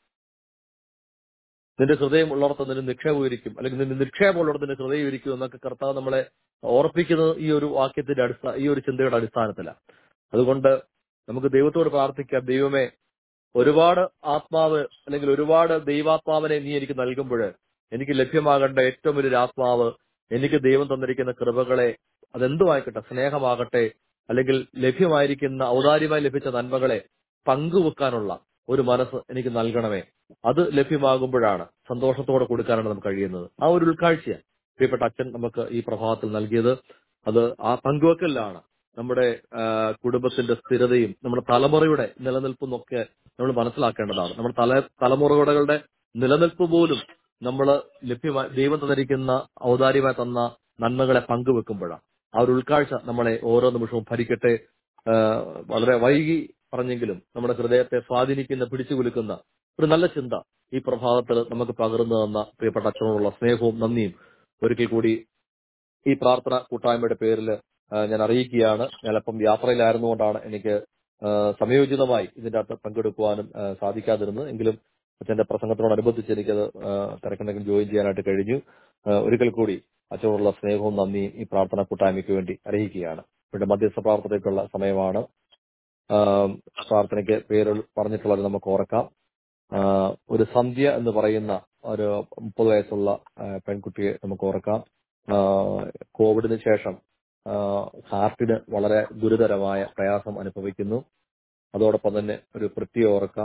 നിന്റെ ഹൃദയം ഉള്ളിടത്ത് നിന്റെ നിക്ഷേപം ഇരിക്കും, അല്ലെങ്കിൽ നിന്റെ നിക്ഷേപം ഉള്ളിടത്ത് നിന്റെ ഹൃദയം ഇരിക്കും എന്നൊക്കെ കർത്താവ് നമ്മളെ ഓർപ്പിക്കുന്നത് ഈ ഒരു വാക്യത്തിന്റെ ഈ ഒരു ചിന്തയുടെ അടിസ്ഥാനത്തിലാണ്. അതുകൊണ്ട് നമുക്ക് ദൈവത്തോട് പ്രാർത്ഥിക്കാം, ദൈവമേ, ഒരുപാട് ആത്മാവ് അല്ലെങ്കിൽ ഒരുപാട് ദൈവാത്മാവിനെ നീ എനിക്ക് നൽകുമ്പോൾ എനിക്ക് ലഭ്യമാകേണ്ട ഏറ്റവും വലിയൊരു ആത്മാവ്, എനിക്ക് ദൈവം തന്നിരിക്കുന്ന കൃപകളെ, അതെന്തുമായിക്കട്ടെ, സ്നേഹമാകട്ടെ, അല്ലെങ്കിൽ ലഭ്യമായിരിക്കുന്ന ഔദാര്യമായി ലഭിച്ച നന്മകളെ പങ്കുവെക്കാനുള്ള ഒരു മനസ്സ് എനിക്ക് നൽകണമേ. അത് ലഭ്യമാകുമ്പോഴാണ് സന്തോഷത്തോടെ കൊടുക്കാനാണ് നമുക്ക് കഴിയുന്നത്. ആ ഒരു ഉൾക്കാഴ്ചയാണ് പ്രിയപ്പെട്ട അച്ഛൻ നമുക്ക് ഈ പ്രഭാതത്തിൽ നൽകിയത്. അത് ആ പങ്കുവെക്കലിലാണ് നമ്മുടെ കുടുംബത്തിന്റെ സ്ഥിരതയും നമ്മുടെ തലമുറയുടെ നിലനിൽപ്പും ഒക്കെ നമ്മൾ മനസ്സിലാക്കേണ്ടതാണ്. നമ്മുടെ തലമുറകളുടെ നിലനിൽപ്പ് പോലും നമ്മൾ ലഭ്യമായി ദൈവം തന്നിരിക്കുന്ന ഔദാര്യമായി തന്ന നന്മകളെ പങ്കുവെക്കുമ്പോഴാണ്. ആ ഒരു ഉൾക്കാഴ്ച നമ്മളെ ഓരോ നിമിഷവും ഭരിക്കട്ടെ. വളരെ വൈകി പറഞ്ഞെങ്കിലും നമ്മുടെ ഹൃദയത്തെ സ്വാധീനിക്കുന്ന, പിടിച്ചു കുലുക്കുന്ന ഒരു നല്ല ചിന്ത ഈ പ്രഭാതത്തിൽ നമുക്ക് പകർന്നു തന്ന പ്രിയപ്പെട്ട അച്ഛനോടുള്ള സ്നേഹവും നന്ദിയും ഒരിക്കൽ കൂടി ഈ പ്രാർത്ഥന കൂട്ടായ്മയുടെ പേരിൽ ഞാൻ അറിയിക്കുകയാണ്. ഞാനപ്പം യാത്രയിലായിരുന്നുകൊണ്ടാണ് എനിക്ക് സമയോചിതമായി ഇതിന്റെ അകത്ത് പങ്കെടുക്കുവാനും സാധിക്കാതിരുന്നത്. എങ്കിലും അച്ഛന്റെ പ്രസംഗത്തിനോടനുബന്ധിച്ച് എനിക്കത് തിരക്കുണ്ടെങ്കിൽ ജോയിൻ ചെയ്യാനായിട്ട് കഴിഞ്ഞു. ഒരിക്കൽ കൂടി അച്ഛനോടുള്ള സ്നേഹവും നന്ദിയും ഈ പ്രാർത്ഥന കൂട്ടായ്മയ്ക്ക് വേണ്ടി അറിയിക്കുകയാണ്. ഇവിടെ മധ്യസ്ഥ പ്രാർത്ഥനയ്ക്കുള്ള സമയമാണ്. പ്രാർത്ഥനയ്ക്ക് പേര് പറഞ്ഞിട്ടുള്ളത് നമുക്ക് ഓർക്കാം. ഒരു സന്ധ്യ എന്ന് പറയുന്ന ഒരു 30 വയസ്സുള്ള പെൺകുട്ടിയെ നമുക്ക് ഓർക്കാം. കോവിഡിന് ശേഷം ഹാർട്ടിന് വളരെ ഗുരുതരമായ പ്രയാസം അനുഭവിക്കുന്നു. അതോടൊപ്പം തന്നെ ഒരു പൃഥ്വിയെ ഓർക്കാം,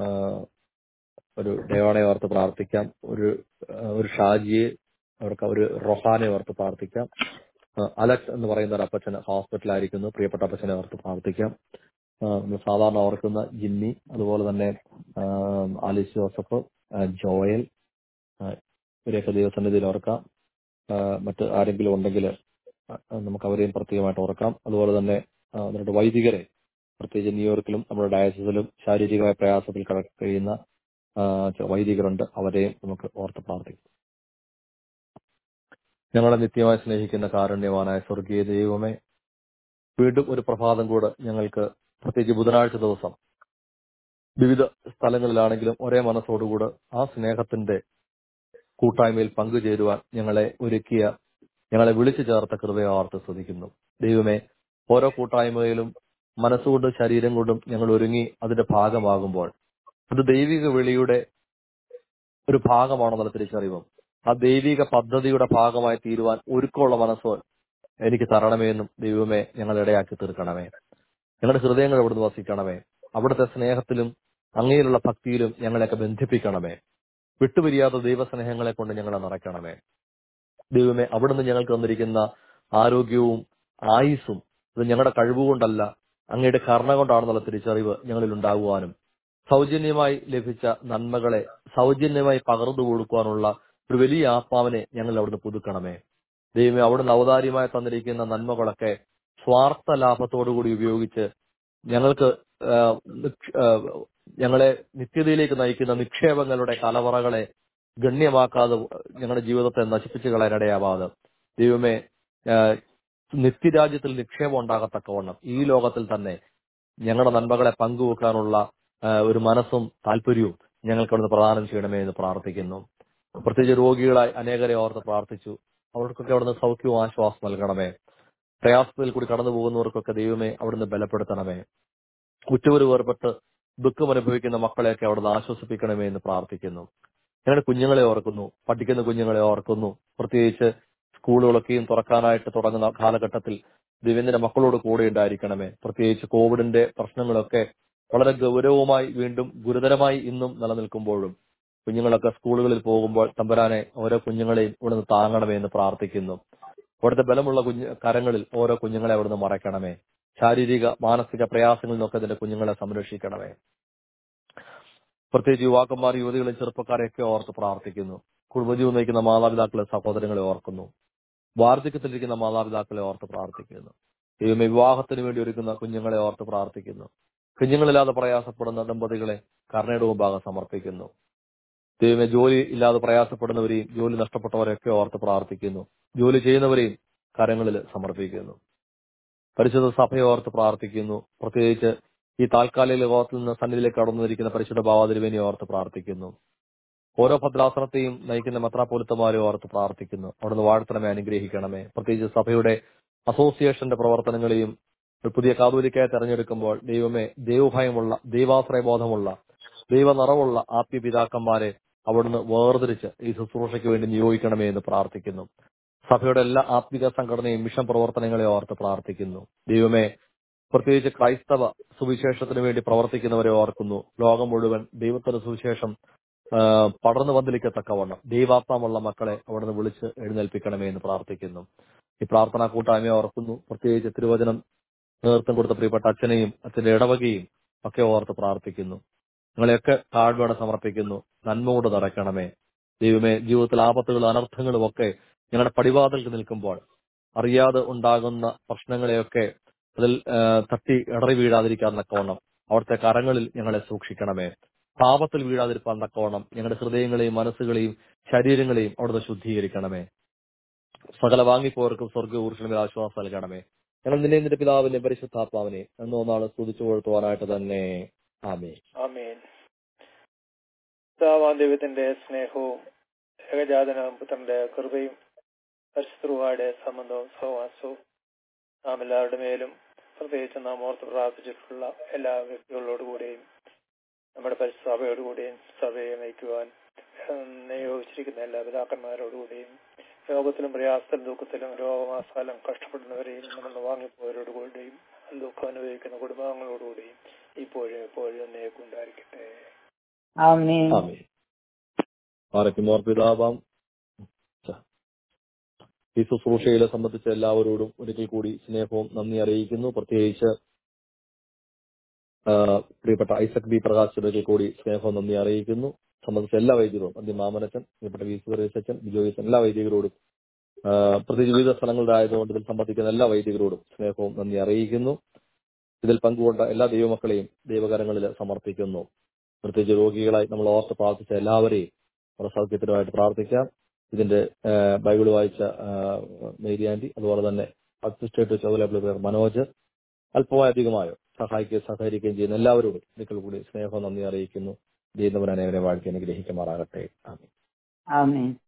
ഒരു ഡയോണയെ ഓർത്ത് പ്രാർത്ഥിക്കാം, ഒരു ഷാജിയെ ഓർക്കാം, ഒരു റൊഹാനെ ഓർത്ത് പ്രാർത്ഥിക്കാം. അലക്സ് എന്ന് പറയുന്ന ഒരു അപ്പച്ചന് ഹോസ്പിറ്റലായിരിക്കുന്നു, പ്രിയപ്പെട്ട അപ്പച്ചനെ ഓർത്ത് പ്രാർത്ഥിക്കാം. നമ്മൾ സാധാരണ ഓർക്കുന്ന ജിന്നി, അതുപോലെ തന്നെ ആലിസ് ജോസഫ്, ജോയൽ, ഇവരെയൊക്കെ ദൈവസന്നിധിയിൽ ഓർക്കാം. മറ്റ് ആരെങ്കിലും ഉണ്ടെങ്കിൽ നമുക്ക് അവരെയും പ്രത്യേകമായിട്ട് ഓർക്കാം. അതുപോലെ തന്നെ അവരുടെ വൈദികരെ പ്രത്യേകിച്ച് ന്യൂയോർക്കിലും നമ്മുടെ ഡയസിസിലും ശാരീരികമായ പ്രയാസത്തിൽ കഴിയുന്ന വൈദികരുണ്ട്. അവരെയും നമുക്ക് ഓർത്ത് പ്രാർത്ഥിക്കാം. ഞങ്ങളെ നിത്യമായി സ്നേഹിക്കുന്ന കാരുണ്യവാനായ സ്വർഗീയ ദൈവമേ, വീണ്ടും ഒരു പ്രഭാതം കൂടെ ഞങ്ങൾക്ക്, പ്രത്യേകിച്ച് ബുധനാഴ്ച ദിവസം വിവിധ സ്ഥലങ്ങളിലാണെങ്കിലും ഒരേ മനസ്സോടുകൂടെ ആ സ്നേഹത്തിന്റെ കൂട്ടായ്മയിൽ പങ്കുചേരുവാൻ ഞങ്ങളെ വിളിച്ചു ചേർത്ത കൃപയെ ഓർത്ത് സ്തുതിക്കുന്നു. ദൈവമേ, ഓരോ കൂട്ടായ്മയിലും മനസ്സുകൊണ്ടും ശരീരം കൊണ്ടും ഞങ്ങൾ ഒരുങ്ങി അതിന്റെ ഭാഗമാകുമ്പോൾ അത് ദൈവിക വിളിയുടെ ഒരു ഭാഗമാണെന്നുള്ള തിരിച്ചറിവും ആ ദൈവിക പദ്ധതിയുടെ ഭാഗമായി തീരുവാൻ ഒരുക്കമുള്ള മനസ്സോ എനിക്ക് തരണമേന്നും ദൈവമേ ഞങ്ങളെ ഇടയാക്കി തീർക്കണമേ. ഞങ്ങളുടെ ഹൃദയങ്ങൾ അവിടുന്ന് വസിക്കണമേ. അവിടുത്തെ സ്നേഹത്തിലും അങ്ങയിലുള്ള ഭക്തിയിലും ഞങ്ങളെയൊക്കെ ബന്ധിപ്പിക്കണമേ. വിട്ടുപിരിയാത്ത ദൈവസ്നേഹങ്ങളെ കൊണ്ട് ഞങ്ങളെ നിറയ്ക്കണമേ. ദൈവമേ, അവിടുന്ന് ഞങ്ങൾക്ക് തന്നിരിക്കുന്ന ആരോഗ്യവും ആയുസ്സും ഇത് ഞങ്ങളുടെ കഴിവുകൊണ്ടല്ല, അങ്ങയുടെ കരുണ കൊണ്ടാണെന്നുള്ള തിരിച്ചറിവ് ഞങ്ങളിൽ ഉണ്ടാകുവാനും സൗജന്യമായി ലഭിച്ച നന്മകളെ സൗജന്യമായി പകർന്നു കൊടുക്കുവാനുള്ള ഒരു വലിയ ആത്മാവിനെ ഞങ്ങൾ അവിടുന്ന് പുതുക്കണമേ. ദൈവമേ, അവിടുന്ന് ഔദാര്യമായി തന്നിരിക്കുന്ന നന്മകളൊക്കെ സ്വാർത്ഥ ലാഭത്തോടുകൂടി ഉപയോഗിച്ച് ഞങ്ങളെ നിത്യതയിലേക്ക് നയിക്കുന്ന നിക്ഷേപങ്ങളുടെ കലവറകളെ ഗണ്യമാക്കാതെ ഞങ്ങളുടെ ജീവിതത്തെ നശിപ്പിച്ചു കളയാനിടയാവാതെ ദൈവമേ, നിത്യരാജ്യത്തിൽ നിക്ഷേപം ഉണ്ടാകത്തക്കവണ്ണം ഈ ലോകത്തിൽ തന്നെ ഞങ്ങളുടെ നന്മകളെ പങ്കുവെക്കാനുള്ള ഒരു മനസ്സും താല്പര്യവും ഞങ്ങൾക്ക് അവിടുന്ന് പ്രദാനം ചെയ്യണമേ എന്ന് പ്രാർത്ഥിക്കുന്നു. പ്രത്യേകിച്ച് രോഗികളായി അനേകരെ ഓർത്ത് പ്രാർത്ഥിച്ചു. അവർക്കൊക്കെ അവിടുന്ന് സൗഖ്യവും ആശ്വാസം നൽകണമേ. പ്രയാസത്തിൽ കൂടി കടന്നു പോകുന്നവർക്കൊക്കെ ദൈവമേ അവിടുന്ന് ബലപ്പെടുത്തണമേ. ഉറ്റവര് വേർപെട്ട് ദുഃഖം അനുഭവിക്കുന്ന മക്കളെയൊക്കെ അവിടുന്ന് ആശ്വസിപ്പിക്കണമേ എന്ന് പ്രാർത്ഥിക്കുന്നു. ഞങ്ങളുടെ കുഞ്ഞുങ്ങളെ ഓർക്കുന്നു, പഠിക്കുന്ന കുഞ്ഞുങ്ങളെ ഓർക്കുന്നു. പ്രത്യേകിച്ച് സ്കൂളുകളൊക്കെയും തുറക്കാനായിട്ട് തുടങ്ങുന്ന കാലഘട്ടത്തിൽ ദൈവത്തിന്റെ മക്കളോട് കൂടെ ഉണ്ടായിരിക്കണമേ. പ്രത്യേകിച്ച് കോവിഡിന്റെ പ്രശ്നങ്ങളൊക്കെ വളരെ ഗൗരവമായി വീണ്ടും ഗുരുതരമായി ഇന്നും നിലനിൽക്കുമ്പോഴും കുഞ്ഞുങ്ങളൊക്കെ സ്കൂളുകളിൽ പോകുമ്പോൾ തമ്പുരാനെ ഓരോ കുഞ്ഞുങ്ങളെയും ഇവിടുന്ന് താങ്ങണമേ എന്ന് പ്രാർത്ഥിക്കുന്നു. അവിടുത്തെ ബലമുള്ള കരങ്ങളിൽ ഓരോ കുഞ്ഞുങ്ങളെ അവിടുന്ന് മറയ്ക്കണമേ. ശാരീരിക മാനസിക പ്രയാസങ്ങളിൽ നിന്നൊക്കെ ഇതിന്റെ കുഞ്ഞുങ്ങളെ സംരക്ഷിക്കണമേ. പ്രത്യേകിച്ച് യുവാക്കന്മാർ, യുവതികളെ, ചെറുപ്പക്കാരെയൊക്കെ ഓർത്ത് പ്രാർത്ഥിക്കുന്നു. കുടുംബജീവൻ നയിക്കുന്ന മാതാപിതാക്കളെ, സഹോദരങ്ങളെ ഓർക്കുന്നു. വാർദ്ധക്യത്തിലിരിക്കുന്ന മാതാപിതാക്കളെ ഓർത്ത് പ്രാർത്ഥിക്കുന്നു. ദൈവമേ, വിവാഹത്തിന് വേണ്ടി ഒരുക്കുന്ന കുഞ്ഞുങ്ങളെ ഓർത്ത് പ്രാർത്ഥിക്കുന്നു. കുഞ്ഞുങ്ങളില്ലാതെ പ്രയാസപ്പെടുന്ന ദമ്പതികളെ കരുണയുടെ മുമ്പാകെ സമർപ്പിക്കുന്നു. ദൈവമേ, ജോലി ഇല്ലാതെ പ്രയാസപ്പെടുന്നവരെയും ജോലി നഷ്ടപ്പെട്ടവരെയൊക്കെ ഓർത്ത് പ്രാർത്ഥിക്കുന്നു. ജോലി ചെയ്യുന്നവരെയും കരങ്ങളിൽ സമർപ്പിക്കുന്നു. പരിശുദ്ധ സഭയെ ഓർത്ത് പ്രാർത്ഥിക്കുന്നു. പ്രത്യേകിച്ച് ഈ താൽക്കാലിക ലോകത്തിൽ നിന്ന് സന്നിധിയിലേക്ക് കടന്നിരിക്കുന്ന പരിശുദ്ധ ഭാവാതിരുവേനെ ഓർത്ത് പ്രാർത്ഥിക്കുന്നു. ഓരോ ഭദ്രാസനത്തെയും നയിക്കുന്ന മെത്രാപ്പോലിത്തമാരെ ഓർത്ത് പ്രാർത്ഥിക്കുന്നു. അവിടുന്ന് വാഴ്ത്തണമേ, അനുഗ്രഹിക്കണമേ. പ്രത്യേകിച്ച് സഭയുടെ അസോസിയേഷന്റെ പ്രവർത്തനങ്ങളെയും പുതിയ കാതോലിക്കായി തെരഞ്ഞെടുക്കുമ്പോൾ ദൈവമേ, ദൈവഭയമുള്ള, ദൈവാശ്രയബോധമുള്ള, ദൈവനിറവുള്ള ആത്മീയ പിതാക്കന്മാരെ അവിടുന്ന് വേർതിരിച്ച് ഈ ശുശ്രൂഷയ്ക്ക് വേണ്ടി നിയോഗിക്കണമേ എന്ന് പ്രാർത്ഥിക്കുന്നു. സഭയുടെ എല്ലാ ആത്മിക സംഘടനയും മിഷൻ പ്രവർത്തനങ്ങളെ ഓർത്ത് പ്രാർത്ഥിക്കുന്നു. ദൈവമേ, പ്രത്യേകിച്ച് ക്രൈസ്തവ സുവിശേഷത്തിന് വേണ്ടി പ്രവർത്തിക്കുന്നവരെ ഓർക്കുന്നു. ലോകം മുഴുവൻ ദൈവത്തിന്റെ സുവിശേഷം പടർന്നു വന്നിരിക്കത്തക്കവണ്ണം ദൈവാത്മാവുള്ള മക്കളെ അവിടുന്ന് വിളിച്ച് എഴുന്നേൽപ്പിക്കണമേ എന്ന് പ്രാർത്ഥിക്കുന്നു. ഈ പ്രാർത്ഥനാ കൂട്ടായ്മയെ ഓർക്കുന്നു. പ്രത്യേകിച്ച് തിരുവചനം നേതൃത്വം കൊടുത്ത പ്രിയപ്പെട്ട അച്ഛനെയും അച്ഛന്റെ ഇടവകയും ഒക്കെ ഓർത്ത് പ്രാർത്ഥിക്കുന്നു. നിങ്ങളെയൊക്കെ താഴ്മയോടെ സമർപ്പിക്കുന്നു. നന്മ കൊണ്ട് നടക്കണമേ. ദൈവമേ, ജീവിതത്തിൽ ആപത്തുകളും അനർത്ഥങ്ങളും ഒക്കെ ഞങ്ങളുടെ പടിവാതിൽക്ക് നിൽക്കുമ്പോൾ അറിയാതെ ഉണ്ടാകുന്ന പ്രശ്നങ്ങളെയൊക്കെ അതിൽ തട്ടി ഇടറി വീഴാതിരിക്കാൻ തക്കവണ്ണം അവിടുത്തെ കരങ്ങളിൽ ഞങ്ങളെ സൂക്ഷിക്കണമേ. പാപത്തിൽ വീഴാതിരിക്കാൻ തക്കവണ്ണം ഞങ്ങളുടെ ഹൃദയങ്ങളെയും മനസ്സുകളെയും ശരീരങ്ങളെയും അവിടുന്ന് ശുദ്ധീകരിക്കണമേ. സകല വാങ്ങിപ്പോർക്കും സ്വർഗ്ഗ ഊർജ്ജങ്ങളിൽ ആശ്വാസം നൽകണമേ. ഞങ്ങൾ നിന്റെ പിതാവിന്റെ പരിശുദ്ധാത്മാവിനെ എന്നൊന്നാണ് സ്തുതിച്ചു കൊഴുത്തുവാനായിട്ട് തന്നെ. ആമേൻ. ആമേൻ. പിതാവാം ദൈവത്തിന്റെ സ്നേഹവും ഏകജാതനാം പുത്രന്റെ കൃപയും പരിശുദ്ധരുടെ സംബന്ധവും സഹവാസവും നാം എല്ലാവരുടെ മേലും, പ്രത്യേകിച്ച് നാം ഓർത്ത് പ്രാർത്ഥിച്ചിട്ടുള്ള എല്ലാ വ്യക്തികളോടുകൂടിയും നമ്മുടെ പരിസഭയോടുകൂടിയും സഭയെ നയിക്കുവാൻ നിയോഗിച്ചിരിക്കുന്ന എല്ലാ പിതാക്കന്മാരോടുകൂടിയും രോഗത്തിലും പ്രയാസത്തിലും ദുഃഖത്തിലും രോഗമാസാലും കഷ്ടപ്പെടുന്നവരെയും നമ്മൾ വാങ്ങിപ്പോയവരോടുകൂടിയും ദുഃഖം അനുഭവിക്കുന്ന കുടുംബാംഗങ്ങളോടുകൂടിയും ഇപ്പോഴും എപ്പോഴും എന്നേക്കും ഉണ്ടായിരിക്കട്ടെ. പിതാവാം ഈ ശുശ്രൂഷയെ സംബന്ധിച്ച എല്ലാവരോടും ഒരിക്കൽ കൂടി സ്നേഹവും നന്ദി അറിയിക്കുന്നു. പ്രത്യേകിച്ച് പ്രിയപ്പെട്ട ഐസക് ബി പ്രകാശ് ഒരിക്കൽ കൂടി സ്നേഹവും നന്ദി അറിയിക്കുന്നു. സംബന്ധിച്ച എല്ലാ വൈദികരോടും, അദ്യം മാമനച്ചൻ, പ്രിയപ്പെട്ട വി സുരേശൻ, ബിജോയിസൻ, എല്ലാ വൈദികരോടും, പ്രത്യേകിച്ച് വിവിധ സ്ഥലങ്ങളിലായതുകൊണ്ട് ഇതിൽ സംബന്ധിക്കുന്ന എല്ലാ വൈദികരോടും സ്നേഹവും നന്ദി അറിയിക്കുന്നു. ഇതിൽ പങ്കുകൊണ്ട എല്ലാ ദൈവമക്കളെയും ദൈവകരങ്ങളിൽ സമർപ്പിക്കുന്നു. പ്രത്യേകിച്ച് രോഗികളായി നമ്മൾ ഓർത്ത് പ്രാർത്ഥിച്ച എല്ലാവരെയും നമ്മുടെ സൗഖ്യത്തിനുമായിട്ട് പ്രാർത്ഥിക്കാം. ഇതിന്റെ ബൈബിൾ വായിച്ച മേരി ആന്റി, അതുപോലെ തന്നെ അസിസ്റ്റേറ്റ് ചുമതല മനോജ്, അല്പമായി അധികമായോ സഹകരിക്കുകയും ചെയ്യുന്ന എല്ലാവരോടും ഒരിക്കൽ കൂടി സ്നേഹം നന്ദി അറിയിക്കുന്നു. ചെയ്യുന്നവനെ അവനെ വാഴ്ത്തി അനുഗ്രഹിക്കുമാറാകട്ടെ. ആമേൻ. ആമേൻ.